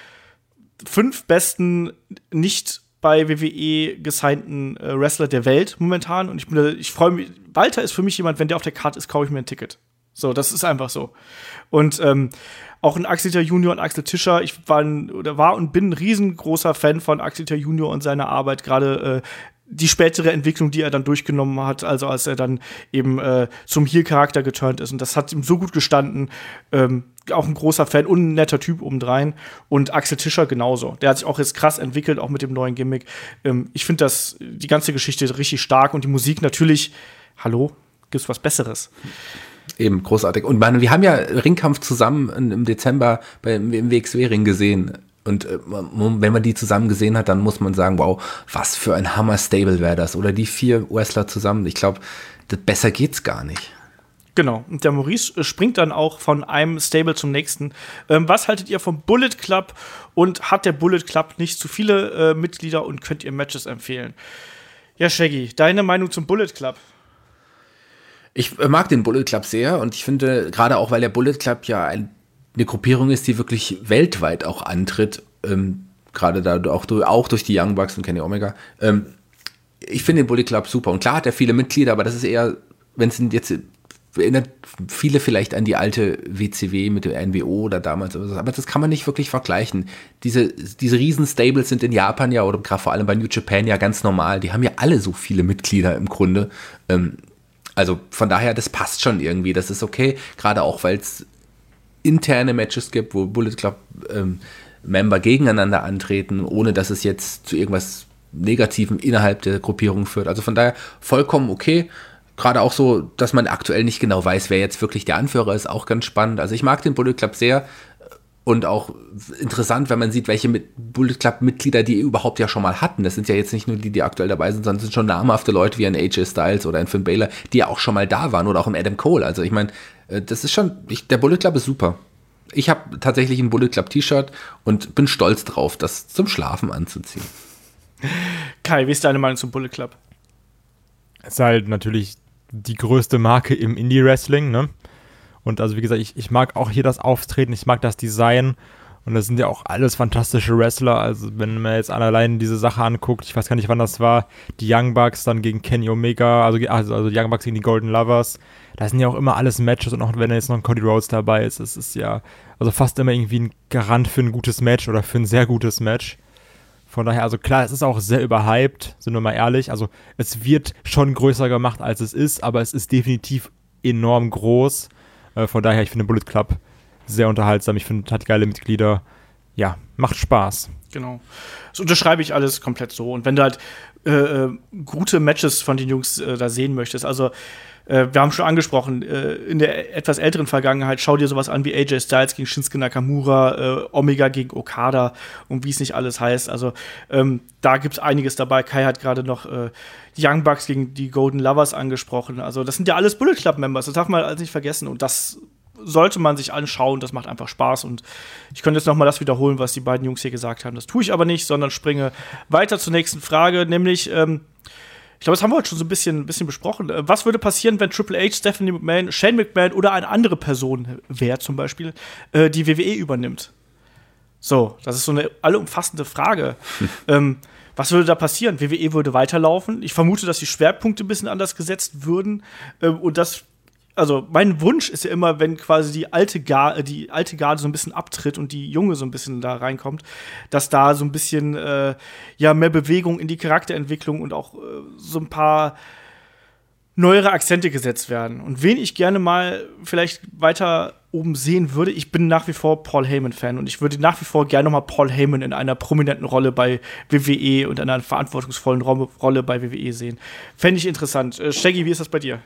fünf besten nicht bei W W E gesignten äh, Wrestler der Welt momentan. Und ich bin, ich freue mich. Walter ist für mich jemand, wenn der auf der Karte ist, kaufe ich mir ein Ticket. So, das ist einfach so. Und ähm, auch ein Axel Junior und Axel Tischer. Ich war, ein, oder war und bin ein riesengroßer Fan von Axel Junior und seiner Arbeit, gerade äh, die spätere Entwicklung, die er dann durchgenommen hat, also als er dann eben äh, zum Heel-Charakter geturnt ist. Und das hat ihm so gut gestanden. Ähm, auch ein großer Fan und ein netter Typ obendrein. Und Axel Tischer genauso. Der hat sich auch jetzt krass entwickelt, auch mit dem neuen Gimmick. Ähm, ich finde das, die ganze Geschichte richtig stark. Und die Musik natürlich, hallo, gibt's was Besseres? Eben, großartig. Und man, wir haben ja Ringkampf zusammen im Dezember beim, im W X W-Ring gesehen. Und äh, wenn man die zusammen gesehen hat, dann muss man sagen, wow, was für ein Hammer-Stable wäre das. Oder die vier Wrestler zusammen. Ich glaube, besser geht's gar nicht. Genau. Und der Maurice springt dann auch von einem Stable zum nächsten. Ähm, was haltet ihr vom Bullet Club? Und hat der Bullet Club nicht zu viele äh, Mitglieder und könnt ihr Matches empfehlen? Ja, Shaggy, deine Meinung zum Bullet Club? Ich mag den Bullet Club sehr und ich finde, gerade auch, weil der Bullet Club ja ein eine Gruppierung ist, die wirklich weltweit auch antritt, ähm, gerade da auch, auch durch die Young Bucks und Kenny Omega. Ähm, ich finde den Bullet Club super. Und klar hat er viele Mitglieder, aber das ist eher, wenn es jetzt, erinnert viele vielleicht an die alte W C W mit dem N W O oder damals, aber das kann man nicht wirklich vergleichen. Diese, diese Riesen-Stables sind in Japan ja, oder gerade vor allem bei New Japan ja ganz normal. Die haben ja alle so viele Mitglieder im Grunde. Ähm, also von daher, das passt schon irgendwie. Das ist okay, gerade auch, weil es interne Matches gibt, wo Bullet Club ähm, Member gegeneinander antreten, ohne dass es jetzt zu irgendwas Negativem innerhalb der Gruppierung führt. Also von daher vollkommen okay. Gerade auch so, dass man aktuell nicht genau weiß, wer jetzt wirklich der Anführer ist, auch ganz spannend. Also ich mag den Bullet Club sehr und auch interessant, wenn man sieht, welche mit Bullet Club Mitglieder die überhaupt ja schon mal hatten. Das sind ja jetzt nicht nur die, die aktuell dabei sind, sondern es sind schon namhafte Leute wie ein A J Styles oder ein Finn Balor, die ja auch schon mal da waren oder auch ein Adam Cole. Also ich meine, das ist schon, ich, der Bullet Club ist super. Ich habe tatsächlich ein Bullet Club T-Shirt und bin stolz drauf, das zum Schlafen anzuziehen. Kai, wie ist deine Meinung zum Bullet Club? Ist halt natürlich die größte Marke im Indie-Wrestling, ne? Und also wie gesagt, ich, ich mag auch hier das Auftreten, ich mag das Design und das sind ja auch alles fantastische Wrestler, also wenn man jetzt allein diese Sache anguckt, ich weiß gar nicht, wann das war, die Young Bucks dann gegen Kenny Omega, also, also, also die Young Bucks gegen die Golden Lovers, das sind ja auch immer alles Matches und auch wenn jetzt noch ein Cody Rhodes dabei ist, es ist ja also fast immer irgendwie ein Garant für ein gutes Match oder für ein sehr gutes Match. Von daher, also klar, es ist auch sehr überhyped, sind wir mal ehrlich. Also es wird schon größer gemacht, als es ist, aber es ist definitiv enorm groß. Äh, von daher, ich finde Bullet Club sehr unterhaltsam. Ich finde, hat geile Mitglieder. Ja, macht Spaß. Genau. Das unterschreibe ich alles komplett so. Und wenn du halt äh, gute Matches von den Jungs äh, da sehen möchtest, also äh, wir haben schon angesprochen, äh, in der etwas älteren Vergangenheit, schau dir sowas an wie A J Styles gegen Shinsuke Nakamura, äh, Omega gegen Okada und wie es nicht alles heißt. Also ähm, da gibt's einiges dabei. Kai hat gerade noch äh, die Young Bucks gegen die Golden Lovers angesprochen. Also das sind ja alles Bullet Club Members, das darf man alles nicht vergessen. Und das sollte man sich anschauen, das macht einfach Spaß. Und ich könnte jetzt noch mal das wiederholen, was die beiden Jungs hier gesagt haben. Das tue ich aber nicht, sondern springe weiter zur nächsten Frage, nämlich ähm, ich glaube, das haben wir heute schon so ein bisschen, ein bisschen besprochen. Was würde passieren, wenn Triple H, Stephanie McMahon, Shane McMahon oder eine andere Person, wer zum Beispiel, äh, die W W E übernimmt? So, das ist so eine allumfassende Frage. ähm, was würde da passieren? W W E würde weiterlaufen. Ich vermute, dass die Schwerpunkte ein bisschen anders gesetzt würden. Ähm, und das, also mein Wunsch ist ja immer, wenn quasi die alte Garde, die alte Garde so ein bisschen abtritt und die junge so ein bisschen da reinkommt, dass da so ein bisschen äh, ja mehr Bewegung in die Charakterentwicklung und auch äh, so ein paar neuere Akzente gesetzt werden. Und wen ich gerne mal vielleicht weiter oben sehen würde, ich bin nach wie vor Paul Heyman-Fan und ich würde nach wie vor gerne noch mal Paul Heyman in einer prominenten Rolle bei W W E und in einer verantwortungsvollen Ro- Rolle bei W W E sehen. Fände ich interessant. Äh, Shaggy, wie ist das bei dir?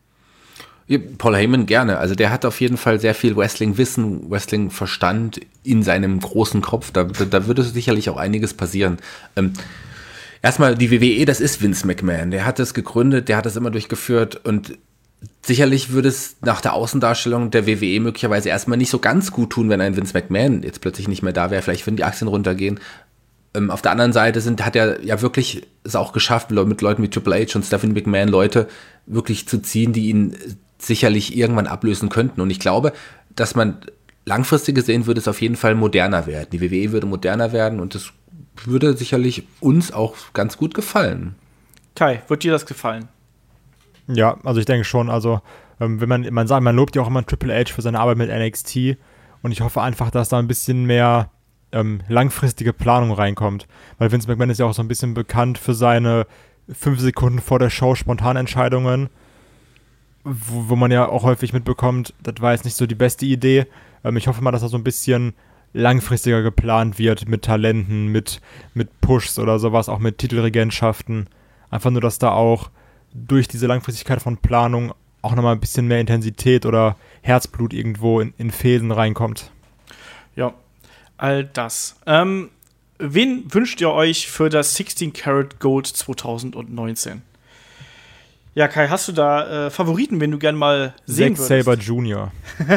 Paul Heyman gerne. Also der hat auf jeden Fall sehr viel Wrestling-Wissen, Wrestling-Verstand in seinem großen Kopf. Da, da würde sicherlich auch einiges passieren. Ähm, erstmal, die W W E, das ist Vince McMahon. Der hat das gegründet, der hat das immer durchgeführt und sicherlich würde es nach der Außendarstellung der W W E möglicherweise erstmal nicht so ganz gut tun, wenn ein Vince McMahon jetzt plötzlich nicht mehr da wäre. Vielleicht würden die Aktien runtergehen. Ähm, auf der anderen Seite sind, hat er ja wirklich es auch geschafft, mit Leuten wie Triple H und Stephanie McMahon Leute wirklich zu ziehen, die ihn sicherlich irgendwann ablösen könnten. Und ich glaube, dass man langfristig gesehen würde es auf jeden Fall moderner werden. Die W W E würde moderner werden und das würde sicherlich uns auch ganz gut gefallen. Kai, wird dir das gefallen? Ja, also ich denke schon. Also ähm, wenn man, man sagt, man lobt ja auch immer Triple H für seine Arbeit mit N X T und ich hoffe einfach, dass da ein bisschen mehr ähm, langfristige Planung reinkommt. Weil Vince McMahon ist ja auch so ein bisschen bekannt für seine fünf Sekunden vor der Show Spontanentscheidungen, Wo, wo man ja auch häufig mitbekommt, das war jetzt nicht so die beste Idee. Ähm, ich hoffe mal, dass da so ein bisschen langfristiger geplant wird mit Talenten, mit, mit Pushs oder sowas, auch mit Titelregentschaften. Einfach nur, dass da auch durch diese Langfristigkeit von Planung auch nochmal ein bisschen mehr Intensität oder Herzblut irgendwo in, in Fäden reinkommt. Ja, all das. Ähm, wen wünscht ihr euch für das sixteen Karat Gold zwanzig neunzehn? Ja, Kai, hast du da äh, Favoriten, wen du gerne mal sehen Zack würdest? Sabre Junior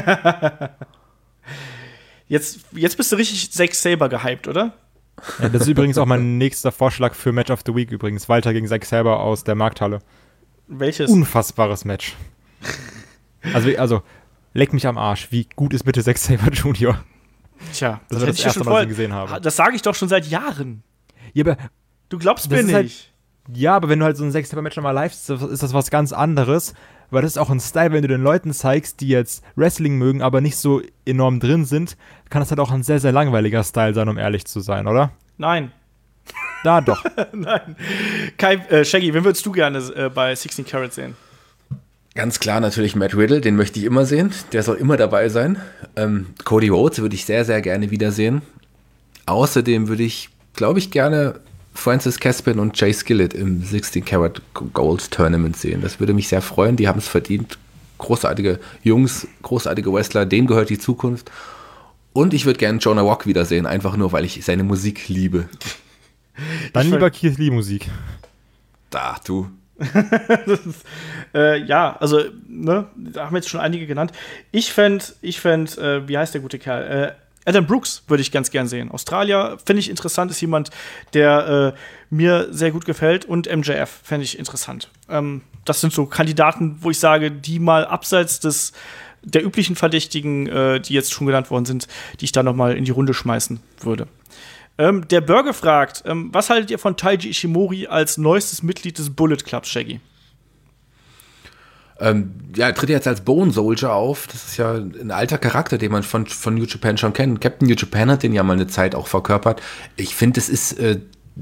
Jetzt, jetzt bist du richtig Zack Sabre gehypt, oder? Ja, das ist übrigens auch mein nächster Vorschlag für Match of the Week übrigens. Walter gegen Zack Sabre aus der Markthalle. Welches? Unfassbares Match. Also, also, leck mich am Arsch. Wie gut ist bitte Zack Sabre Junior? Tja, das, das war das erste Mal, dass ich ihn gesehen habe. Das sage ich doch schon seit Jahren. Ja, aber du glaubst mir nicht. Halt, ja, aber wenn du halt so ein Zack Sabre Match nochmal live ist, ist das was ganz anderes. Weil das ist auch ein Style, wenn du den Leuten zeigst, die jetzt Wrestling mögen, aber nicht so enorm drin sind, kann das halt auch ein sehr, sehr langweiliger Style sein, um ehrlich zu sein, oder? Nein. Da doch. Nein. Kai, äh, Shaggy, wen würdest du gerne äh, bei sixteen Karat sehen? Ganz klar natürlich Matt Riddle, den möchte ich immer sehen. Der soll immer dabei sein. Ähm, Cody Rhodes würde ich sehr, sehr gerne wiedersehen. Außerdem würde ich, glaube ich, gerne Francis Caspian und Jay Skillett im sixteen Karat Gold Tournament sehen. Das würde mich sehr freuen. Die haben es verdient. Großartige Jungs, großartige Wrestler. Denen gehört die Zukunft. Und ich würde gerne Jonah Rock wiedersehen, einfach nur, weil ich seine Musik liebe. Dann lieber Keith Lee Musik. Da, du. das ist, äh, ja, also, ne, da haben wir jetzt schon einige genannt. Ich fände, ich fänd, äh, wie heißt der gute Kerl? Äh, Adam Brooks würde ich ganz gern sehen. Australier finde ich interessant, ist jemand, der äh, mir sehr gut gefällt. Und M J F fände ich interessant. Ähm, das sind so Kandidaten, wo ich sage, die mal abseits des der üblichen Verdächtigen, äh, die jetzt schon genannt worden sind, die ich da noch mal in die Runde schmeißen würde. Ähm, der Burger fragt, ähm, was haltet ihr von Taiji Ishimori als neuestes Mitglied des Bullet Clubs, Shaggy? Ähm, ja, er tritt jetzt als Bone Soldier auf. Das ist ja ein alter Charakter, den man von, von New Japan schon kennt. Captain New Japan hat den ja mal eine Zeit auch verkörpert. Ich finde, es ist, äh,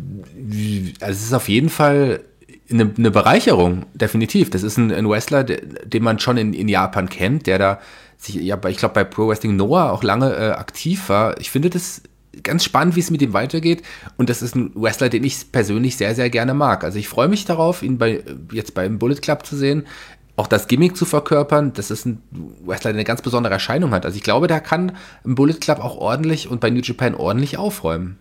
also es ist auf jeden Fall eine, eine Bereicherung, definitiv. Das ist ein, ein Wrestler, der, den man schon in, in Japan kennt, der da sich, ja, ich glaube, bei Pro Wrestling Noah auch lange äh, aktiv war. Ich finde das ganz spannend, wie es mit ihm weitergeht. Und das ist ein Wrestler, den ich persönlich sehr, sehr gerne mag. Also ich freue mich darauf, ihn bei, jetzt beim Bullet Club zu sehen. Auch das Gimmick zu verkörpern, das ist ein Wrestler, der eine ganz besondere Erscheinung hat. Also ich glaube, der kann im Bullet Club auch ordentlich und bei New Japan ordentlich aufräumen.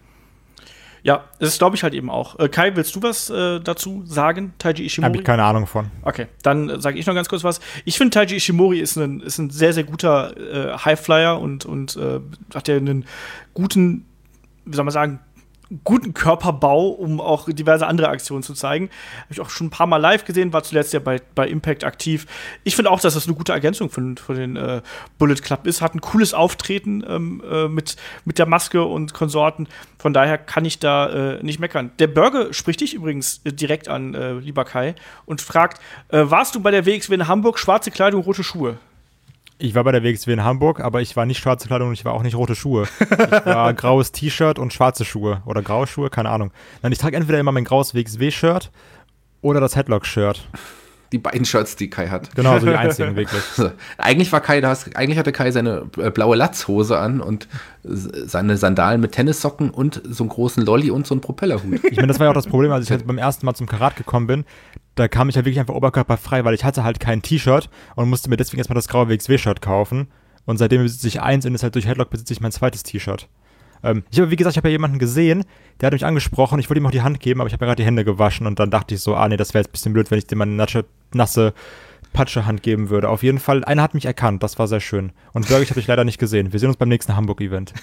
Ja, das glaube ich halt eben auch. Äh, Kai, willst du was äh, dazu sagen, Taiji Ishimori? Habe ich keine Ahnung von. Okay, dann äh, sage ich noch ganz kurz was. Ich finde, Taiji Ishimori ist ein, ist ein sehr, sehr guter äh, Highflyer und, und äh, hat ja einen guten, wie soll man sagen, guten Körperbau, um auch diverse andere Aktionen zu zeigen. Habe ich auch schon ein paar Mal live gesehen, war zuletzt ja bei, bei Impact aktiv. Ich finde auch, dass das eine gute Ergänzung für, für den äh, Bullet Club ist. Hat ein cooles Auftreten ähm, äh, mit, mit der Maske und Konsorten. Von daher kann ich da äh, nicht meckern. Der Burger spricht dich übrigens äh, direkt an, äh, lieber Kai, und fragt, äh, warst du bei der W X W in Hamburg, schwarze Kleidung, rote Schuhe? Ich war bei der W X W in Hamburg, aber ich war nicht schwarze Kleidung und ich war auch nicht rote Schuhe. Ich war graues T-Shirt und schwarze Schuhe. Oder graue Schuhe, keine Ahnung. Nein, ich trage entweder immer mein graues W X W-Shirt oder das Headlock-Shirt. Die beiden Shirts, die Kai hat. Genau, so die einzigen, wirklich. Also, eigentlich war Kai, das, eigentlich hatte Kai seine äh, blaue Latzhose an und seine Sandalen mit Tennissocken und so einen großen Lolli und so einen Propellerhut. Ich meine, das war ja auch das Problem, als ich halt beim ersten Mal zum Karat gekommen bin. Da kam ich halt wirklich einfach oberkörperfrei, weil ich hatte halt kein T-Shirt und musste mir deswegen erstmal das graue W X W-Shirt kaufen. Und seitdem besitze ich eins und ist halt durch Headlock besitze ich mein zweites T-Shirt. Ähm, ich habe, wie gesagt, ich habe ja jemanden gesehen, der hat mich angesprochen, ich wollte ihm auch die Hand geben, aber ich habe mir gerade die Hände gewaschen und dann dachte ich so, ah nee, das wäre jetzt ein bisschen blöd, wenn ich dir mal eine nasse, nasse Patsche-Hand geben würde. Auf jeden Fall, einer hat mich erkannt, das war sehr schön. Und Burger habe ich leider nicht gesehen. Wir sehen uns beim nächsten Hamburg-Event.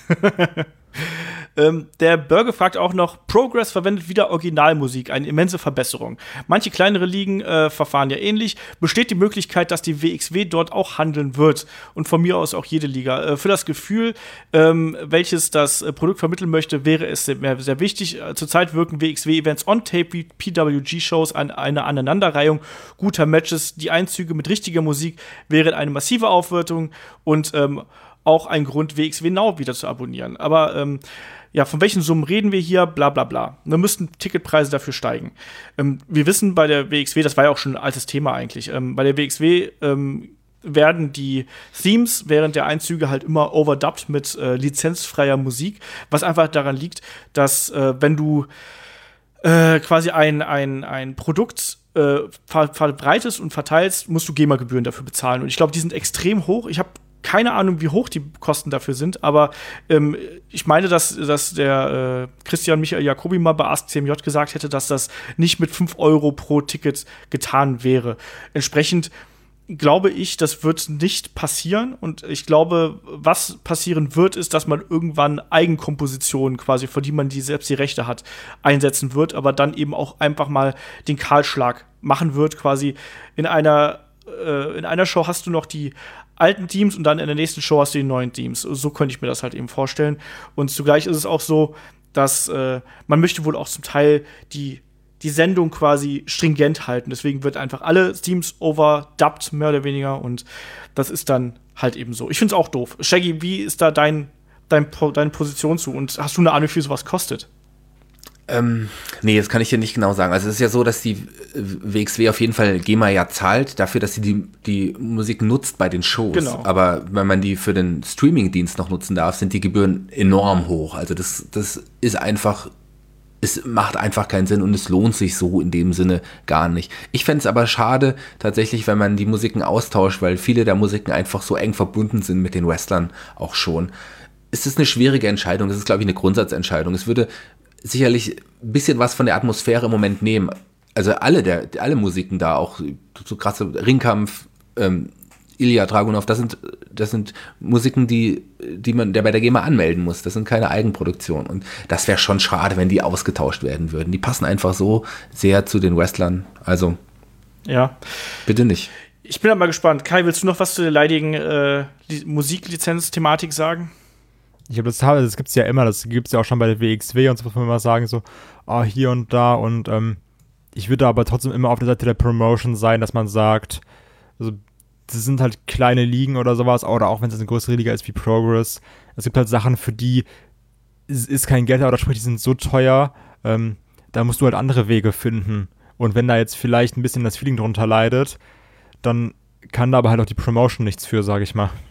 Ähm, der Burger fragt auch noch, Progress verwendet wieder Originalmusik, eine immense Verbesserung. Manche kleinere Ligen äh, verfahren ja ähnlich. Besteht die Möglichkeit, dass die W X W dort auch handeln wird? Und von mir aus auch jede Liga. Äh, für das Gefühl, ähm, welches das äh, Produkt vermitteln möchte, wäre es sehr, sehr wichtig. Äh, zurzeit wirken W X W-Events on-tape wie P W G-Shows an einer Aneinanderreihung guter Matches. Die Einzüge mit richtiger Musik wären eine massive Aufwertung und ähm, auch ein Grund, W X W Now wieder zu abonnieren. Aber ähm, ja, von welchen Summen reden wir hier? Bla bla bla. Da müssten Ticketpreise dafür steigen. Ähm, wir wissen bei der W X W, das war ja auch schon ein altes Thema eigentlich, ähm, bei der W X W ähm, werden die Themes während der Einzüge halt immer overdubbed mit äh, lizenzfreier Musik, was einfach daran liegt, dass äh, wenn du äh, quasi ein, ein, ein Produkt äh, ver- verbreitest und verteilst, musst du GEMA-Gebühren dafür bezahlen. Und ich glaube, die sind extrem hoch. Ich habe keine Ahnung, wie hoch die Kosten dafür sind, aber ähm, ich meine, dass, dass der äh, Christian Michael Jacobi mal bei Ask C M J gesagt hätte, dass das nicht mit fünf Euro pro Ticket getan wäre. Entsprechend glaube ich, das wird nicht passieren, und ich glaube, was passieren wird, ist, dass man irgendwann Eigenkompositionen quasi, für die man die selbst die Rechte hat, einsetzen wird, aber dann eben auch einfach mal den Kahlschlag machen wird, quasi in einer äh, in einer Show hast du noch die alten Teams und dann in der nächsten Show hast du die neuen Teams. So könnte ich mir das halt eben vorstellen. Und zugleich ist es auch so, dass äh, man möchte wohl auch zum Teil die, die Sendung quasi stringent halten. Deswegen wird einfach alle Teams overdubbed, mehr oder weniger. Und das ist dann halt eben so. Ich finde es auch doof. Shaggy, wie ist da dein, dein, deine Position zu? Und hast du eine Ahnung, wie viel sowas kostet? Ähm, nee, das kann ich dir nicht genau sagen. Also es ist ja so, dass die W X W auf jeden Fall GEMA ja zahlt dafür, dass sie die, die Musik nutzt bei den Shows. Genau. Aber wenn man die für den Streaming-Dienst noch nutzen darf, sind die Gebühren enorm hoch. Also das, das ist einfach, es macht einfach keinen Sinn und es lohnt sich so in dem Sinne gar nicht. Ich fände es aber schade tatsächlich, wenn man die Musiken austauscht, weil viele der Musiken einfach so eng verbunden sind mit den Wrestlern auch schon. Es ist eine schwierige Entscheidung. Es ist, glaube ich, eine Grundsatzentscheidung. Es würde sicherlich ein bisschen was von der Atmosphäre im Moment nehmen. also alle der, alle Musiken da, auch so krasse Ringkampf, ähm, Ilya Dragunov, das sind, das sind Musiken, die, die man, der bei der GEMA anmelden muss. Das sind keine Eigenproduktionen. Und das wäre schon schade, wenn die ausgetauscht werden würden. Die passen einfach so sehr zu den Wrestlern. Also, ja. Bitte nicht. Ich bin aber mal gespannt. Kai, willst du noch was zu der leidigen äh, Musiklizenz-Thematik sagen? Ich glaube, das, das gibt es ja immer. Das gibt es ja auch schon bei der W X W und so, muss man immer sagen, so, oh, hier und da. Und ähm, ich würde aber trotzdem immer auf der Seite der Promotion sein, dass man sagt, also, das sind halt kleine Ligen oder sowas, oder auch wenn es eine größere Liga ist wie Progress. Es gibt halt Sachen, für die ist, ist kein Geld da, oder sprich, die sind so teuer, ähm, da musst du halt andere Wege finden. Und wenn da jetzt vielleicht ein bisschen das Feeling drunter leidet, dann kann da aber halt auch die Promotion nichts für, sage ich mal.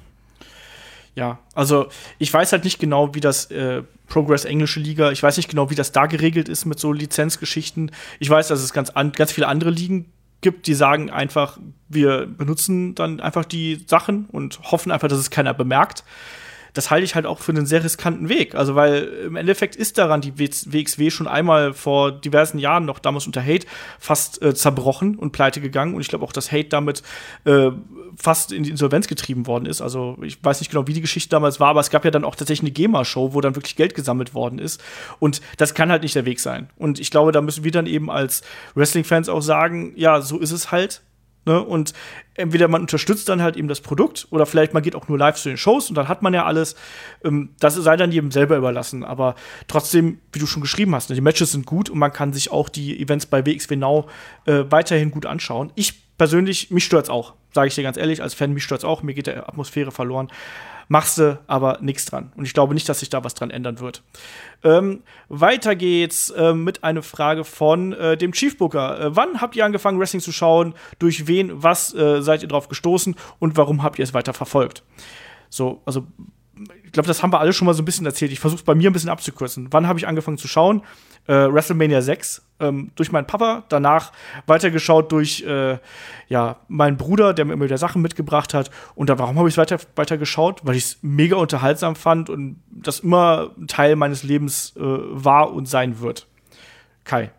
Ja, also ich weiß halt nicht genau, wie das äh, Progress Englische Liga, ich weiß nicht genau, wie das da geregelt ist mit so Lizenzgeschichten. Ich weiß, dass es ganz, an, ganz viele andere Ligen gibt, die sagen einfach, wir benutzen dann einfach die Sachen und hoffen einfach, dass es keiner bemerkt. Das halte ich halt auch für einen sehr riskanten Weg. Also, weil im Endeffekt ist daran die W X W schon einmal vor diversen Jahren noch damals unter Hate fast äh, zerbrochen und pleite gegangen. Und ich glaube auch, dass Hate damit äh, fast in die Insolvenz getrieben worden ist. Also, ich weiß nicht genau, wie die Geschichte damals war, aber es gab ja dann auch tatsächlich eine GEMA-Show, wo dann wirklich Geld gesammelt worden ist. Und das kann halt nicht der Weg sein. Und ich glaube, da müssen wir dann eben als Wrestling-Fans auch sagen, ja, so ist es halt. Ne? Und entweder man unterstützt dann halt eben das Produkt oder vielleicht man geht auch nur live zu den Shows und dann hat man ja alles. Ähm, das sei dann jedem selber überlassen. Aber trotzdem, wie du schon geschrieben hast, ne, die Matches sind gut und man kann sich auch die Events bei W X W Now äh, weiterhin gut anschauen. Ich persönlich, mich stört's auch, sage ich dir ganz ehrlich, als Fan, mich stört's auch, mir geht der Atmosphäre verloren. Machst du aber nichts dran. Und ich glaube nicht, dass sich da was dran ändern wird. Ähm, weiter geht's äh, mit einer Frage von äh, dem Chief Booker. Äh, wann habt ihr angefangen, Wrestling zu schauen? Durch wen? Was äh, seid ihr drauf gestoßen? Und warum habt ihr es weiter verfolgt? So, also ich glaube, das haben wir alle schon mal so ein bisschen erzählt. Ich versuche es bei mir ein bisschen abzukürzen. Wann habe ich angefangen zu schauen? Äh, WrestleMania sechs, ähm, durch meinen Papa. Danach weitergeschaut durch äh, ja, meinen Bruder, der mir immer wieder Sachen mitgebracht hat. Und da, warum habe ich es weiter, weiter geschaut? Weil ich es mega unterhaltsam fand und das immer ein Teil meines Lebens äh, war und sein wird. Kai.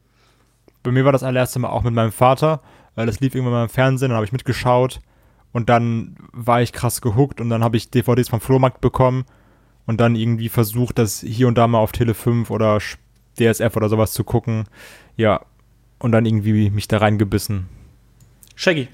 Bei mir war das allererste Mal auch mit meinem Vater, weil das lief irgendwann mal im Fernsehen, dann habe ich mitgeschaut. Und dann war ich krass gehuckt und dann habe ich D V Ds vom Flohmarkt bekommen und dann irgendwie versucht, das hier und da mal auf Tele fünf oder D S F oder sowas zu gucken. Ja, und dann irgendwie mich da reingebissen. Shaggy.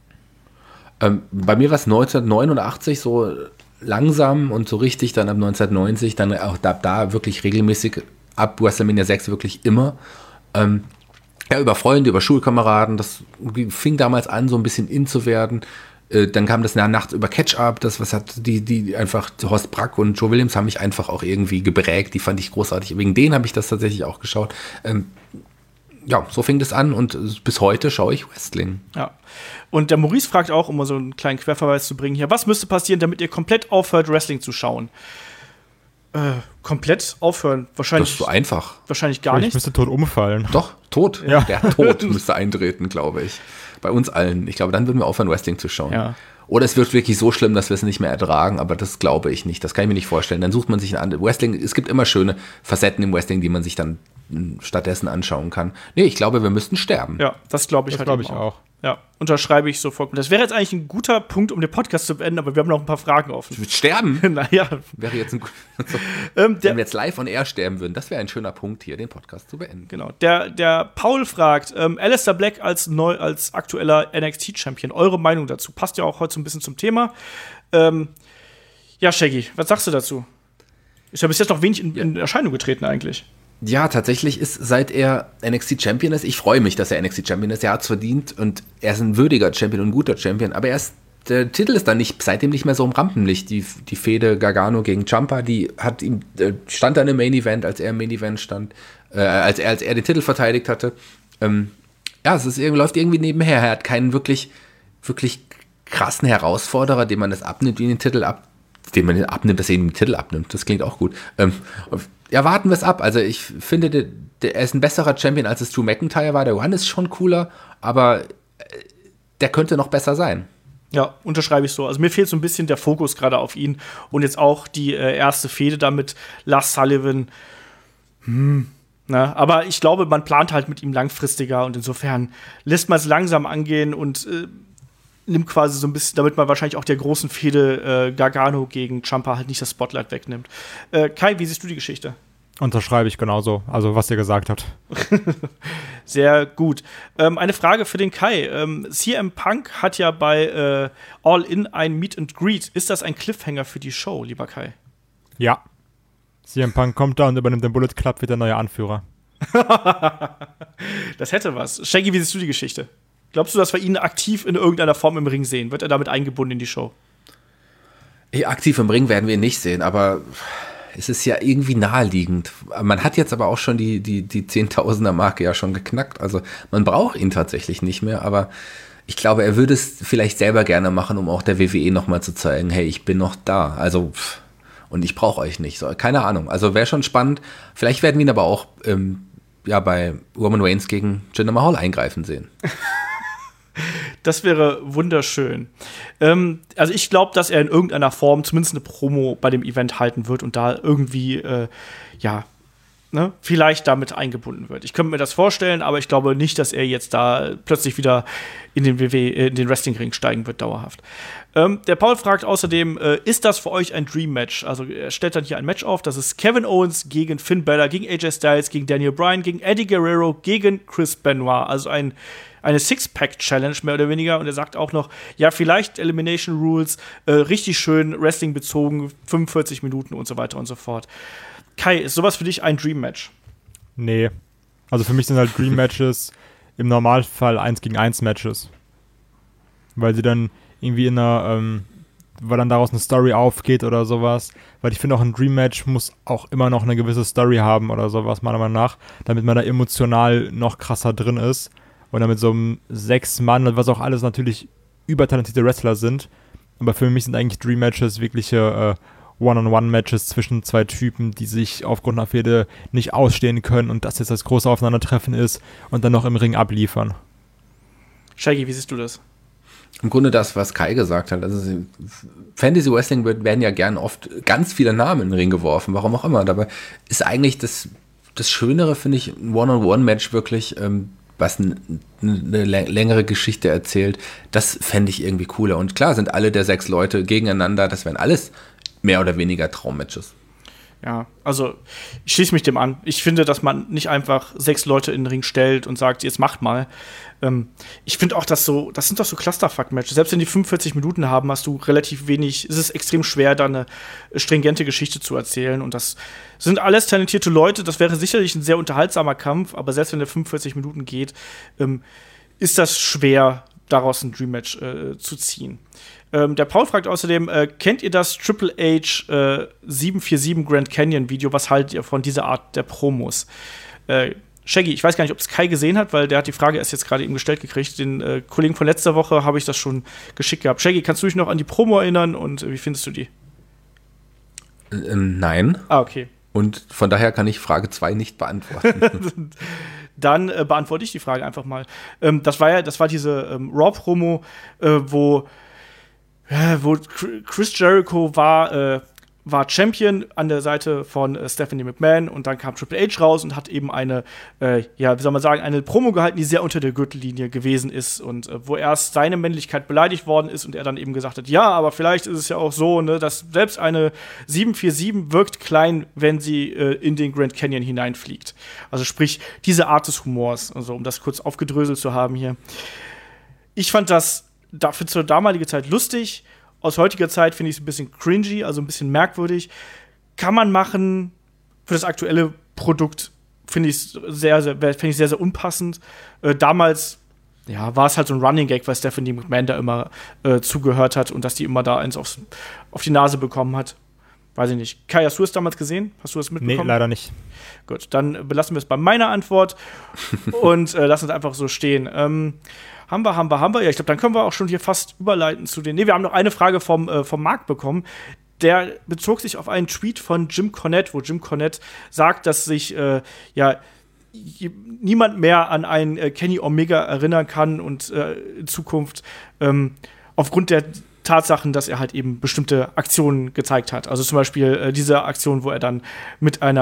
Ähm, bei mir war es neunzehnhundertneunundachtzig so langsam und so richtig, dann ab neunzehnhundertneunzig, dann auch da, da wirklich regelmäßig, ab WrestleMania sechs wirklich immer. Ähm, ja, über Freunde, über Schulkameraden, das fing damals an, so ein bisschen in zu werden. Dann kam das nachts über Catch-Up, das was hat die, die einfach Horst Brack und Joe Williams haben mich einfach auch irgendwie geprägt, die fand ich großartig. Wegen denen habe ich das tatsächlich auch geschaut. Ähm, ja, so fing das an und bis heute schaue ich Wrestling. Ja. Und der Maurice fragt auch, um mal so einen kleinen Querverweis zu bringen hier, was müsste passieren, damit ihr komplett aufhört, Wrestling zu schauen? Äh, komplett aufhören? Wahrscheinlich. Das ist so einfach. Wahrscheinlich gar nicht. Ich müsste tot umfallen. Doch, tot. Ja. Der Tod müsste eintreten, glaube ich. Bei uns allen. Ich glaube, dann würden wir aufhören, Wrestling zu schauen. Ja. Oder es wird wirklich so schlimm, dass wir es nicht mehr ertragen, aber das glaube ich nicht. Das kann ich mir nicht vorstellen. Dann sucht man sich ein anderes Wrestling. Es gibt immer schöne Facetten im Wrestling, die man sich dann stattdessen anschauen kann. Nee, ich glaube, wir müssten sterben. Ja, das glaube ich Das halt glaube eben ich auch. Ja, unterschreibe ich sofort. Das wäre jetzt eigentlich ein guter Punkt, um den Podcast zu beenden, aber wir haben noch ein paar Fragen offen. Sterben? Naja. Wäre jetzt ein so, ähm, der, wenn wir jetzt live on air sterben würden, das wäre ein schöner Punkt, hier den Podcast zu beenden. Genau. Der, der Paul fragt, ähm, Aleister Black als, neu, als aktueller N X T-Champion, eure Meinung dazu? Passt ja auch heute so ein bisschen zum Thema. Ähm, ja, Shaggy, was sagst du dazu? Ist ja bis jetzt noch wenig in, in Erscheinung getreten eigentlich. Ja, tatsächlich ist, seit er N X T-Champion ist, ich freue mich, dass er N X T-Champion ist, er hat es verdient und er ist ein würdiger Champion und ein guter Champion, aber er ist, der Titel ist dann nicht, seitdem nicht mehr so im Rampenlicht. Die, die Fehde Gargano gegen Ciampa, die hat ihm, stand dann im Main Event, als er im Main Event stand, äh, als, er, als er den Titel verteidigt hatte. Ähm, ja, es ist, läuft irgendwie nebenher, er hat keinen wirklich, wirklich krassen Herausforderer, dem man das abnimmt, wie den Titel ab, den man den abnimmt, dass er ihm den Titel abnimmt, das klingt auch gut. Ähm, Ja, warten wir es ab. Also ich finde, der, der, er ist ein besserer Champion, als es Drew McIntyre war. Der One ist schon cooler, aber der könnte noch besser sein. Ja, unterschreibe ich so. Also mir fehlt so ein bisschen der Fokus gerade auf ihn. Und jetzt auch die äh, erste Fehde da mit Lars Sullivan. Hm, Na, aber ich glaube, man plant halt mit ihm langfristiger und insofern lässt man es langsam angehen und äh, nimmt quasi so ein bisschen, damit man wahrscheinlich auch der großen Fehde äh, Gargano gegen Ciampa halt nicht das Spotlight wegnimmt. Äh, Kai, wie siehst du die Geschichte? Unterschreibe ich genauso, also was ihr gesagt habt. Sehr gut. Ähm, eine Frage für den Kai. Ähm, C M Punk hat ja bei äh, All In ein Meet and Greet. Ist das ein Cliffhanger für die Show, lieber Kai? Ja. C M Punk kommt da und übernimmt den Bullet Club, wird der neue Anführer. Das hätte was. Shaggy, wie siehst du die Geschichte? Glaubst du, dass wir ihn aktiv in irgendeiner Form im Ring sehen? Wird er damit eingebunden in die Show? Ja, aktiv im Ring werden wir ihn nicht sehen, aber es ist ja irgendwie naheliegend. Man hat jetzt aber auch schon die, die, die Zehntausender-Marke ja schon geknackt. Also man braucht ihn tatsächlich nicht mehr, aber ich glaube, er würde es vielleicht selber gerne machen, um auch der W W E nochmal zu zeigen, hey, ich bin noch da. Also, und ich brauche euch nicht. So, keine Ahnung. Also wäre schon spannend. Vielleicht werden wir ihn aber auch ähm, ja, bei Roman Reigns gegen Jinder Mahal eingreifen sehen. Das wäre wunderschön. Ähm, also ich glaube, dass er in irgendeiner Form zumindest eine Promo bei dem Event halten wird und da irgendwie, äh, ja, ne, vielleicht damit eingebunden wird. Ich könnte mir das vorstellen, aber ich glaube nicht, dass er jetzt da plötzlich wieder in den W W, äh, in den Wrestling-Ring steigen wird, dauerhaft. Ähm, der Paul fragt außerdem, äh, ist das für euch ein Dream-Match? Also er stellt dann hier ein Match auf, das ist Kevin Owens gegen Finn Balor, gegen A J Styles, gegen Daniel Bryan, gegen Eddie Guerrero, gegen Chris Benoit. Also ein eine Six-Pack-Challenge, mehr oder weniger. Und er sagt auch noch, ja, vielleicht Elimination Rules, äh, richtig schön Wrestling bezogen, fünfundvierzig Minuten und so weiter und so fort. Kai, ist sowas für dich ein Dream-Match? Nee. Also für mich sind halt Dream-Matches im Normalfall eins gegen eins Matches. Weil sie dann irgendwie in einer, ähm, weil dann daraus eine Story aufgeht oder sowas. Weil ich finde auch ein Dream-Match muss auch immer noch eine gewisse Story haben oder sowas, meiner Meinung nach, damit man da emotional noch krasser drin ist. Und dann mit so einem sechs Mann, was auch alles natürlich übertalentierte Wrestler sind. Aber für mich sind eigentlich Dream-Matches wirkliche äh, One-on-One-Matches zwischen zwei Typen, die sich aufgrund einer Fehde nicht ausstehen können und das jetzt das große Aufeinandertreffen ist und dann noch im Ring abliefern. Shaggy, wie siehst du das? Im Grunde das, was Kai gesagt hat. Also Fantasy Wrestling wird, werden ja gern oft ganz viele Namen in den Ring geworfen, warum auch immer. Dabei ist eigentlich das, das Schönere, finde ich, ein One-on-One-Match wirklich, ähm, was n- eine längere Geschichte erzählt, das fände ich irgendwie cooler. Und klar sind alle der sechs Leute gegeneinander, das wären alles mehr oder weniger Traummatches. Ja, also ich schließe mich dem an. Ich finde, dass man nicht einfach sechs Leute in den Ring stellt und sagt, jetzt macht mal. Ähm, ich finde auch, dass so, das sind doch so Clusterfuck-Matches. Selbst wenn die fünfundvierzig Minuten haben, hast du relativ wenig, es ist extrem schwer, da eine stringente Geschichte zu erzählen. Und das sind alles talentierte Leute. Das wäre sicherlich ein sehr unterhaltsamer Kampf, aber selbst wenn der fünfundvierzig Minuten geht, ähm, ist das schwer, daraus ein Dream-Match äh, zu ziehen. Ähm, der Paul fragt außerdem, äh, kennt ihr das Triple H äh, sieben vier sieben Grand Canyon Video? Was haltet ihr von dieser Art der Promos? Äh, Shaggy, ich weiß gar nicht, ob es Kai gesehen hat, weil der hat die Frage erst jetzt gerade eben gestellt gekriegt. Den äh, Kollegen von letzter Woche habe ich das schon geschickt gehabt. Shaggy, kannst du dich noch an die Promo erinnern und äh, wie findest du die? Ähm, nein. Ah, okay. Und von daher kann ich Frage zwei nicht beantworten. Dann äh, beantworte ich die Frage einfach mal. Ähm, das war ja, das war diese ähm, Raw-Promo, äh, wo Ja, wo Chris Jericho war, äh, war Champion an der Seite von äh, Stephanie McMahon und dann kam Triple H raus und hat eben eine, äh, ja, wie soll man sagen, eine Promo gehalten, die sehr unter der Gürtellinie gewesen ist und äh, wo erst seine Männlichkeit beleidigt worden ist und er dann eben gesagt hat, ja, aber vielleicht ist es ja auch so, ne, dass selbst eine sieben vier sieben wirkt klein, wenn sie äh, in den Grand Canyon hineinfliegt. Also sprich, diese Art des Humors, also um das kurz aufgedröselt zu haben hier. Ich fand das dafür zur damaligen Zeit lustig. Aus heutiger Zeit finde ich es ein bisschen cringy, also ein bisschen merkwürdig. Kann man machen. Für das aktuelle Produkt finde ich es sehr, sehr, find ich sehr, sehr unpassend. Äh, damals ja, war es halt so ein Running Gag, weil Stephanie McMahon da immer äh, zugehört hat und dass die immer da eins aufs, auf die Nase bekommen hat. Weiß ich nicht. Kai, hast du es damals gesehen? Hast du das mitbekommen? Nee, leider nicht. Gut, dann belassen wir es bei meiner Antwort und äh, lassen es einfach so stehen. Ähm, Haben wir, haben wir, haben wir. Ja, ich glaube, dann können wir auch schon hier fast überleiten zu den. Nee, wir haben noch eine Frage vom, äh, vom Marc bekommen. Der bezog sich auf einen Tweet von Jim Cornette, wo Jim Cornette sagt, dass sich äh, ja niemand mehr an einen äh, Kenny Omega erinnern kann und äh, in Zukunft ähm, aufgrund der Tatsachen, dass er halt eben bestimmte Aktionen gezeigt hat. Also zum Beispiel äh, diese Aktion, wo er dann mit einer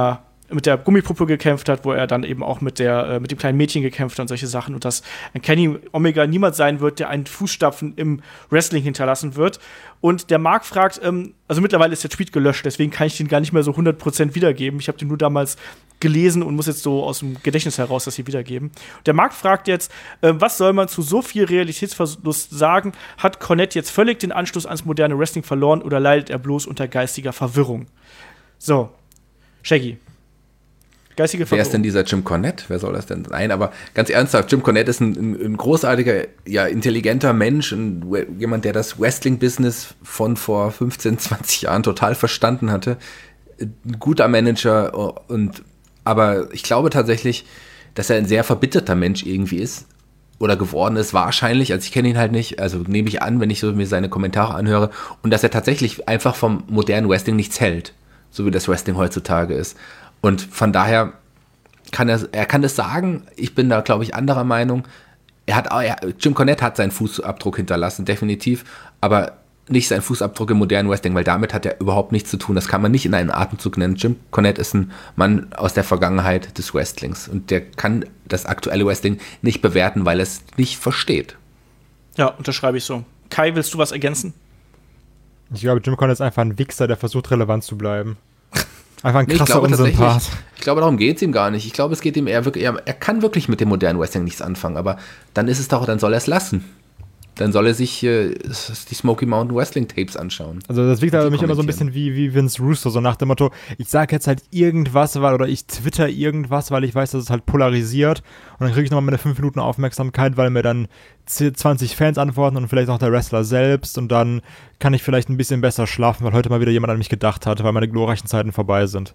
mit der Gummipuppe gekämpft hat, wo er dann eben auch mit der äh, mit dem kleinen Mädchen gekämpft hat und solche Sachen und dass ein Kenny Omega niemand sein wird, der einen Fußstapfen im Wrestling hinterlassen wird. Und der Marc fragt, ähm, also mittlerweile ist der Tweet gelöscht, deswegen kann ich den gar nicht mehr so hundert Prozent wiedergeben. Ich habe den nur damals gelesen und muss jetzt so aus dem Gedächtnis heraus das hier wiedergeben. Der Marc fragt jetzt, äh, was soll man zu so viel Realitätsverlust sagen? Hat Cornette jetzt völlig den Anschluss ans moderne Wrestling verloren oder leidet er bloß unter geistiger Verwirrung? So, Shaggy. Geistige Verwirrung. Wer ist denn dieser Jim Cornette? Wer soll das denn sein? Aber ganz ernsthaft, Jim Cornette ist ein, ein, ein großartiger, ja, intelligenter Mensch, ein, jemand, der das Wrestling-Business von vor fünfzehn, zwanzig Jahren total verstanden hatte. Ein guter Manager, und aber ich glaube tatsächlich, dass er ein sehr verbitterter Mensch irgendwie ist oder geworden ist, wahrscheinlich, also ich kenne ihn halt nicht, also nehme ich an, wenn ich so mir seine Kommentare anhöre, und dass er tatsächlich einfach vom modernen Wrestling nichts hält, so wie das Wrestling heutzutage ist. Und von daher kann er, er kann das sagen, ich bin da, glaube ich, anderer Meinung. Er hat, er, Jim Cornette hat seinen Fußabdruck hinterlassen, definitiv, aber nicht seinen Fußabdruck im modernen Wrestling, weil damit hat er überhaupt nichts zu tun. Das kann man nicht in einem Atemzug nennen. Jim Cornette ist ein Mann aus der Vergangenheit des Wrestlings und der kann das aktuelle Wrestling nicht bewerten, weil er es nicht versteht. Ja, unterschreibe ich so. Kai, willst du was ergänzen? Ich glaube, Jim Cornette ist einfach ein Wichser, der versucht, relevant zu bleiben. Einfach ein Nee, krasser Unsympath. Ich glaube, darum geht es ihm gar nicht. Ich glaube, es geht ihm eher wirklich, er, er kann wirklich mit dem modernen Wrestling nichts anfangen, aber dann ist es doch, dann soll er es lassen. Dann soll er sich äh, die Smoky Mountain Wrestling Tapes anschauen. Also das wirkt aber mich immer so ein bisschen wie, wie Vince Russo, so nach dem Motto, ich sage jetzt halt irgendwas, weil, oder ich twitter irgendwas, weil ich weiß, dass es halt polarisiert, und dann kriege ich nochmal meine fünf Minuten Aufmerksamkeit, weil mir dann zwanzig Fans antworten und vielleicht auch der Wrestler selbst, und dann kann ich vielleicht ein bisschen besser schlafen, weil heute mal wieder jemand an mich gedacht hat, weil meine glorreichen Zeiten vorbei sind.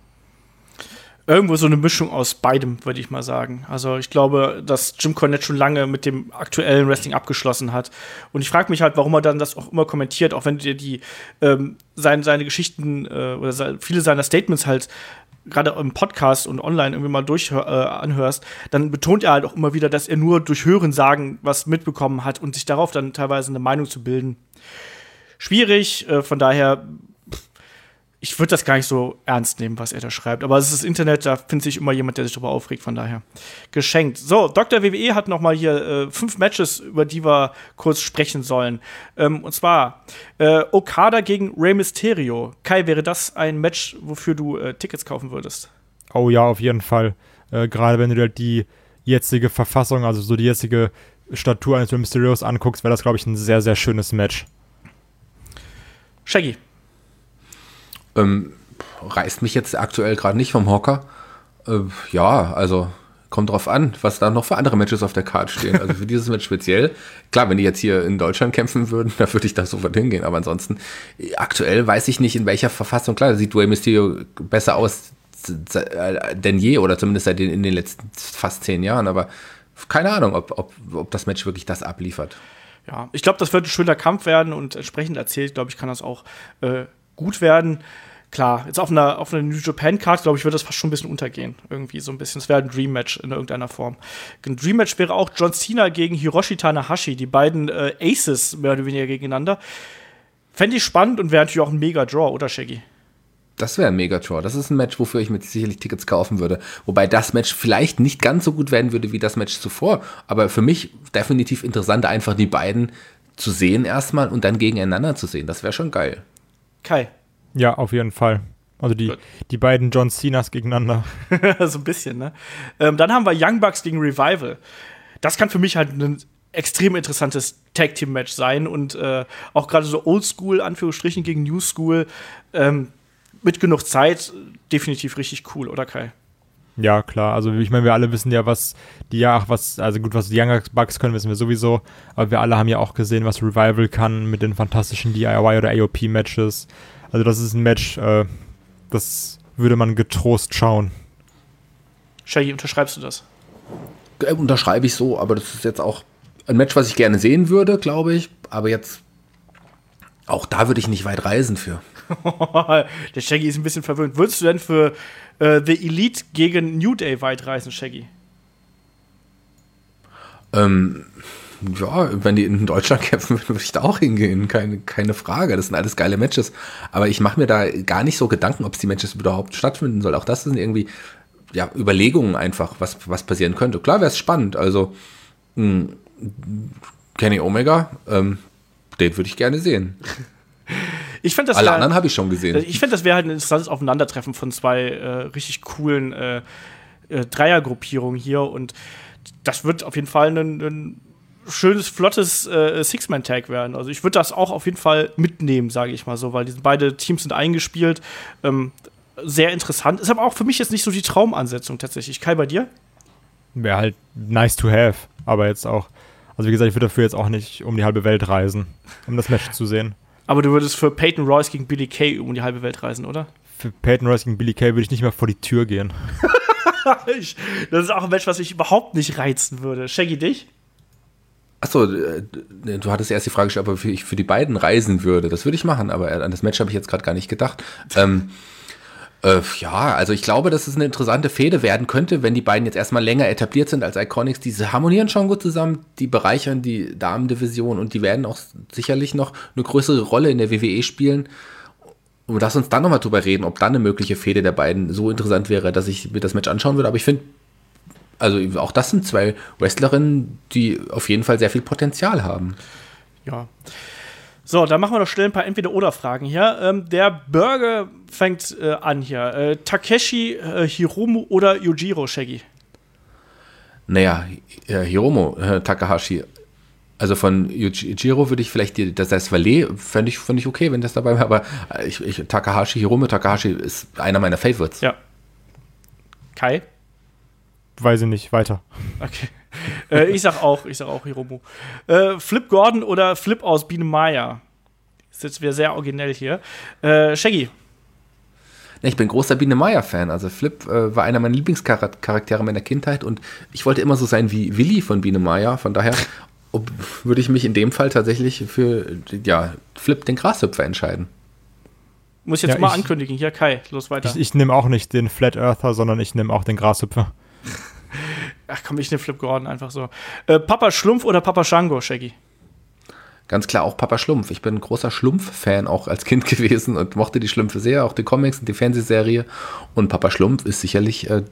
Irgendwo so eine Mischung aus beidem, würde ich mal sagen. Also ich glaube, dass Jim Cornette schon lange mit dem aktuellen Wrestling abgeschlossen hat. Und ich frage mich halt, warum er dann das auch immer kommentiert, auch wenn du dir die ähm, seine, seine Geschichten äh, oder se- viele seiner Statements halt gerade im Podcast und online irgendwie mal durch äh, anhörst, dann betont er halt auch immer wieder, dass er nur durch Hören sagen was mitbekommen hat und sich darauf dann teilweise eine Meinung zu bilden. Schwierig, äh, von daher ich würde das gar nicht so ernst nehmen, was er da schreibt. Aber es ist das Internet, da findet sich immer jemand, der sich darüber aufregt, von daher. Geschenkt. So, Doktor W W E hat noch mal hier äh, fünf Matches, über die wir kurz sprechen sollen. Ähm, und zwar äh, Okada gegen Rey Mysterio. Kai, wäre das ein Match, wofür du äh, Tickets kaufen würdest? Oh ja, auf jeden Fall. Äh, gerade wenn du dir halt die jetzige Verfassung, also so die jetzige Statur eines Rey Mysterios anguckst, wäre das, glaube ich, ein sehr, sehr schönes Match. Shaggy. Ähm, reißt mich jetzt aktuell gerade nicht vom Hocker. Äh, ja, also kommt drauf an, was da noch für andere Matches auf der Karte stehen. Also für dieses Match speziell. Klar, wenn die jetzt hier in Deutschland kämpfen würden, da würde ich da sofort hingehen. Aber ansonsten, aktuell weiß ich nicht, in welcher Verfassung. Klar, sieht Rey Mysterio besser aus denn je, oder zumindest seit den, in den letzten fast zehn Jahren. Aber keine Ahnung, ob, ob, ob das Match wirklich das abliefert. Ja, ich glaube, das wird ein schöner Kampf werden und entsprechend erzählt, glaube ich, kann das auch äh, gut werden. Klar, jetzt auf einer, auf einer New Japan-Card, glaube ich, würde das fast schon ein bisschen untergehen. Irgendwie so ein bisschen. Es wäre ein Dream-Match in irgendeiner Form. Ein Dream-Match wäre auch John Cena gegen Hiroshi Tanahashi, die beiden äh, Aces mehr oder weniger gegeneinander. Fände ich spannend und wäre natürlich auch ein Mega-Draw, oder Shaggy? Das wäre ein Mega-Draw. Das ist ein Match, wofür ich mir sicherlich Tickets kaufen würde. Wobei das Match vielleicht nicht ganz so gut werden würde wie das Match zuvor. Aber für mich definitiv interessant, einfach die beiden zu sehen erstmal und dann gegeneinander zu sehen. Das wäre schon geil. Kai. Ja, auf jeden Fall. Also die, die beiden John Cenas gegeneinander. So ein bisschen, ne? Ähm, dann haben wir Young Bucks gegen Revival. Das kann für mich halt ein extrem interessantes Tag-Team-Match sein und äh, auch gerade so Oldschool, Anführungsstrichen, gegen New School, ähm, mit genug Zeit definitiv richtig cool, oder Kai? Ja, klar. Also ich meine, wir alle wissen ja, was die ja, was, also gut, was die Young Bucks können, wissen wir sowieso. Aber wir alle haben ja auch gesehen, was Revival kann mit den fantastischen D I Y oder A O P-Matches. Also das ist ein Match, äh, das würde man getrost schauen. Shaggy, unterschreibst du das? Äh, unterschreibe ich so, aber das ist jetzt auch ein Match, was ich gerne sehen würde, glaube ich. Aber jetzt, auch da würde ich nicht weit reisen für. Der Shaggy ist ein bisschen verwöhnt. Würdest du denn für äh, The Elite gegen New Day weit reisen, Shaggy? Ähm, Ja, wenn die in Deutschland kämpfen würden, würde ich da auch hingehen, keine, keine Frage. Das sind alles geile Matches. Aber ich mache mir da gar nicht so Gedanken, ob es die Matches überhaupt stattfinden soll. Auch das sind irgendwie ja, Überlegungen einfach, was, was passieren könnte. Klar wäre es spannend. Also mh, Kenny Omega, ähm, den würde ich gerne sehen. Ich find, das Alle wär, anderen habe ich schon gesehen. Ich finde, das wäre halt ein interessantes Aufeinandertreffen von zwei äh, richtig coolen äh, äh, Dreiergruppierungen hier. Und das wird auf jeden Fall ein, ein schönes, flottes äh, Six-Man-Tag werden. Also ich würde das auch auf jeden Fall mitnehmen, sage ich mal so, weil diese beide Teams sind eingespielt. Ähm, sehr interessant. Ist aber auch für mich jetzt nicht so die Traumansetzung tatsächlich. Kai, bei dir? Wäre halt nice to have, aber jetzt auch, also wie gesagt, ich würde dafür jetzt auch nicht um die halbe Welt reisen, um das Match zu sehen. Aber du würdest für Peyton Royce gegen Billy Kay um die halbe Welt reisen, oder? Für Peyton Royce gegen Billy Kay würde ich nicht mehr vor die Tür gehen. ich, das ist auch ein Match, was mich überhaupt nicht reizen würde. Shaggy, dich? Achso, du hattest erst die Frage gestellt, ob ich für die beiden reisen würde. Das würde ich machen, aber an das Match habe ich jetzt gerade gar nicht gedacht. ähm, äh, ja, also ich glaube, dass es eine interessante Fehde werden könnte, wenn die beiden jetzt erstmal länger etabliert sind als Iconics. Diese harmonieren schon gut zusammen, die bereichern die Damendivision und die werden auch sicherlich noch eine größere Rolle in der W W E spielen. Und lass uns dann nochmal drüber reden, ob dann eine mögliche Fehde der beiden so interessant wäre, dass ich mir das Match anschauen würde. Aber ich finde, also auch das sind zwei Wrestlerinnen, die auf jeden Fall sehr viel Potenzial haben. Ja. So, dann machen wir noch schnell ein paar Entweder-Oder-Fragen hier. Ähm, der Burger fängt äh, an hier. Äh, Takeshi, äh, Hiromu oder Yujiro, Shaggy? Naja, äh, Hiromu äh, Takahashi. Also von Yujiro würde ich vielleicht, die, das heißt Valet, fände ich, fänd ich okay, wenn das dabei wäre. Aber ich, ich, Takahashi, Hiromu Takahashi ist einer meiner Favorites. Ja. Kai? Weiß ich nicht, weiter. Okay. äh, ich sag auch, ich sag auch Hiromu. Äh, Flip Gordon oder Flip aus Biene Maya? Ist jetzt wieder sehr originell hier. Äh, Shaggy? Ich bin großer Biene Maya-Fan. Also Flip äh, war einer meiner Lieblingscharaktere meiner Kindheit und ich wollte immer so sein wie Willi von Biene Maya. Von daher ob, würde ich mich in dem Fall tatsächlich für ja, Flip, den Grashüpfer, entscheiden. Muss ich jetzt Ja, mal ich- ankündigen. Hier, Kai, los weiter. Ich, ich nehme auch nicht den Flat Earther, sondern ich nehme auch den Grashüpfer. Ach komm, ich nehme Flip Gordon einfach so. Äh, Papa Schlumpf oder Papa Shango, Shaggy? Ganz klar auch Papa Schlumpf. Ich bin ein großer Schlumpf-Fan auch als Kind gewesen und mochte die Schlümpfe sehr, auch die Comics und die Fernsehserie. Und Papa Schlumpf ist sicherlich, äh,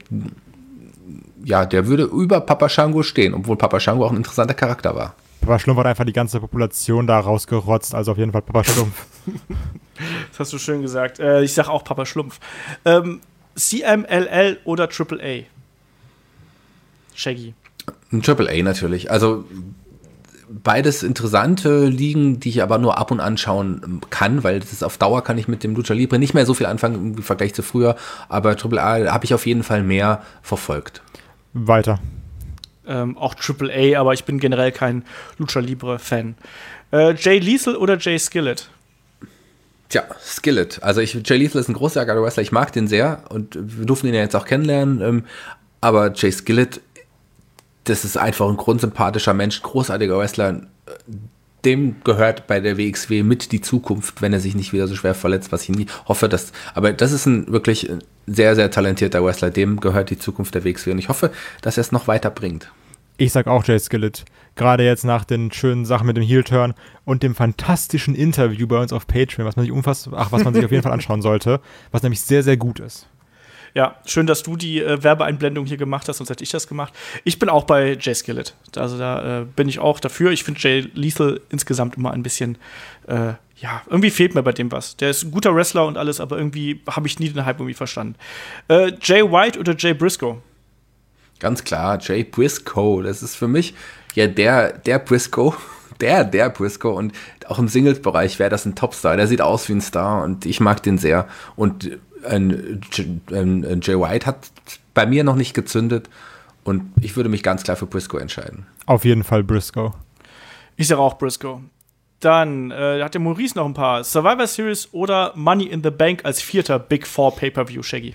ja, der würde über Papa Shango stehen, obwohl Papa Shango auch ein interessanter Charakter war. Papa Schlumpf hat einfach die ganze Population da rausgerotzt, also auf jeden Fall Papa Schlumpf. Das hast du schön gesagt. Äh, ich sag auch Papa Schlumpf. Ähm, C M L L oder Triple A? Shaggy. Ein Triple A natürlich. Also beides interessante Ligen, die ich aber nur ab und an schauen kann, weil das ist auf Dauer kann ich mit dem Lucha Libre nicht mehr so viel anfangen im Vergleich zu früher, aber Triple A habe ich auf jeden Fall mehr verfolgt. Weiter. Ähm, auch Triple A, aber ich bin generell kein Lucha Libre-Fan. Äh, Jay Lethal oder Jay Skillet? Tja, Skillet. Also ich, Jay Lethal ist ein großartiger Wrestler, ich mag den sehr und wir durften ihn ja jetzt auch kennenlernen, ähm, aber Jay Skillet, das ist einfach ein grundsympathischer Mensch, großartiger Wrestler. Dem gehört bei der W X W mit die Zukunft, wenn er sich nicht wieder so schwer verletzt, was ich nie hoffe, dass. Aber das ist ein wirklich sehr, sehr talentierter Wrestler. Dem gehört die Zukunft der W X W und ich hoffe, dass er es noch weiter bringt. Ich sag auch Jay Skillet. Gerade jetzt nach den schönen Sachen mit dem Heel-Turn und dem fantastischen Interview bei uns auf Patreon, was man sich umfasst, ach, was man sich auf jeden Fall anschauen sollte, was nämlich sehr, sehr gut ist. Ja, schön, dass du die äh, Werbeeinblendung hier gemacht hast, sonst hätte ich das gemacht. Ich bin auch bei Jay Skillet. Also da äh, bin ich auch dafür. Ich finde Jay Lethal insgesamt immer ein bisschen, äh, ja, irgendwie fehlt mir bei dem was. Der ist ein guter Wrestler und alles, aber irgendwie habe ich nie den Hype irgendwie verstanden. Äh, Jay White oder Jay Briscoe? Ganz klar, Jay Briscoe, das ist für mich ja der, der Briscoe, der, der Briscoe und auch im Singles-Bereich wäre das ein Topstar. Der sieht aus wie ein Star und ich mag den sehr. Und ein, ein, ein Jay White hat bei mir noch nicht gezündet und ich würde mich ganz klar für Briscoe entscheiden. Auf jeden Fall Briscoe. Ich sage auch Briscoe. Dann äh, hat der Maurice noch ein paar. Survivor Series oder Money in the Bank als vierter Big Four Pay-Per-View, Shaggy?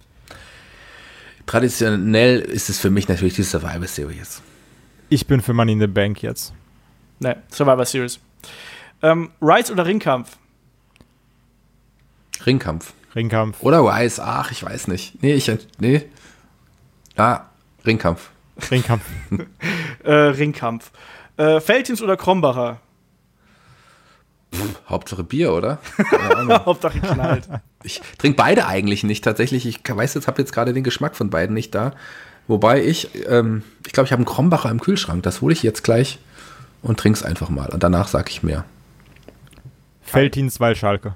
Traditionell ist es für mich natürlich die Survivor Series. Ich bin für Money in the Bank jetzt. Ne, Survivor Series. Ähm, Rise oder Ringkampf? Ringkampf. Ringkampf. Oder Rise, ach, ich weiß nicht. Nee, ich, nee. Ah, Ringkampf. Ringkampf. äh, Ringkampf. Äh, Veltins oder Krombacher? Pff, Hauptsache Bier, oder? Hauptsache knallt. Ich trinke beide eigentlich nicht tatsächlich. Ich weiß jetzt, habe jetzt gerade den Geschmack von beiden nicht da. Wobei ich, ähm, ich glaube, ich habe einen Krombacher im Kühlschrank. Das hole ich jetzt gleich und trinke es einfach mal. Und danach sage ich mehr. Veltins, weil Schalke.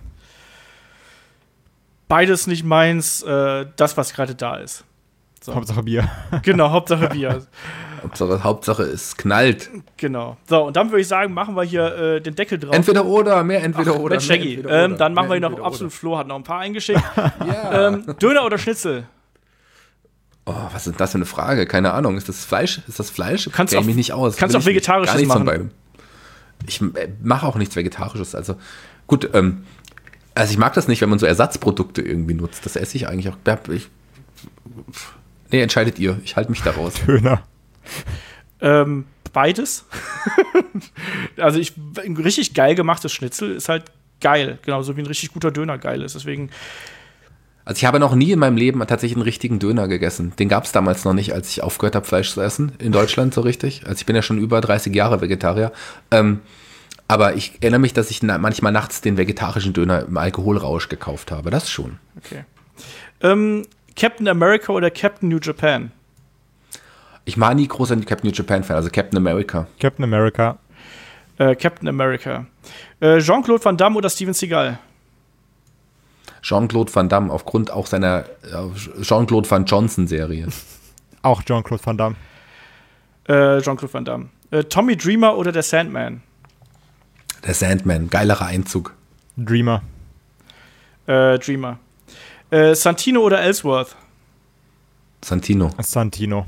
Beides nicht meins, äh, das, was gerade da ist. So. Hauptsache Bier. Genau, Hauptsache Bier. Hauptsache, Hauptsache es knallt. Genau. So, und dann würde ich sagen, machen wir hier äh, den Deckel drauf. Entweder oder, mehr entweder Ach, oder. Mensch, Shaggy. Mehr entweder Ähm, oder. dann machen Mehr wir hier noch entweder absolut. oder. Flo hat noch ein paar eingeschickt. Ja. ähm, Döner oder Schnitzel? Oh, was ist das für eine Frage? Keine Ahnung. Ist das Fleisch? Ist das Fleisch? Kannst Kenn auch- ich mich nicht aus. kannst Will auch ich nicht. Vegetarisches Gar nichts von machen. beidem. Ich äh, mache auch nichts Vegetarisches. Also gut, ähm, also ich mag das nicht, wenn man so Ersatzprodukte irgendwie nutzt. Das esse ich eigentlich auch. Ja, Ich, nee, entscheidet ihr. Ich halte mich da raus. Döner. Ähm, beides. Also ich, ein richtig geil gemachtes Schnitzel ist halt geil. Genauso wie ein richtig guter Döner geil ist. Deswegen, Also ich habe noch nie in meinem Leben tatsächlich einen richtigen Döner gegessen. Den gab es damals noch nicht, als ich aufgehört habe, Fleisch zu essen. In Deutschland so richtig. Also ich bin ja schon über dreißig Jahre Vegetarier. Ähm, aber ich erinnere mich, dass ich na- manchmal nachts den vegetarischen Döner im Alkoholrausch gekauft habe. Das schon. okay. Ähm, Captain America oder Captain New Japan? Ich war nie großer Captain New Japan Fan, also Captain America. Captain America. Äh, Captain America. Äh, Jean-Claude Van Damme oder Steven Seagal? Jean-Claude Van Damme, aufgrund auch seiner äh, Jean-Claude Van Johnson-Serie. Auch Jean-Claude Van Damme. Äh, Jean-Claude Van Damme. Äh, Tommy Dreamer oder der Sandman? Der Sandman, geilerer Einzug. Dreamer. Äh, Dreamer. Äh, Santino oder Ellsworth? Santino. Santino.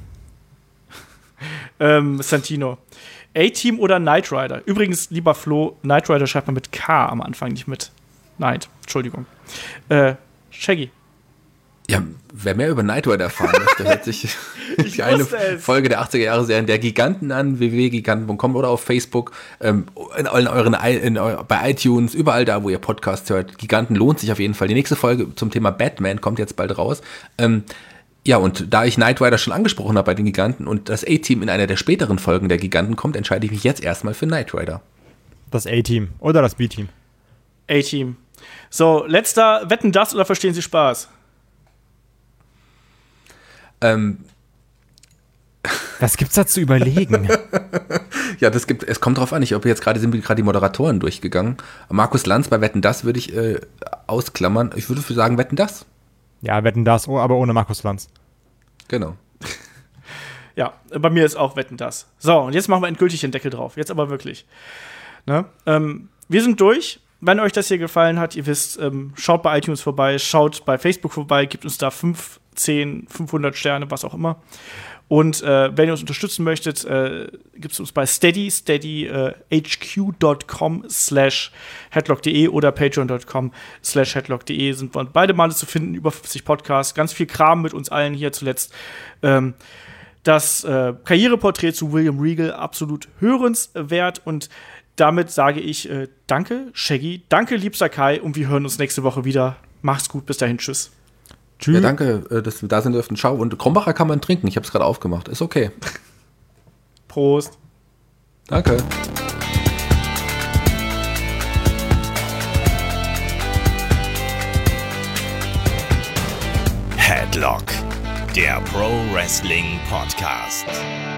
Ähm, Santino. A-Team oder Knight Rider? Übrigens, lieber Flo, Knight Rider schreibt man mit K am Anfang, nicht mit Knight. Entschuldigung. Äh, Shaggy. Ja, wer mehr über Knight Rider erfahren möchte, hört sich Ich die eine wusste es. Folge der achtziger-Jahre-Serien der Giganten an, w w w punkt giganten punkt com oder auf Facebook, ähm, in, in euren, in, eu- bei iTunes, überall da, wo ihr Podcast hört. Giganten lohnt sich auf jeden Fall. Die nächste Folge zum Thema Batman kommt jetzt bald raus. Ähm, ja, und da ich Knight Rider schon angesprochen habe bei den Giganten und das A-Team in einer der späteren Folgen der Giganten kommt, entscheide ich mich jetzt erstmal für Knight Rider. Das A-Team. Oder das B-Team. A-Team. So, letzter, wetten das oder verstehen Sie Spaß? Ähm, Was gibt's da zu überlegen? Ja, das gibt, es kommt drauf an. Ich glaube, jetzt gerade sind wir gerade die Moderatoren durchgegangen. Markus Lanz bei Wetten, das würde ich äh, ausklammern. Ich würde sagen, Wetten, das. Ja, wetten das, oh, aber ohne Markus Lanz. Genau. Ja, bei mir ist auch Wetten das. So, und jetzt machen wir endgültig den Deckel drauf. Jetzt aber wirklich. Ne? Ähm, wir sind durch. Wenn euch das hier gefallen hat, ihr wisst, ähm, schaut bei iTunes vorbei, schaut bei Facebook vorbei, gebt uns da fünf, zehn, fünfhundert Sterne, was auch immer. Und äh, wenn ihr uns unterstützen möchtet, äh, gibt es uns bei Steady, steady äh, h q dot com slash headlock dot de oder patreon dot com slash headlock dot de sind wir beide Male zu finden, über fünfzig Podcasts, ganz viel Kram mit uns allen hier zuletzt. Ähm, das äh, Karriereporträt zu William Regal absolut hörenswert und damit sage ich äh, danke, Shaggy, danke, liebster Kai und wir hören uns nächste Woche wieder. Macht's gut, bis dahin, tschüss. Tschüss. Ja, danke, äh, dass wir da sind dürften. Schau, und Krombacher kann man trinken. Ich habe es gerade aufgemacht. Ist okay. Prost. Danke. Headlock, der Pro Wrestling Podcast.